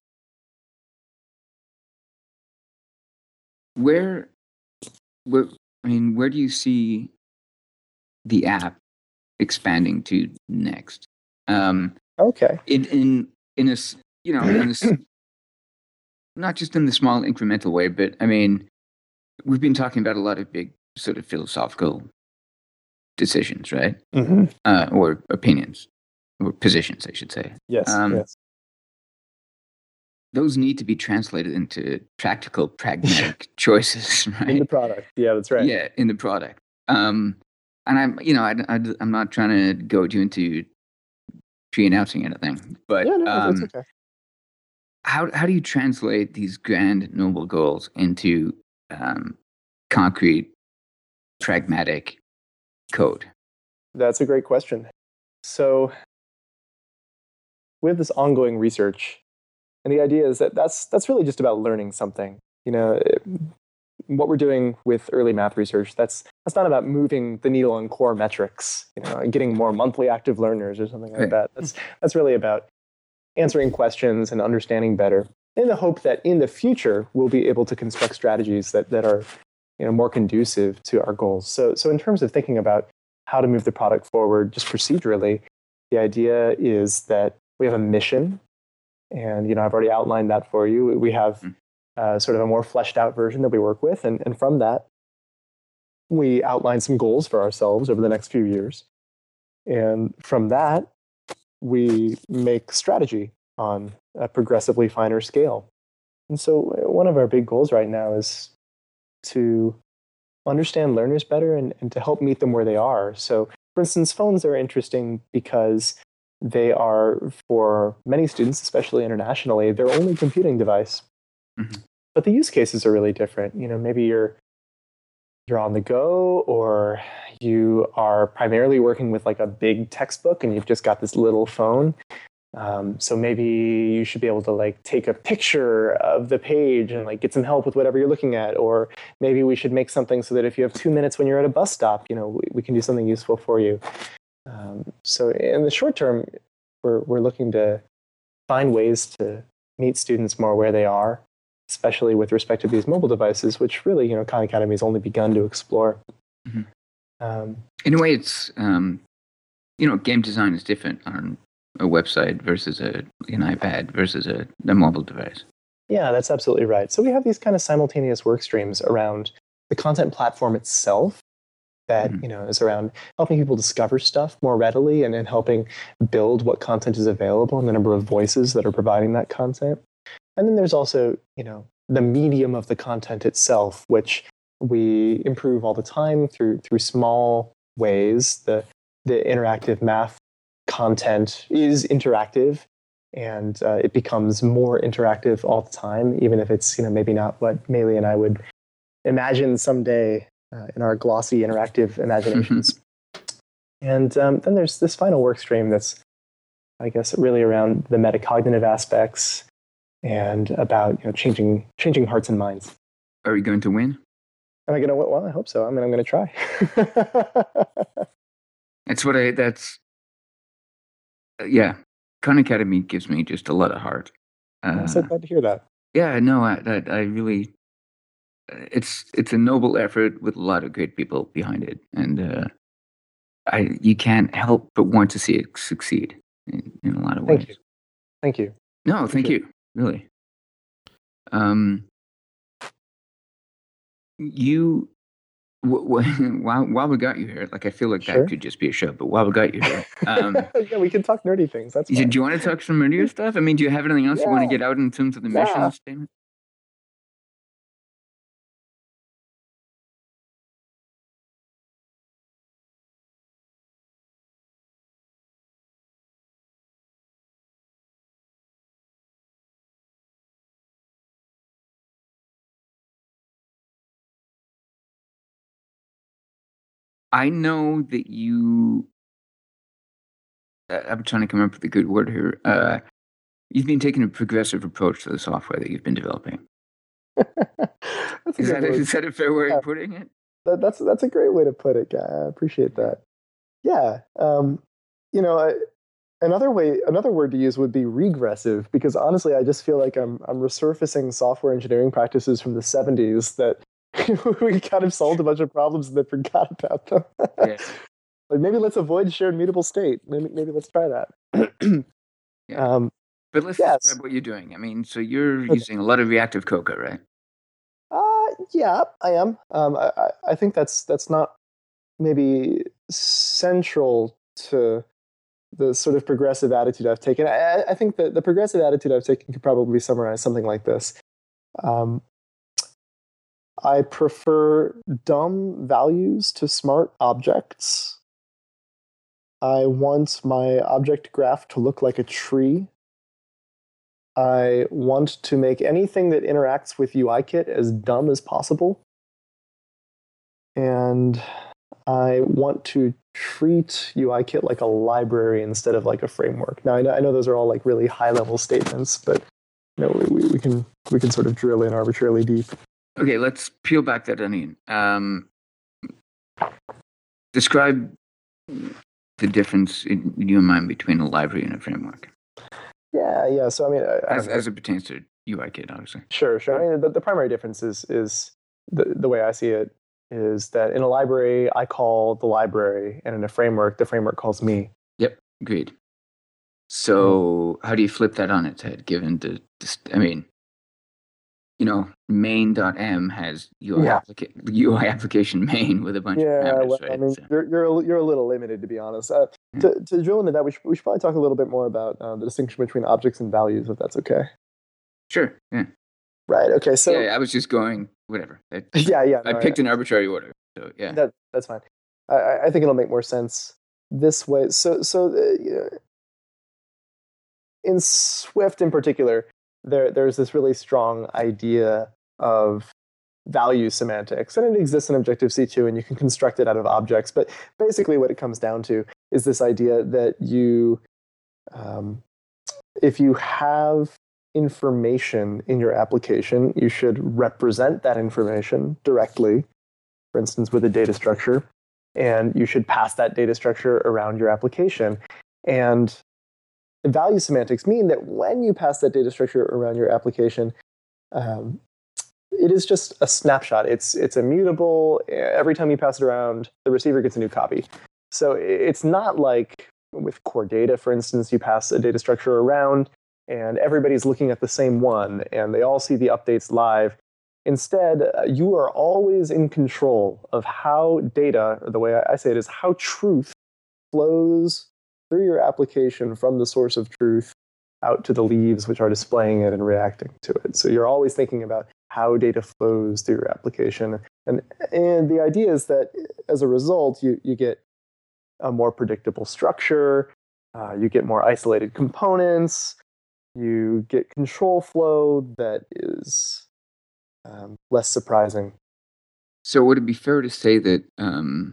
where, where, I mean, where do you see the app expanding to next? Um, Okay. in in in a s- you know in a s not just in the small incremental way, but I mean, we've been talking about a lot of big sort of philosophical decisions, right? Mm-hmm. Uh, or opinions, or positions, I should say. Yes. Um, yes. Those need to be translated into practical, pragmatic choices, right? In the product. Yeah, that's right. Yeah, in the product. Um, and I'm, you know, I, I, I'm not trying to go you into pre-announcing anything, but Yeah, no, um, it's okay. how how do you translate these grand, noble goals into um, concrete, pragmatic code? That's a great question. So we have this ongoing research, and the idea is that that's that's really just about learning something. You know, it, what we're doing with early math research, that's that's not about moving the needle on core metrics, you know, and getting more monthly active learners or something like Right. that. That's that's really about answering questions and understanding better, in the hope that in the future we'll be able to construct strategies that that are you know more conducive to our goals. So so in terms of thinking about how to move the product forward, just procedurally, the idea is that we have a mission, and you know I've already outlined that for you. We have uh, sort of a more fleshed out version that we work with, and, and from that we outline some goals for ourselves over the next few years, and from that we make strategy on a progressively finer scale. And so one of our big goals right now is to understand learners better and, and to help meet them where they are. So, for instance, phones are interesting because they are, for many students, especially internationally, their only computing device. Mm-hmm. But the use cases are really different. You know, maybe you're you're on the go, or you are primarily working with like a big textbook and you've just got this little phone. Um, so maybe you should be able to like take a picture of the page and like get some help with whatever you're looking at. Or maybe we should make something so that if you have two minutes when you're at a bus stop, you know, we, we can do something useful for you. Um, so in the short term, we're we're looking to find ways to meet students more where they are, especially with respect to these mobile devices, which really, you know, Khan Academy has only begun to explore. Mm-hmm. Um, In a way, it's um, you know, game design is different on a website versus a an iPad versus a, a mobile device. Yeah, that's absolutely right. So we have these kind of simultaneous work streams around the content platform itself that Mhm. you know is around helping people discover stuff more readily and, and helping build what content is available and the number of voices that are providing that content. And then there's also you know the medium of the content itself, which we improve all the time through through small ways. The the interactive math content is interactive, and uh, it becomes more interactive all the time, even if it's you know maybe not what Maylee and I would imagine someday uh, in our glossy interactive imaginations. And um, then there's this final work stream that's, I guess, really around the metacognitive aspects and about you know changing changing hearts and minds. Are we going to win? Am I going to? Well, I hope so. I mean, I'm going to try. That's what I. That's uh, yeah. Khan Academy gives me just a lot of heart. Uh, I'm so glad to hear that. yeah, no, I, I, I really. It's it's a noble effort with a lot of great people behind it, and uh, I you can't help but want to see it succeed in, in a lot of ways. Thank you. Thank you. No, thank Appreciate you. Really. Um, you w- w- while while we got you here, like I feel like Sure. that could just be a show, but while we got you here, um, Yeah, we can talk nerdy things. That's do fine. you want to talk some nerdier stuff? I mean, do you have anything else you want to Yeah. get out in terms of the Yeah. mission statement? I know that you. Uh, I'm trying to come up with a good word here. Uh, you've been taking a progressive approach to the software that you've been developing. That's a Is good that, a, word. is that a fair way Yeah. of putting it? That, that's that's a great way to put it, Guy. I appreciate that. Yeah. Um, you know, I, another way, another word to use would be regressive, because honestly, I just feel like I'm I'm resurfacing software engineering practices from the seventies that we kind of solved a bunch of problems and then forgot about them. Yeah. Like maybe let's avoid shared mutable state. Maybe maybe let's try that. Yeah. um, But let's yes. describe what you're doing. I mean, so you're Okay. using a lot of reactive Coca, right? Uh, yeah, I am. Um, I, I- I think that's that's not maybe central to the sort of progressive attitude I've taken. I, I think that the progressive attitude I've taken could probably summarize something like this. Um, I prefer dumb values to smart objects. I want my object graph to look like a tree. I want to make anything that interacts with UIKit as dumb as possible. And I want to treat UIKit like a library instead of like a framework. Now, I know, I know those are all like really high-level statements, but you know, we, we can we can sort of drill in arbitrarily deep. Okay, let's peel back that onion. Um, describe the difference in your mind between a library and a framework, Yeah, yeah. So I mean, I, I as, don't know. as it pertains to UIKit, obviously. Sure, sure. I mean, the, the primary difference is is the the way I see it is that in a library I call the library, and in a framework the framework calls me. Yep, agreed. So how do you flip that on its head, given the, the I mean, you know, main.m has U I, Yeah. applica- U I application main with a bunch of Yeah, parameters, well, right? I mean, So- you're you're a, you're a little limited, to be honest. Uh, Yeah. to to drill into that, we should we should probably talk a little bit more about uh, the distinction between objects and values, if that's okay. Sure, yeah. Right. Okay. So yeah, I was just going, whatever. I, yeah, yeah. I no, picked an arbitrary order, so yeah. That that's fine. I- I, I think it'll make more sense this way. So so uh, you know, in Swift in particular, there there's this really strong idea of value semantics, and it exists in Objective C too, and you can construct it out of objects. But basically, what it comes down to is this idea that you, um, if you have information in your application, you should represent that information directly, for instance, with a data structure, and you should pass that data structure around your application. And value semantics mean that when you pass that data structure around your application, um, it is just a snapshot. It's it's immutable. Every time you pass it around, the receiver gets a new copy. So it's not like with core data, for instance, you pass a data structure around and everybody's looking at the same one and they all see the updates live. Instead, uh, you are always in control of how data, or the way I, I say it is how truth flows through your application from the source of truth out to the leaves which are displaying it and reacting to it. So you're always thinking about how data flows through your application. And, and the idea is that as a result, you, you get a more predictable structure, uh, you get more isolated components, you get control flow that is um, less surprising. So would it be fair to say that um,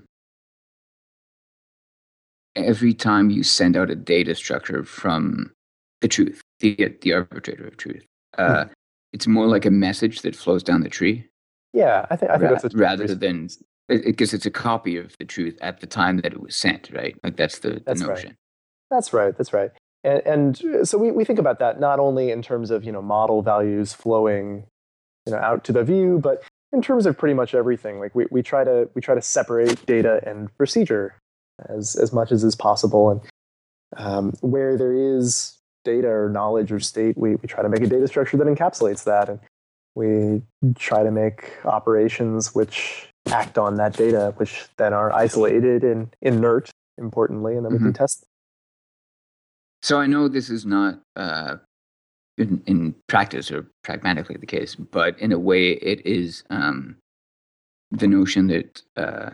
every time you send out a data structure from the truth, the the arbitrator of truth, uh, mm-hmm. it's more like a message that flows down the tree? Yeah, I think I think Ra- that's a rather than because it, it's a copy of the truth at the time that it was sent, right? Like that's the, the that's notion. Right. That's right. That's right. And, and so we, we think about that not only in terms of, you know, model values flowing, you know, out to the view, but in terms of pretty much everything. Like we, we try to we try to separate data and procedure as as much as is possible, and um, where there is data or knowledge or state, we, we try to make a data structure that encapsulates that, and we try to make operations which act on that data, which then are isolated and inert, importantly, and then we mm-hmm. can test them. So I know this is not uh, in, in practice or pragmatically the case, but in a way it is um, the notion that uh,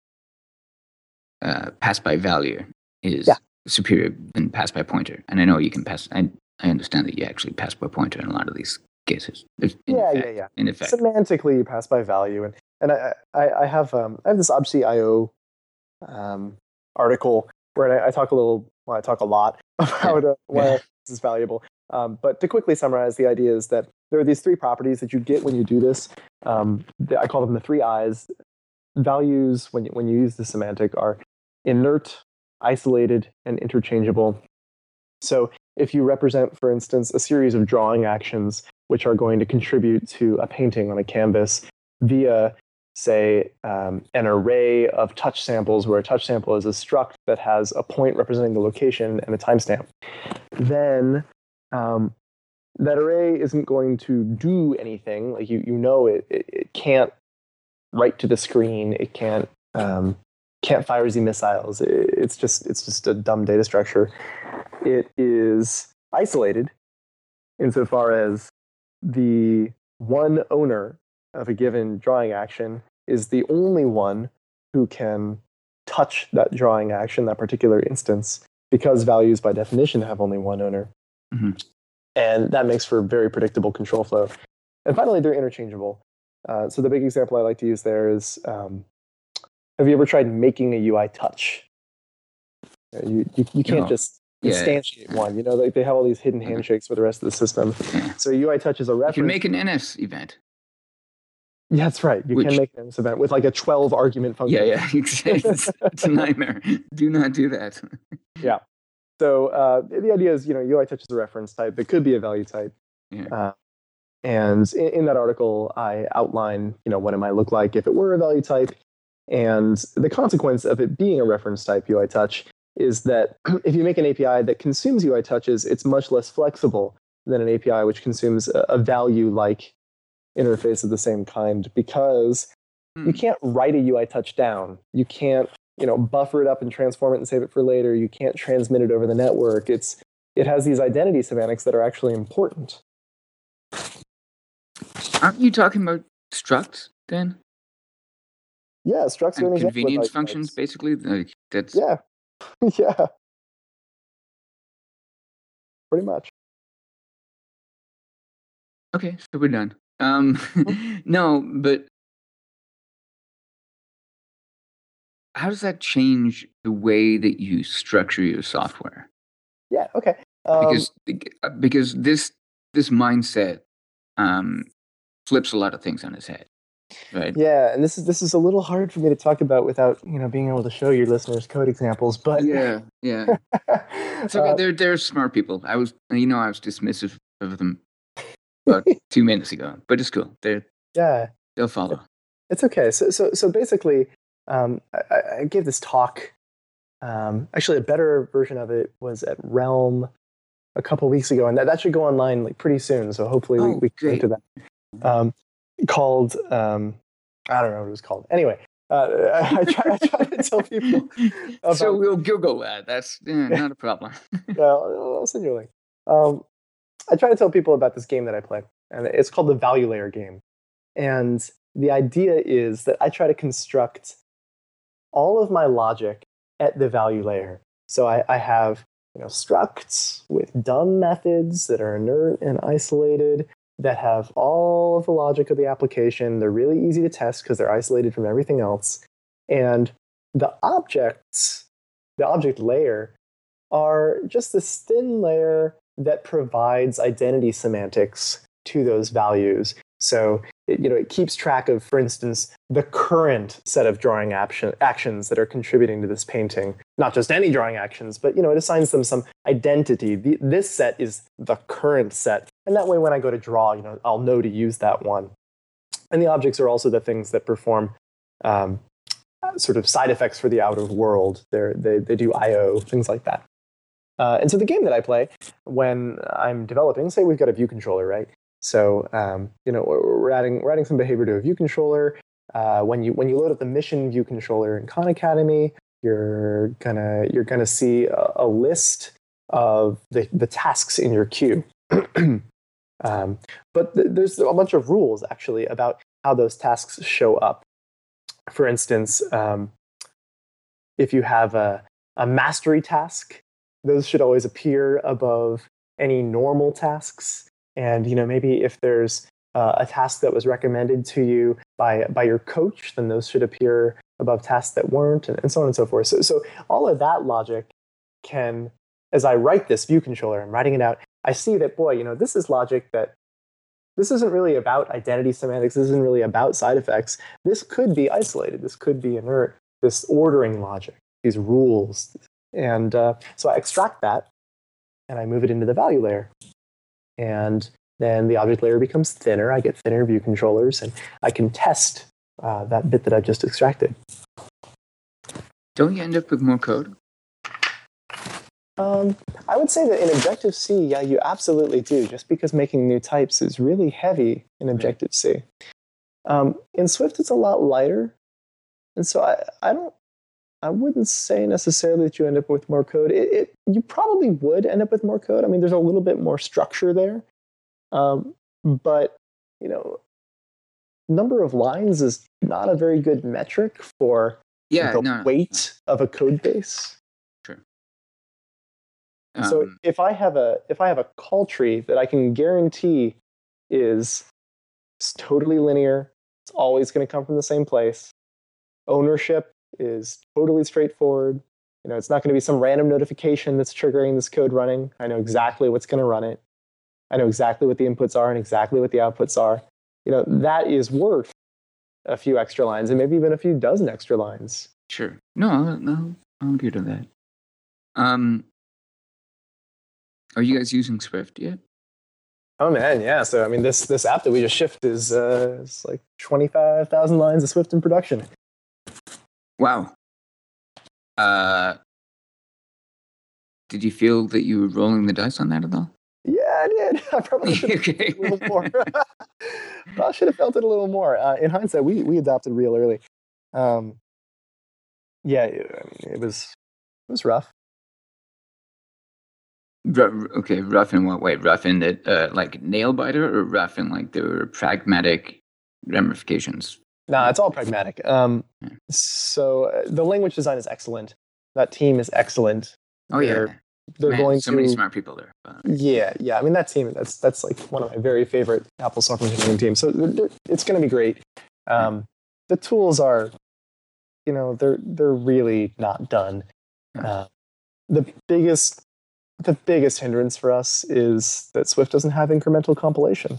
uh, pass by value is yeah. superior than pass by pointer. And I know you can pass, I, I understand that you actually pass by pointer in a lot of these cases. In yeah, effect, yeah, yeah. In effect. Semantically, you pass by value. And, and I, I, I have um, I have this Obfuscate dot I O um, article where I, I talk a little, well, I talk a lot about yeah. uh, why yeah. this is valuable. Um, but to quickly summarize, the idea is that there are these three properties that you get when you do this. Um, I call them the three I's. Values, when you, when you use the semantic, are inert, isolated, and interchangeable. So if you represent, for instance, a series of drawing actions which are going to contribute to a painting on a canvas via, say, um, an array of touch samples, where a touch sample is a struct that has a point representing the location and a timestamp, then um, that array isn't going to do anything. Like you, you know, it, it, it can't write to the screen. It can't um, can't fire Z missiles. It, it's just it's just a dumb data structure. It is isolated insofar as the one owner of a given drawing action is the only one who can touch that drawing action, that particular instance, because values by definition have only one owner. Mm-hmm. And that makes for very predictable control flow. And finally, they're interchangeable. Uh, so the big example I like to use there is, um, have you ever tried making a U I touch? You, you, you can't no. just instantiate yeah. one. You know, like they have all these hidden handshakes for the rest of the system. Yeah. So U I touch is a reference. You can make an N S event. Yeah, that's right. You Which, can make an N S event with like a twelve argument function. Yeah, yeah. It's, it's a nightmare. Do not do that. Yeah. So uh, the idea is, you know, U I touch is a reference type. It could be a value type. Yeah. Uh, and in, in that article, I outline, you know, what it might look like if it were a value type. And the consequence of it being a reference type U I touch is that if you make an A P I that consumes U I touches, it's much less flexible than an A P I which consumes a, a value-like interface of the same kind, because hmm. you can't write a U I touch down. You can't, you know, buffer it up and transform it and save it for later. You can't transmit it over the network. It's it has these identity semantics that are actually important. Aren't you talking about structs then? Yeah, structs and are an convenience functions, types. Basically. Like that's yeah, yeah, pretty much. Okay, so we're done. Um, no, but how does that change the way that you structure your software? Yeah. Okay. Um, because because this this mindset um, flips a lot of things on its head. Right. Yeah, and this is this is a little hard for me to talk about without, you know, being able to show your listeners code examples. But yeah, yeah, it's okay. Uh, they're they're smart people. I was, you know, I was dismissive of them about two minutes ago, but it's cool. They yeah, they'll follow. It's okay. So so so basically, um, I, I gave this talk. Um, actually, a better version of it was at Realm a couple weeks ago, and that, that should go online like pretty soon. So hopefully oh, we we can get to that. Um, called um, I don't know what it was called. Anyway, uh, I, try, I try to tell people about. So we'll Google that. That's eh, not a problem. uh, I'll send you a link. Um, I try to tell people about this game that I play, and it's called the Value Layer game. And the idea is that I try to construct all of my logic at the value layer. So I, I have you know structs with dumb methods that are inert and isolated that have all of the logic of the application. They're really easy to test because they're isolated from everything else. And the objects, the object layer, are just this thin layer that provides identity semantics to those values. So it, you know, it keeps track of, for instance, the current set of drawing action, actions that are contributing to this painting. Not just any drawing actions, but you know, it assigns them some identity. The, this set is the current set. And that way when I go to draw, you know, I'll know to use that one. And the objects are also the things that perform um, sort of side effects for the outer world. They're, they they do I O, things like that. Uh, and so the game that I play when I'm developing, say we've got a view controller, right? So um, you know we're adding we're adding some behavior to a view controller. Uh, when you when you load up the mission view controller in Khan Academy, you're gonna you're gonna see a, a list of the, the tasks in your queue. um, but th- there's a bunch of rules actually about how those tasks show up. For instance, um, if you have a, a mastery task, those should always appear above any normal tasks. And you know, maybe if there's uh, a task that was recommended to you by by your coach, then those should appear above tasks that weren't, and, and so on and so forth. So, so all of that logic can, as I write this view controller, I'm writing it out, I see that, boy, you know, this is logic that this isn't really about identity semantics. This isn't really about side effects. This could be isolated. This could be inert. This ordering logic, these rules. And uh, so I extract that, and I move it into the value layer. And then the object layer becomes thinner. I get thinner view controllers, and I can test uh, that bit that I've just extracted. Don't you end up with more code? Um, I would say that in Objective-C, yeah, you absolutely do, just because making new types is really heavy in Objective-C. Um, in Swift, it's a lot lighter. And so I, I don't, I wouldn't say necessarily that you end up with more code. It, it, you probably would end up with more code. I mean, there's a little bit more structure there. Um, but, you know, number of lines is not a very good metric for yeah, the no, weight no. of a code base. Sure. So Um, if I have a if I have a call tree that I can guarantee is totally linear, it's always going to come from the same place. Ownership is totally straightforward. You know, it's not going to be some random notification that's triggering this code running. I know exactly what's going to run it. I know exactly what the inputs are and exactly what the outputs are. You know, that is worth a few extra lines and maybe even a few dozen extra lines. Sure. No, no, I'm good on that. Um, are you guys using Swift yet? Oh man, yeah. So I mean, this this app that we just shipped is uh, it's like twenty-five thousand lines of Swift in production. Wow. Uh, did you feel that you were rolling the dice on that at all? Yeah, I did. I probably should have Okay. felt it a little more. Probably should have felt it a little more. Uh, in hindsight, we we adopted real early. Um, yeah, it, I mean, it was it was rough. Ru- okay, rough in what way? Rough in that, uh, like nail biter, or rough in like there were pragmatic ramifications? No, it's all pragmatic. Um, Yeah. so uh, the language design is excellent. That team is excellent. Oh yeah, They're, they're Man, going so to. many smart people there. But, Yeah, yeah. I mean, that team, that's that's like one of my very favorite Apple software engineering teams. So they're- they're- it's going to be great. Um, the tools are, you know, they're they're really not done. Uh, the biggest the biggest hindrance for us is that Swift doesn't have incremental compilation.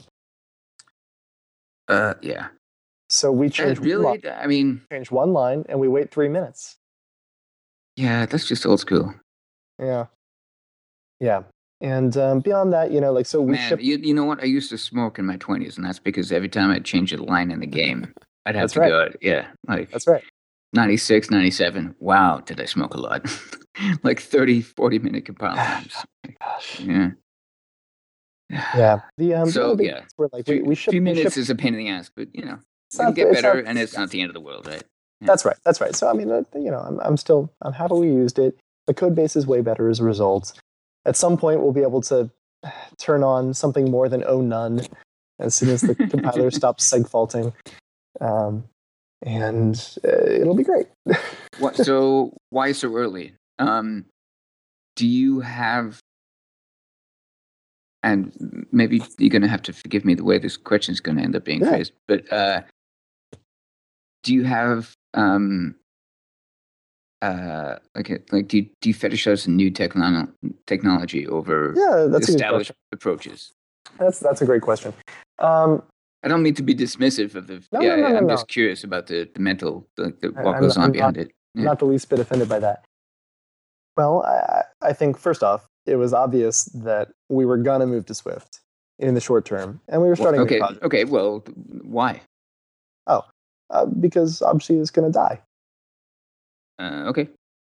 uh, yeah. So we Uh, change one really? line, I mean, change one line and we wait three minutes. yeah, that's just old school. Yeah, yeah. And um, beyond that, you know, like so we Man, ship. you, you know what? I used to smoke in my twenties, and that's because every time I'd change a line in the game, I'd have That's to right. go, yeah, like That's right. ninety-six, ninety-seven. Wow, did I smoke a lot? Like thirty, forty minute compile times. Gosh. Yeah. Yeah. The um. the So other big yeah, things were like we few, we ship few we minutes ship. is a pain in the ass, but you know It's it'll not. get It's better, not. and it's not the end of the world, right? Yeah. That's right. That's right. So I mean, uh, you know, I'm I'm still I'm happy we used it. The code base is way better as a result. At some point, we'll be able to turn on something more than oh none as soon as the compiler stops segfaulting, um, and uh, it'll be great. What? So why so early? Um, do you have? And maybe you're going to have to forgive me the way this question is going to end up being Yeah. phrased, but uh, do you have um, uh, like like do you, do you fetishize new techno- technology over Yeah, that's a good established question. approaches? That's that's a great question. Um, I don't mean to be dismissive of the. no, Yeah, no, no, no, I'm no. just curious about the, the mental, the, the I- what I'm goes not, on I'm not, behind it. Yeah. not the least bit offended by that. Well, I, I think first off, it was obvious that we were gonna move to Swift in the short term, and we were starting a new Okay, project. okay. Well, why? Oh, uh, because obviously it's gonna die. Uh, okay.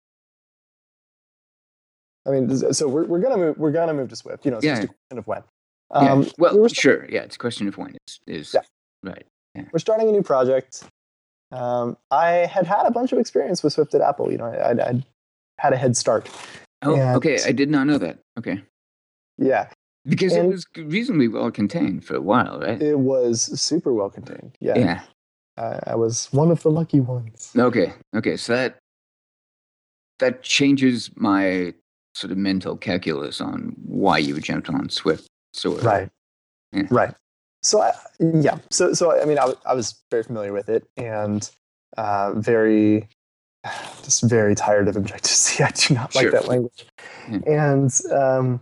I mean, this- so we're, we're gonna move. We're gonna move to Swift. You know, it's Yeah. just a question of when. Yeah. Um, Well, we were st- sure. Yeah, it's a question of when. Is is Yeah. right. we're starting a new project. Um, I had had a bunch of experience with Swift at Apple. You know, I, I'd, I'd had a head start. Oh, And- okay. I did not know that. Okay. Yeah, Because it And- was reasonably well contained for a while, right? it was super well contained. Yeah, Yeah. I, I was one of the lucky ones. Okay. Okay. So that that changes my sort of mental calculus on why you jumped on Swift so early. Right. Yeah. Right. So I, yeah. So so I mean, I was I was very familiar with it and uh, very just very tired of Objective C. I do not like Sure. that language. Yeah. And um,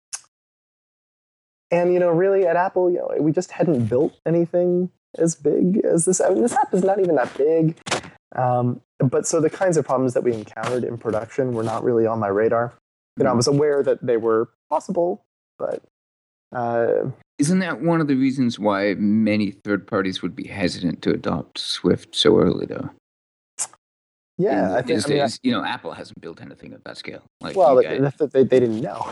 and you know, really at Apple, you know, we just hadn't built anything as big as this. I mean, this app is not even that big. Um, but so the kinds of problems that we encountered in production were not really on my radar. You know, I was aware that they were possible, but uh, Isn't that one of the reasons why many third parties would be hesitant to adopt Swift so early, though? yeah, I think. is, I mean, I- is, you know, Apple hasn't built anything of that scale. Like well, you they, guys. they, they didn't know.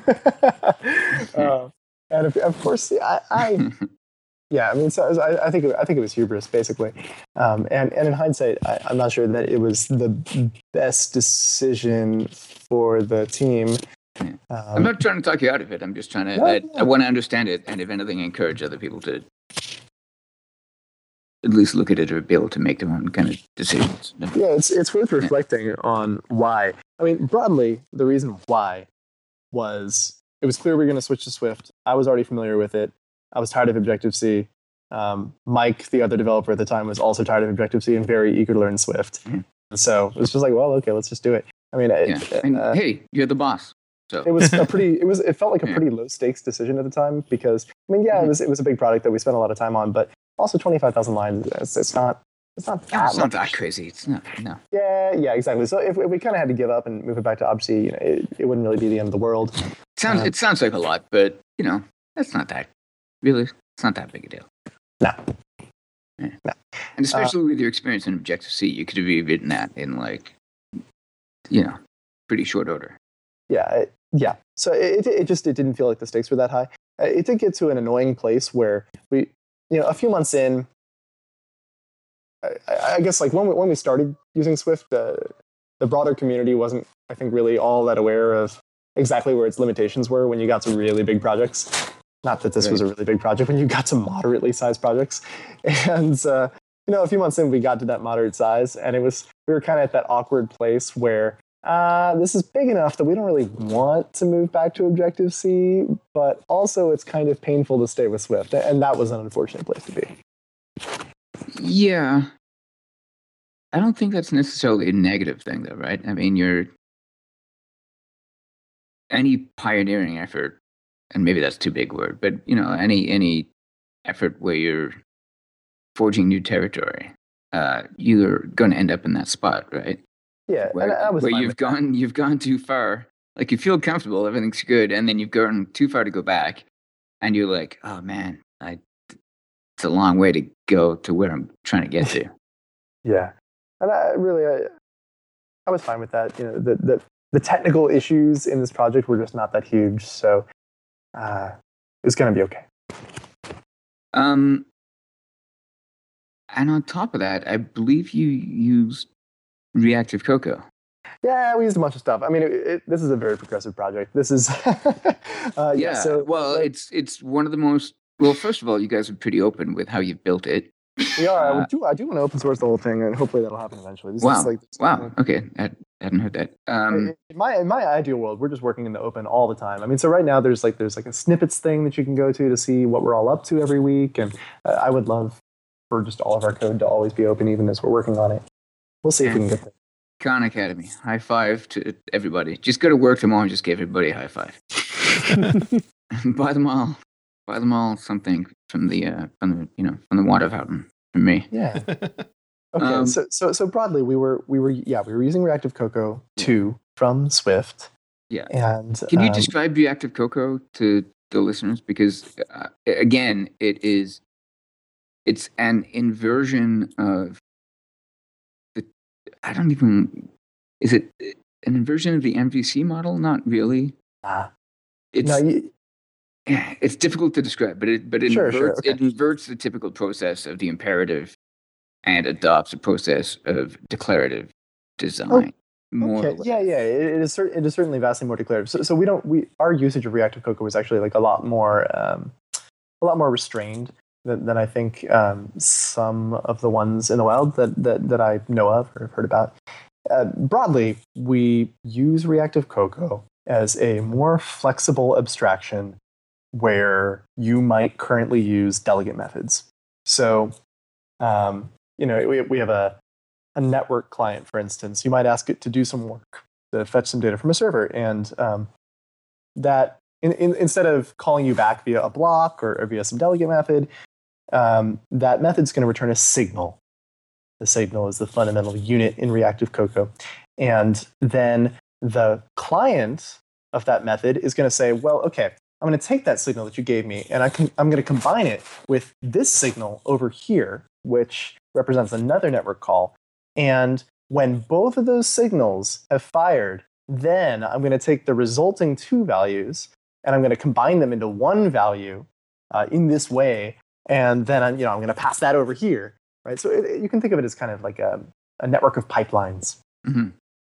uh, and of, of course, I, I yeah, I mean, so I, I think it, I think it was hubris, basically. Um, and and in hindsight, I, I'm not sure that it was the best decision for the team. Yeah. Um, I'm not trying to talk you out of it. I'm just trying to. No, I, no. I want to understand it, and if anything, encourage other people to at least look at it or be able to make their own kind of decisions. Yeah, it's it's worth reflecting on why. I mean, broadly, the reason why was it was clear we were going to switch to Swift. I was already familiar with it. I was tired of Objective C. Um, Mike, the other developer at the time, was also tired of Objective C and very eager to learn Swift. Mhm. So it was just like, well, okay, let's just do it. I mean, it, Yeah. And uh, hey, you're the boss. So it was a pretty. It was. It felt like a Yeah. pretty low stakes decision at the time because I mean, yeah, Mhm. it was. It was a big product that we spent a lot of time on, but also twenty five thousand lines. It's, it's not. It's not No, that it's not much. that crazy. It's not. No. Yeah, yeah, exactly. So if, if we kind of had to give up and move it back to Objective-C, you know, it, it wouldn't really be the end of the world. It sounds. Um, it sounds like a lot, but you know, that's not that. Really, it's not that big a deal. No. Yeah. No. And especially with your experience in Objective C, you could have written that in like, you know, pretty short order. Yeah, it, yeah. So it, it just it didn't feel like the stakes were that high. Uh, It did get to an annoying place where we, you know, a few months in, I, I I guess like when we, when we started using Swift, uh, the broader community wasn't, I think, really all that aware of exactly where its limitations were when you got to really big projects. Not that this was a really big project, when you got to moderately sized projects. And, uh, you know, a few months in, we got to that moderate size, and it was, we were kind of at that awkward place where uh, this is big enough that we don't really want to move back to Objective-C, but also it's kind of painful to stay with Swift. And that was an unfortunate place to be. Yeah. I don't think that's necessarily a negative thing, though, right? I mean, you're any pioneering effort, and maybe that's too big a word, but you know, any any effort where you're forging new territory, uh, you're going to end up in that spot, right? Yeah, Where, and I was where fine you've with that. gone, you've gone too far. Like you feel comfortable, everything's good, and then you've gone too far to go back, and you're like, oh man, I, it's a long way to go to where I'm trying to get to. Yeah, and I really, I, I was fine with that. You know, the, the the technical issues in this project were just not that huge. So, uh, is going to be okay. Um, and on top of that, I believe you used Reactive Cocoa. Yeah, we used a bunch of stuff. I mean, it, it, this is a very progressive project. This is, uh, yeah. Yeah. So, well, like, it's it's one of the most. Well, first of all, you guys are pretty open with how you built it. we are. I Uh, would do. I do want to open source the whole thing, and hopefully that'll happen eventually. This wow. is like, wow. Okay. I hadn't heard that. Um, in my in my ideal world, we're just working in the open all the time. I mean, so right now there's like there's like a snippets thing that you can go to to see what we're all up to every week, and uh, I would love for just all of our code to always be open, even as we're working on it. We'll see if we can get there. Khan Academy, high five to everybody. Just go to work tomorrow and just give everybody a high five. Buy them all. Buy them all something from the uh, from the you know from the water fountain from me. Yeah. Okay. Um, so so so broadly, we were we were yeah we were using Reactive Cocoa two from Swift. Yeah. And can you um, describe Reactive Cocoa to the listeners? Because uh, again, it is it's an inversion of the. I don't even. Is it an inversion of the M V C model? Not really. Uh, It's. no, you, It's difficult to describe, but it but it Sure, inverts sure, okay. it inverts the typical process of the imperative, and adopts a process of declarative design. More or okay. less. Yeah, yeah. It, it is. Cer- it is certainly vastly more declarative. So, so we don't. We our usage of Reactive Cocoa was actually like a lot more, um, a lot more restrained than, than I think um, some of the ones in the wild that that, that I know of or have heard about. Uh, broadly, we use Reactive Cocoa as a more flexible abstraction where you might currently use delegate methods. So, um, you know, we, we have a, a network client, for instance. You might ask it to do some work, to fetch some data from a server. And um, that, in, in, instead of calling you back via a block or, or via some delegate method, um, that method's going to return a signal. The signal is the fundamental unit in Reactive Cocoa. And then the client of that method is going to say, well, okay, I'm going to take that signal that you gave me, and I can, I'm going to combine it with this signal over here, which represents another network call. And when both of those signals have fired, then I'm going to take the resulting two values, and I'm going to combine them into one value uh, in this way, and then I'm, you know, I'm going to pass that over here, right? So it, it, you can think of it as kind of like a, a network of pipelines. Mm-hmm.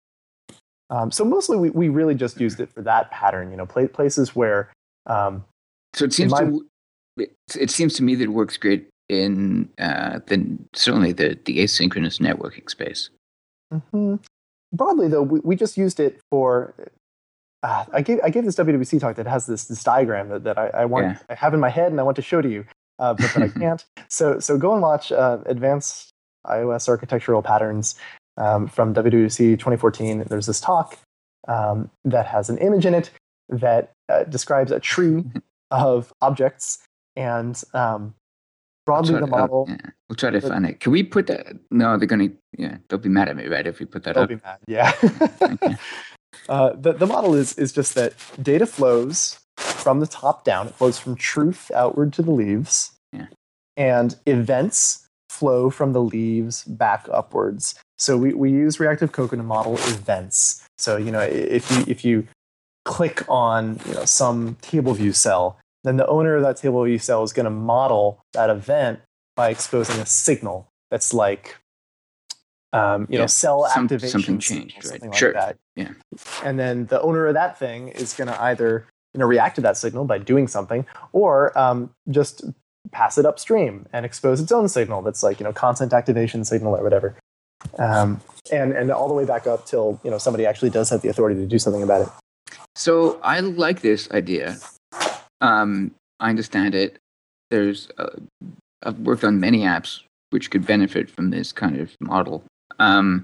Um, so mostly we, we really just used it for that pattern, you know, pla- places where. Um, so it seems my, to it, it seems to me that it works great in uh, the certainly the the asynchronous networking space. Mm-hmm. Broadly, though, we, we just used it for. Uh, I gave I gave this W W C talk that has this this diagram that, that I, I want Yeah. I have in my head and I want to show to you, uh, but, but I can't. So so go and watch uh, Advanced iOS Architectural Patterns um, from W W C twenty fourteen. There's this talk um, that has an image in it that uh, describes a tree of objects, and um, broadly the to, model. Uh, yeah. We'll try to find it. Can we put that? No, they're gonna. Yeah, they'll be mad at me, right? If we put that They'll up. be mad. Yeah. Okay. uh, the the model is is just that data flows from the top down. It flows from truth outward to the leaves, Yeah. and events flow from the leaves back upwards. So we, we use Reactive Cocoa to model events. So you know if you if you click on you know some table view cell, then the owner of that table view cell is going to model that event by exposing a signal that's like um, you Yeah, know cell some- activation something signal, changed, right? something Sure. like that. Yeah. And then the owner of that thing is going to either you know react to that signal by doing something, or um, just pass it upstream and expose its own signal that's like you know content activation signal or whatever. Um, and and all the way back up till you know somebody actually does have the authority to do something about it. So I like this idea. Um, I understand it. There's uh, I've worked on many apps which could benefit from this kind of model. Um,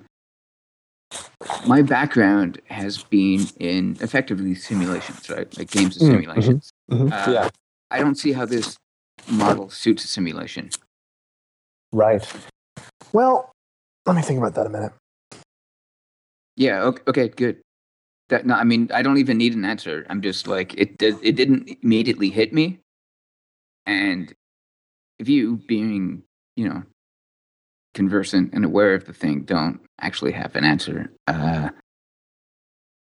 my background has been in effectively simulations, right? Like games of Mm, simulations. Mhm. Uh, yeah, I don't see how this model suits a simulation. right. Well, let me think about that a minute. Yeah. Okay. okay good. That no, I mean, I don't even need an answer. I'm just like it. Did, it didn't immediately hit me, and if you, being you know, conversant and aware of the thing, don't actually have an answer, uh,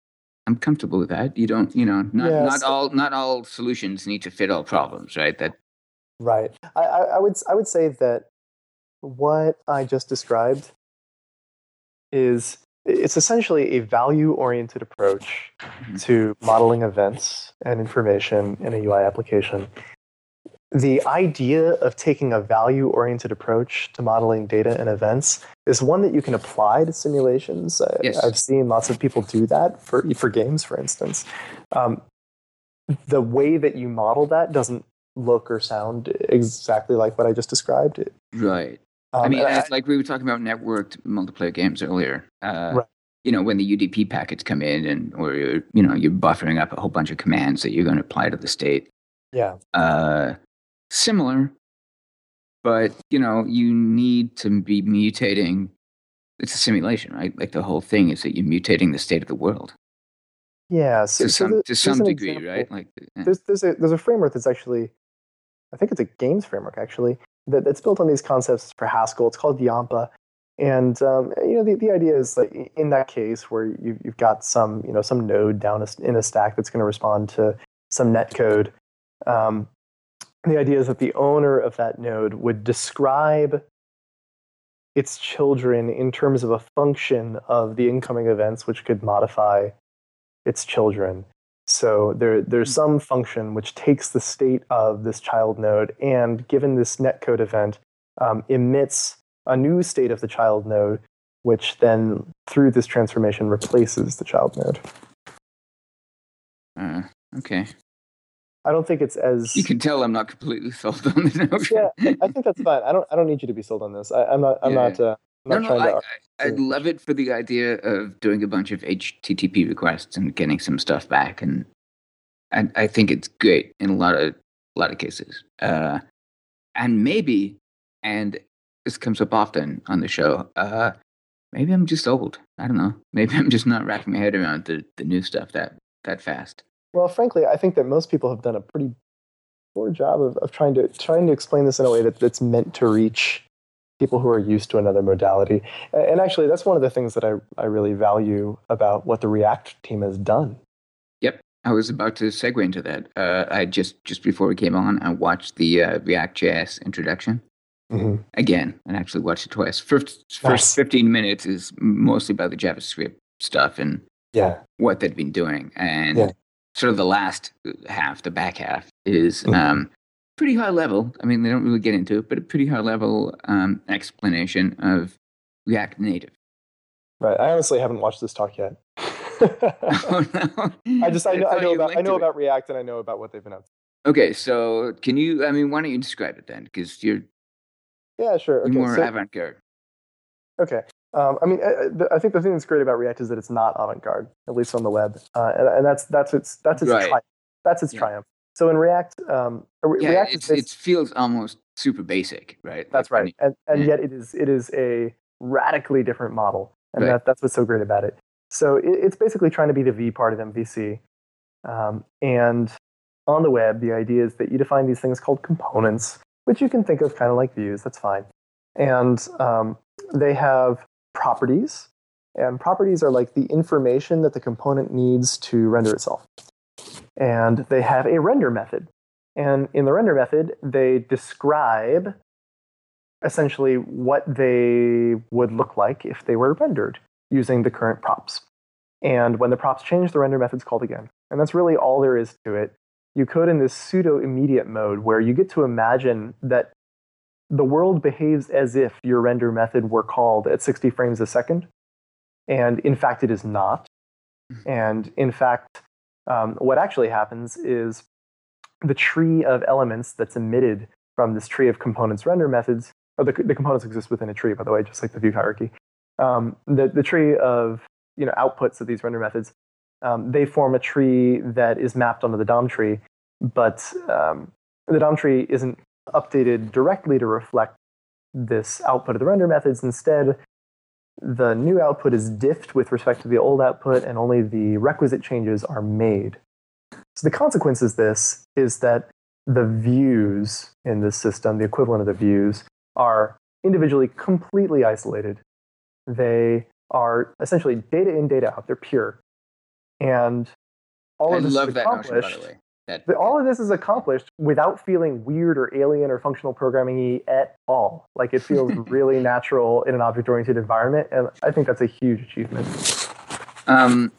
I'm comfortable with that. You don't, you know, not Yeah, not so- all not all solutions need to fit all problems, right? That Right. I, I, I would I would say that what I just described is it's essentially a value-oriented approach Mhm. to modeling events and information in a U I application. The idea of taking a value-oriented approach to modeling data and events is one that you can apply to simulations. I, Yes. I've seen lots of people do that for for games, for instance. Um, the way that you model that doesn't look or sound exactly like what I just described. right. Um, I mean, and uh, like we were talking about networked multiplayer games earlier. Uh, Right. You know, when the U D P packets come in, and or you're, you know, you're buffering up a whole bunch of commands that you're going to apply to the state. yeah, Uh, Similar, but you know, you need to be mutating. It's a simulation, right? Like the whole thing is that you're mutating the state of the world yeah. So, to so some the, to there's some an degree, example. right? Like, eh, There's there's a there's a framework that's actually, I think it's a games framework actually, that, that's built on these concepts for Haskell. It's called Yampa, and um, you know the, the idea is like in that case where you you've got some you know some node down a, in a stack that's going to respond to some netcode. Um, the idea is that the owner of that node would describe its children in terms of a function of the incoming events, which could modify its children. So there, there's some function which takes the state of this child node and, given this netcode event, um, emits a new state of the child node, which then, through this transformation, replaces the child node. uh, okay. I don't think it's as You can tell I'm not completely sold on the notion. yeah. I think that's fine. I don't. I don't need you to be sold on this. I, I'm not. I'm Yeah. not. Uh, I'm No, not no, trying I, to. I, I love it for the idea of doing a bunch of H T T P requests and getting some stuff back, and I, I think it's great in a lot of a lot of cases. Uh, and maybe, and this comes up often on the show. Uh, maybe I'm just old. I don't know. Maybe I'm just not wrapping my head around the, the new stuff that that fast. Well, frankly, I think that most people have done a pretty poor job of, of trying to trying to explain this in a way that, that's meant to reach people who are used to another modality. And actually, that's one of the things that I, I really value about what the React team has done. Yep, I was about to segue into that. Uh, I just just before we came on, I watched the uh, React.js introduction Mm-hmm. again, and actually watched it twice. First first Nice. fifteen minutes is mostly about the JavaScript stuff and Yeah. what they've been doing, and Yeah. sort of the last half, the back half, is Mhm. um, pretty high level. I mean, they don't really get into it, but a pretty high level um, explanation of React Native. Right. I honestly haven't watched this talk yet. Oh no! I just I know I thought know you about I linked know to it. about React and I know about what they've been up to. Okay, so can you? I mean, why don't you describe it then? Because you're, Yeah, sure. you're Okay. more So, avant-garde. okay. Um, I mean, I, I- I think the thing that's great about React is that it's not avant-garde, at least on the web, uh, and, and that's that's its that's its Right. triumph. That's its Yeah. triumph. So in React, um, Re- Yeah, React it's is it feels almost super basic, right? That's Like when right, and and yeah. yet it is it is a radically different model, and Right. that that's what's so great about it. So it, it's basically trying to be the V part of M V C, um, and on the web, the idea is that you define these things called components, which you can think of kind of like views. That's fine, and um, they have properties, and properties are like the information that the component needs to render itself, and they have a render method. And in the render method, they describe essentially what they would look like if they were rendered using the current props. And when the props change, the render method's called again. And that's really all there is to it. You code in this pseudo-immediate mode where you get to imagine that the world behaves as if your render method were called at sixty frames a second. And in fact, it is not. And in fact, um, what actually happens is the tree of elements that's emitted from this tree of components render methods, or the, the components exist within a tree, by the way, just like the view hierarchy. Um, the, the tree of you know outputs of these render methods, um, they form a tree that is mapped onto the D O M tree, but um, the D O M tree isn't updated directly to reflect this output of the render methods. Instead, the new output is diffed with respect to the old output, and only the requisite changes are made. So the consequence is this, is that the views in this system, the equivalent of the views, are individually completely isolated. They are essentially data in, data out. They're pure. And all I of this love is that notion, by accomplished. the way. That, But all of this is accomplished without feeling weird or alien or functional programming-y at all. Like, it feels really natural in an object-oriented environment, and I think that's a huge achievement. Um,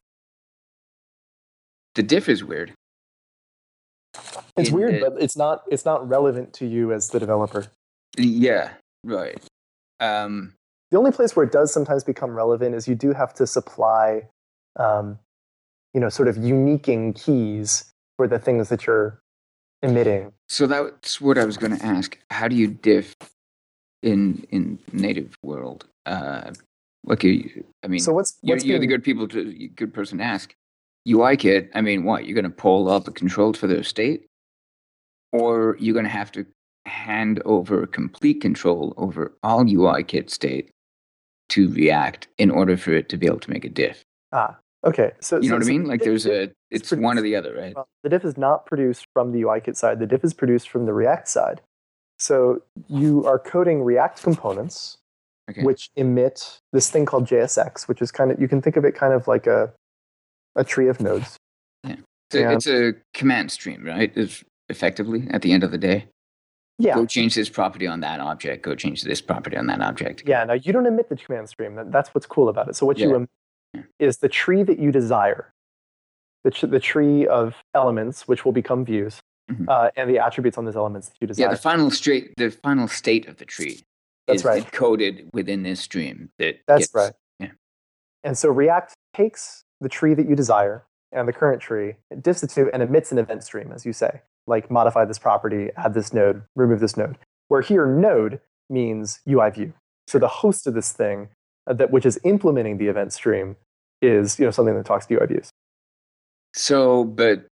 the diff is weird. It's In weird, the- but it's not it's not relevant to you as the developer. Yeah, right. Um, The only place where it does sometimes become relevant is you do have to supply, um, you know, sort of uniquing keys for the things that you're emitting. so that's what I was going to ask. How do you diff in in native world? Uh, like, you, I mean, So what's you're, what's you're the being- good people, to good person to ask. U I kit. I mean, what you're going to pull up the controls for their state, or you're going to have to hand over complete control over all U I kit state to React in order for it to be able to make a diff. ah okay. So You know so- what I so mean? Like, the there's diff- a, it's pretty- one or the other, right? well, the diff is not produced from the U I kit side. The diff is produced from the React side. So you are coding React components, Okay. which emit this thing called J S X, which is kind of, you can think of it kind of like a a tree of nodes. So yeah. it's a command stream, right? It's effectively at the end of the day. Yeah. Go change this property on that object. Go change this property on that object. Yeah, now you don't emit the command stream. That- That's what's cool about it. So what you Yeah. emit Yeah. is the tree that you desire, the, tr- the tree of elements, which will become views, Mhm. uh, and the attributes on those elements that you desire. Yeah, the final straight, the final state of the tree That's is right. encoded within this stream. That That's gets, right. Yeah. And so React takes the tree that you desire and the current tree, it diffs it to and emits an event stream, as you say, like modify this property, add this node, remove this node. Where here node means U I view. So the host of this thing, uh, that which is implementing the event stream, is you know something that talks to U I views. So, but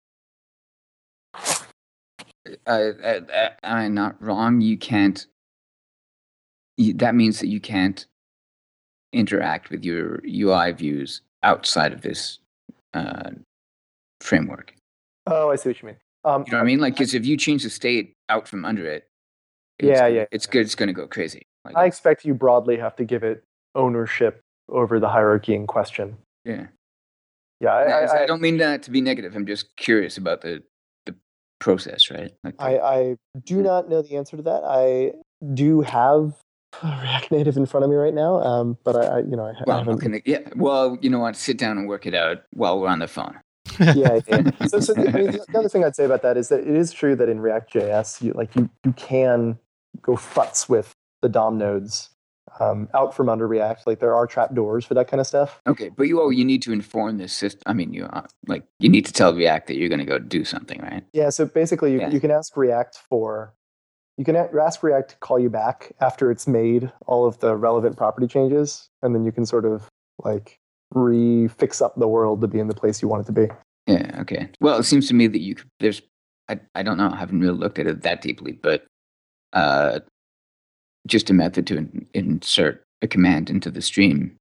uh, uh, uh, am I not wrong? You can't. You, that means that you can't interact with your U I views outside of this uh, framework. Oh, I see what you mean. Um, You know what I mean? Like, because if you change the state out from under it, it's Yeah, gonna- yeah, it's good. It's going to go crazy. Like, I expect you broadly have to give it ownership over the hierarchy in question. yeah. Yeah, I, I, I, I don't mean that to be negative. I'm just curious about the the process, right? Like, the- I, I do not know the answer to that. I do have React Native in front of me right now, um, but I, I, you know, I, I well, haven't. okay, yeah. Well, you know what? Sit down and work it out while we're on the phone. Yeah, yeah. So, so the, I mean, the other thing I'd say about that is that it is true that in React J S, you like you you can go futz with the D O M nodes um, out from under React. Like there are trap doors for that kind of stuff. Okay, but you oh, you need to inform this system. I mean, you uh, like you need to tell React that you're going to go do something, right? Yeah. So basically, you, Yeah. you can ask React for you can a- ask React to call you back after it's made all of the relevant property changes, and then you can sort of like re-fix up the world to be in the place you want it to be. Yeah. Okay. Well, it seems to me that you could, there's I I don't know. I haven't really looked at it that deeply, but uh, just a method to in, insert a command into the stream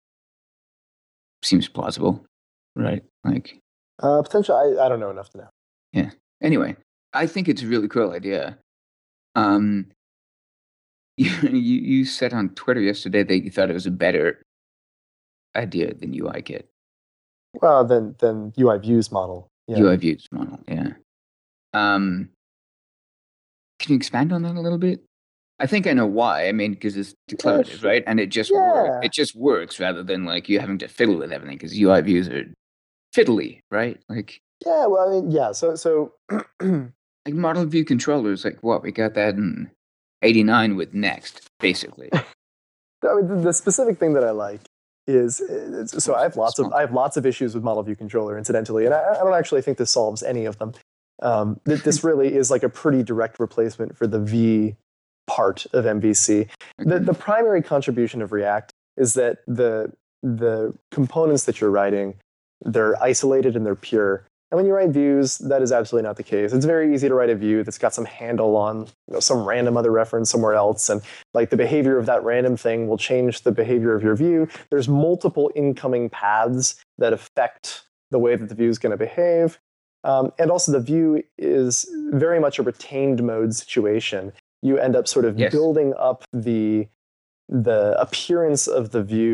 seems plausible, right? Like. Uh, potential. I, I don't know enough to know. Anyway, I think it's a really cool idea. Um, you, you you said on Twitter yesterday that you thought it was a better idea than U I Kit, Well, then then U I views model. Yeah. U I Views model. Yeah. Um, can you expand on that a little bit? I think I know why. I mean, because it's declarative, sure. right? And it just Yeah. works. It just works rather than like you having to fiddle with everything. Because U I Views are fiddly, right? Like Yeah, well, I mean, yeah. So, so like model view controllers. Like what we got that in eighty-nine with Next, basically. I mean, the, the specific thing that I like is it's, so I have lots of I have lots of issues with model view controller, incidentally, and I, I don't actually think this solves any of them. Um, th- this really is like a pretty direct replacement for the V part of M V C. The the primary contribution of React is that the the components that you're writing, they're isolated and they're pure. And when you write views, that is absolutely not the case. It's very easy to write a view that's got some handle on you know, some random other reference somewhere else. And like the behavior of that random thing will change the behavior of your view. There's multiple incoming paths that affect the way that the view is going to behave. Um, and also the view is very much a retained mode situation. You end up sort of Yes. building up the the appearance of the view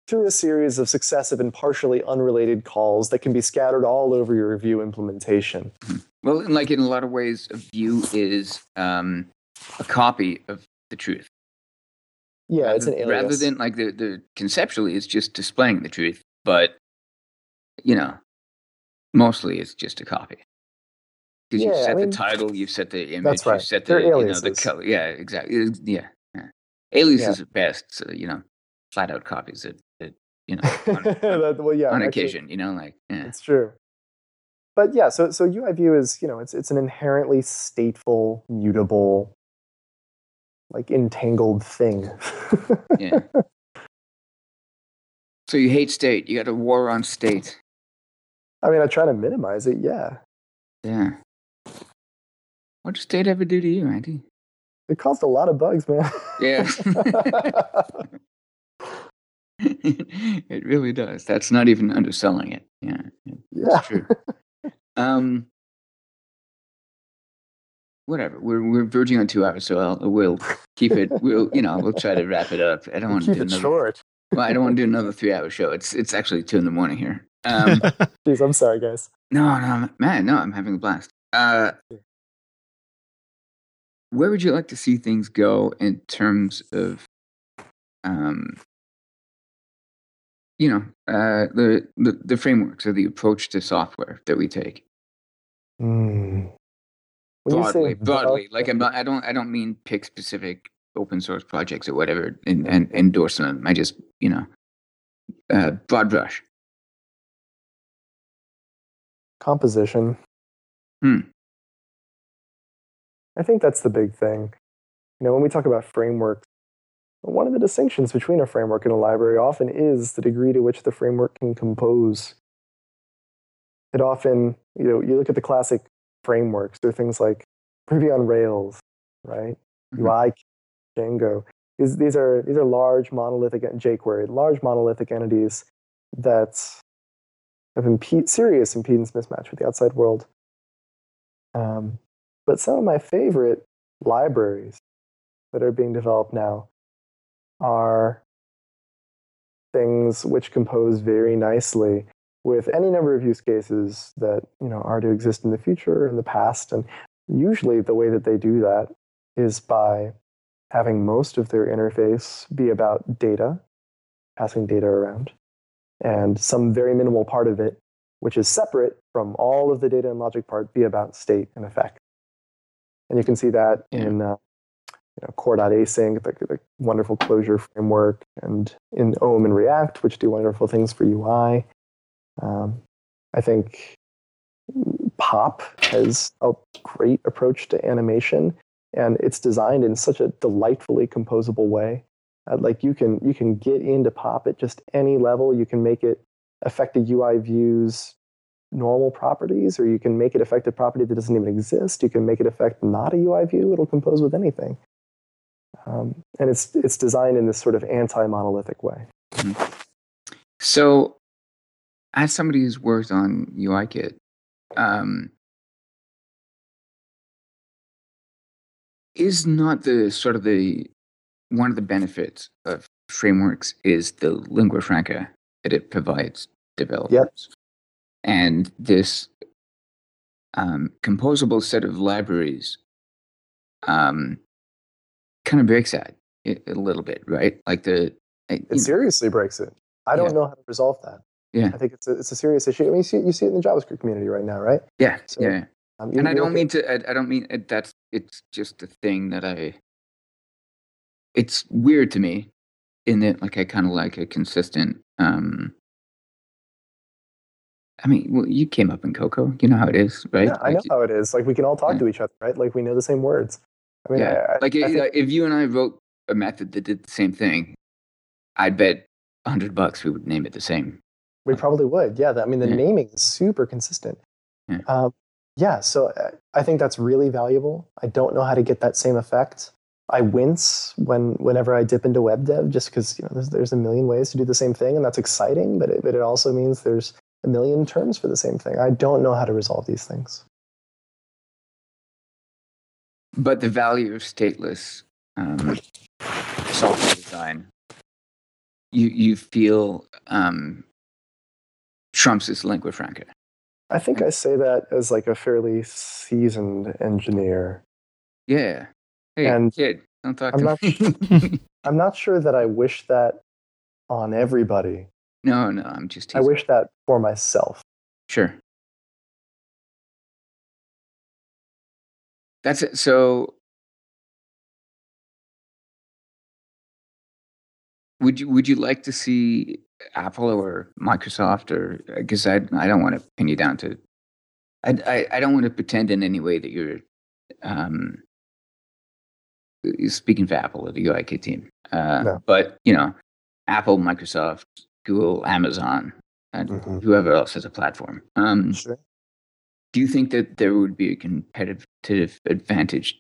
through a series of successive and partially unrelated calls that can be scattered all over your Vue implementation. Well, like in a lot of ways, a Vue is um, a copy of the truth. Yeah, rather, it's an alias. Rather than like the, the conceptually, it's just displaying the truth, but you know, mostly it's just a copy. Because Yeah, you've set I mean, the title, you've set the image, that's right. you've set They're the you know the aliases. color. Yeah, exactly. It- Yeah, yeah. Aliases Yeah. are best. So, you know, flat out copies that, that you know on, That- well, yeah, on actually, occasion. You know, like yeah. it's true. But yeah, so so U I View is, you know, it's it's an inherently stateful, mutable, like entangled thing. Yeah. So you hate state. You got a war on state. I mean, I try to minimize it. Yeah, Yeah. What does state ever do to you, Andy? it caused a lot of bugs, man. Yeah. It really does. That's not even underselling it. Yeah. It's Yeah. true. Um. Whatever. We're we're verging on two hours, so I'll, we'll keep it. We'll you know we'll try to wrap it up. I don't want to Keep do it another. short. Well, I don't want to do another three-hour show. It's it's actually two in the morning here. Um. Jeez, I'm sorry, guys. No, no, man, no. I'm having a blast. Uh. Where would you like to see things go in terms of, um, you know, uh, the, the the frameworks or the approach to software that we take? Mm. When you say Broadly, bug- broadly. Like I'm not, I don't, I don't mean pick specific open source projects or whatever and, and endorse them. I just, you know, uh, broad brush. composition. Hmm. I think that's the big thing. You know, when we talk about frameworks, one of the distinctions between a framework and a library often is the degree to which the framework can compose. It often, you know, you look at the classic frameworks, they're things like Ruby on Rails, right? Mhm. U I, Django. These, these are these are large monolithic jQuery, large monolithic entities that have impede, serious impedance mismatch with the outside world. Um, but some of my favorite libraries that are being developed now are things which compose very nicely with any number of use cases that, you know, are to exist in the future or in the past. And usually the way that they do that is by having most of their interface be about data, passing data around, and some very minimal part of it, which is separate from all of the data and logic part, be about state and effect. And you can see that Yeah. in uh, you know, core.async, the, the wonderful closure framework, and in O M and React, which do wonderful things for U I. Um, I think Pop has a great approach to animation, and it's designed in such a delightfully composable way. Uh, like you can you can get into Pop at just any level. You can make it affect a U I view's normal properties, or you can make it affect a property that doesn't even exist. You can make it affect not a U I view. It'll compose with anything. Um, and it's it's designed in this sort of anti-monolithic way. Mm-hmm. So, as somebody who's worked on UIKit, um, is not the sort of the one of the benefits of frameworks is the lingua franca that it provides developers, Yep. and this um, composable set of libraries um, kind of breaks that a, a little bit, right? Like the It seriously breaks it. I don't Yeah. know how to resolve that. Yeah. I think it's a, it's a serious issue. I mean, you see, you see it in the JavaScript community right now, right? Yeah, So, yeah. Um, you, And I you don't look mean at- to. I, I don't mean it, that's. It's just a thing that I. It's weird to me, in that like I kind of like a consistent. um I mean, well, you came up in Cocoa. You know how it is, right? Yeah, I know Like, how it is. Like we can all talk Yeah. to each other, right? Like we know the same words. I mean, yeah. I, I, like I i- think if you and I wrote a method that did the same thing, I'd bet a hundred bucks we would name it the same. we probably would. Yeah, that, I mean, the Yeah. naming is super consistent. Yeah. Um, yeah, so uh, I think that's really valuable. I don't know how to get that same effect. I wince when whenever I dip into web dev, just because you know there's there's a million ways to do the same thing, and that's exciting. But it, but it also means there's a million terms for the same thing. I don't know how to resolve these things. But the value of stateless um, software design you you feel um, trumps this lingua franca. I think I say that as like a fairly seasoned engineer. Yeah. Hey, And kid, don't talk I'm to not- me. I'm not sure that I wish that on everybody. no, no, I'm just I teasing. wish that for myself. Sure. That's it. So, would you would you like to see Apple or Microsoft, or because I I don't want to pin you down to, I I, I don't want to pretend in any way that you're um speaking for Apple or the U I K team. Uh, No. But you know, Apple, Microsoft, Google, Amazon, and Mhm. whoever else has a platform. Um, Sure. do you think that there would be a competitive advantage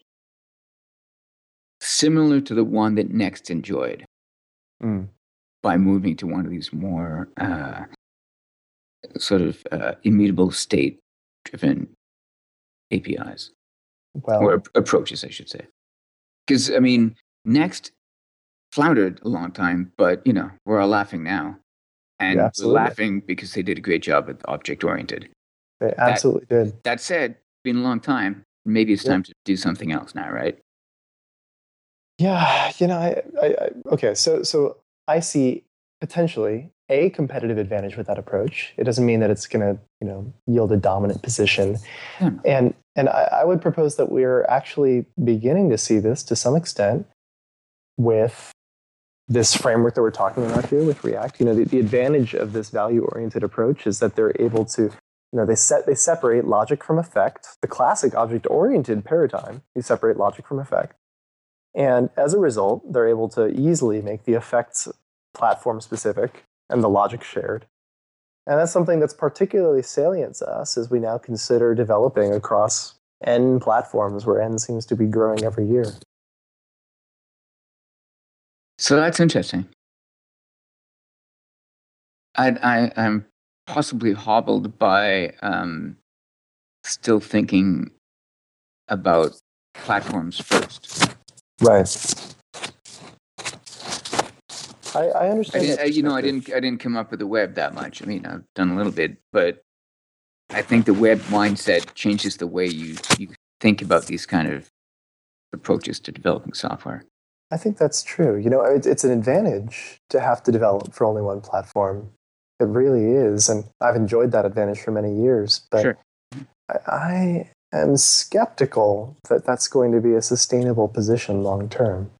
similar to the one that Next enjoyed Mm. by moving to one of these more uh, sort of uh, immutable state-driven A P Is Well, or ap- approaches, I should say? Because I mean, Next floundered a long time, but you know, we're all laughing now, and Yeah, we're absolutely. laughing because they did a great job with object-oriented. they absolutely did. That said, it's been a long time. Maybe it's Yeah. time to do something else now, right? Yeah, you know, I, I, I okay, so so I see potentially a competitive advantage with that approach. It doesn't mean that it's going to, you know, yield a dominant position. Yeah, no. And and I, I would propose that we're actually beginning to see this to some extent with this framework that we're talking about here with React. You know, the, the advantage of this value-oriented approach is that they're able to, you know, they set they separate logic from effect. The classic object-oriented paradigm, you separate logic from effect. And as a result, they're able to easily make the effects platform specific and the logic shared. And that's something that's particularly salient to us as we now consider developing across N platforms where N seems to be growing every year. So that's interesting. I, I, I'm possibly hobbled by um, still thinking about platforms first. Right. I, I I understand didn't, that I, you know, I perspective. didn't, I didn't come up with the web that much. I mean, I've done a little bit, but I think the web mindset changes the way you, you think about these kind of approaches to developing software. I think that's true. You know, it's, it's an advantage to have to develop for only one platform. It really is. And I've enjoyed that advantage for many years. But Sure. I, I am skeptical that that's going to be a sustainable position long term.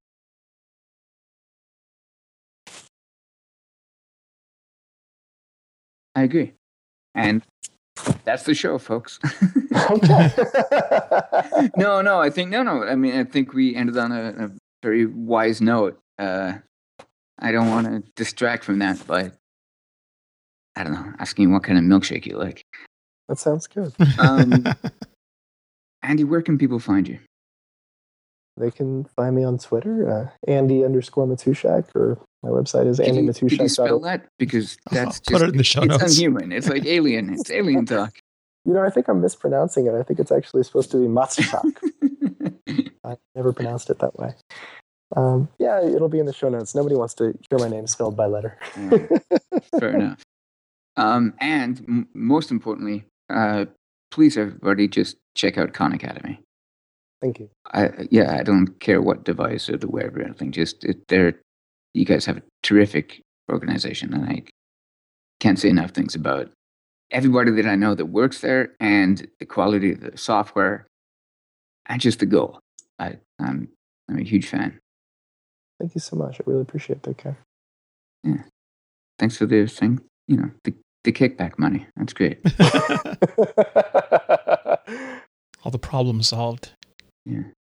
I agree. And that's the show, folks. Okay. no, no, I think, no, no. I mean, I think we ended on a, a very wise note. Uh, I don't want to distract from that by, I don't know, asking you what kind of milkshake you like. That sounds good. Um, Andy, where can people find you? They can find me on Twitter, uh, Andy underscore Matushak, or my website is Could andy you, could you matushak dot spell org. that? Because that's Put just, it in the show it's notes. unhuman. It's like alien. It's alien talk. You know, I think I'm mispronouncing it. I think it's actually supposed to be Matsushak. I never pronounced it that way. Um, yeah, it'll be in the show notes. Nobody wants to hear my name spelled by letter. Yeah, fair enough. Um, and m- most importantly, uh, please, everybody, just check out Khan Academy. Thank you. I, yeah, I don't care what device or the web or anything. Just it, they're, you guys have a terrific organization, and I can't say enough things about everybody that I know that works there, and the quality of the software, and just the goal. I, I'm I'm a huge fan. Thank you so much. I really appreciate that, Kev. Yeah, thanks for the thing. You know, the the kickback money. That's great. All the problems solved. Yeah.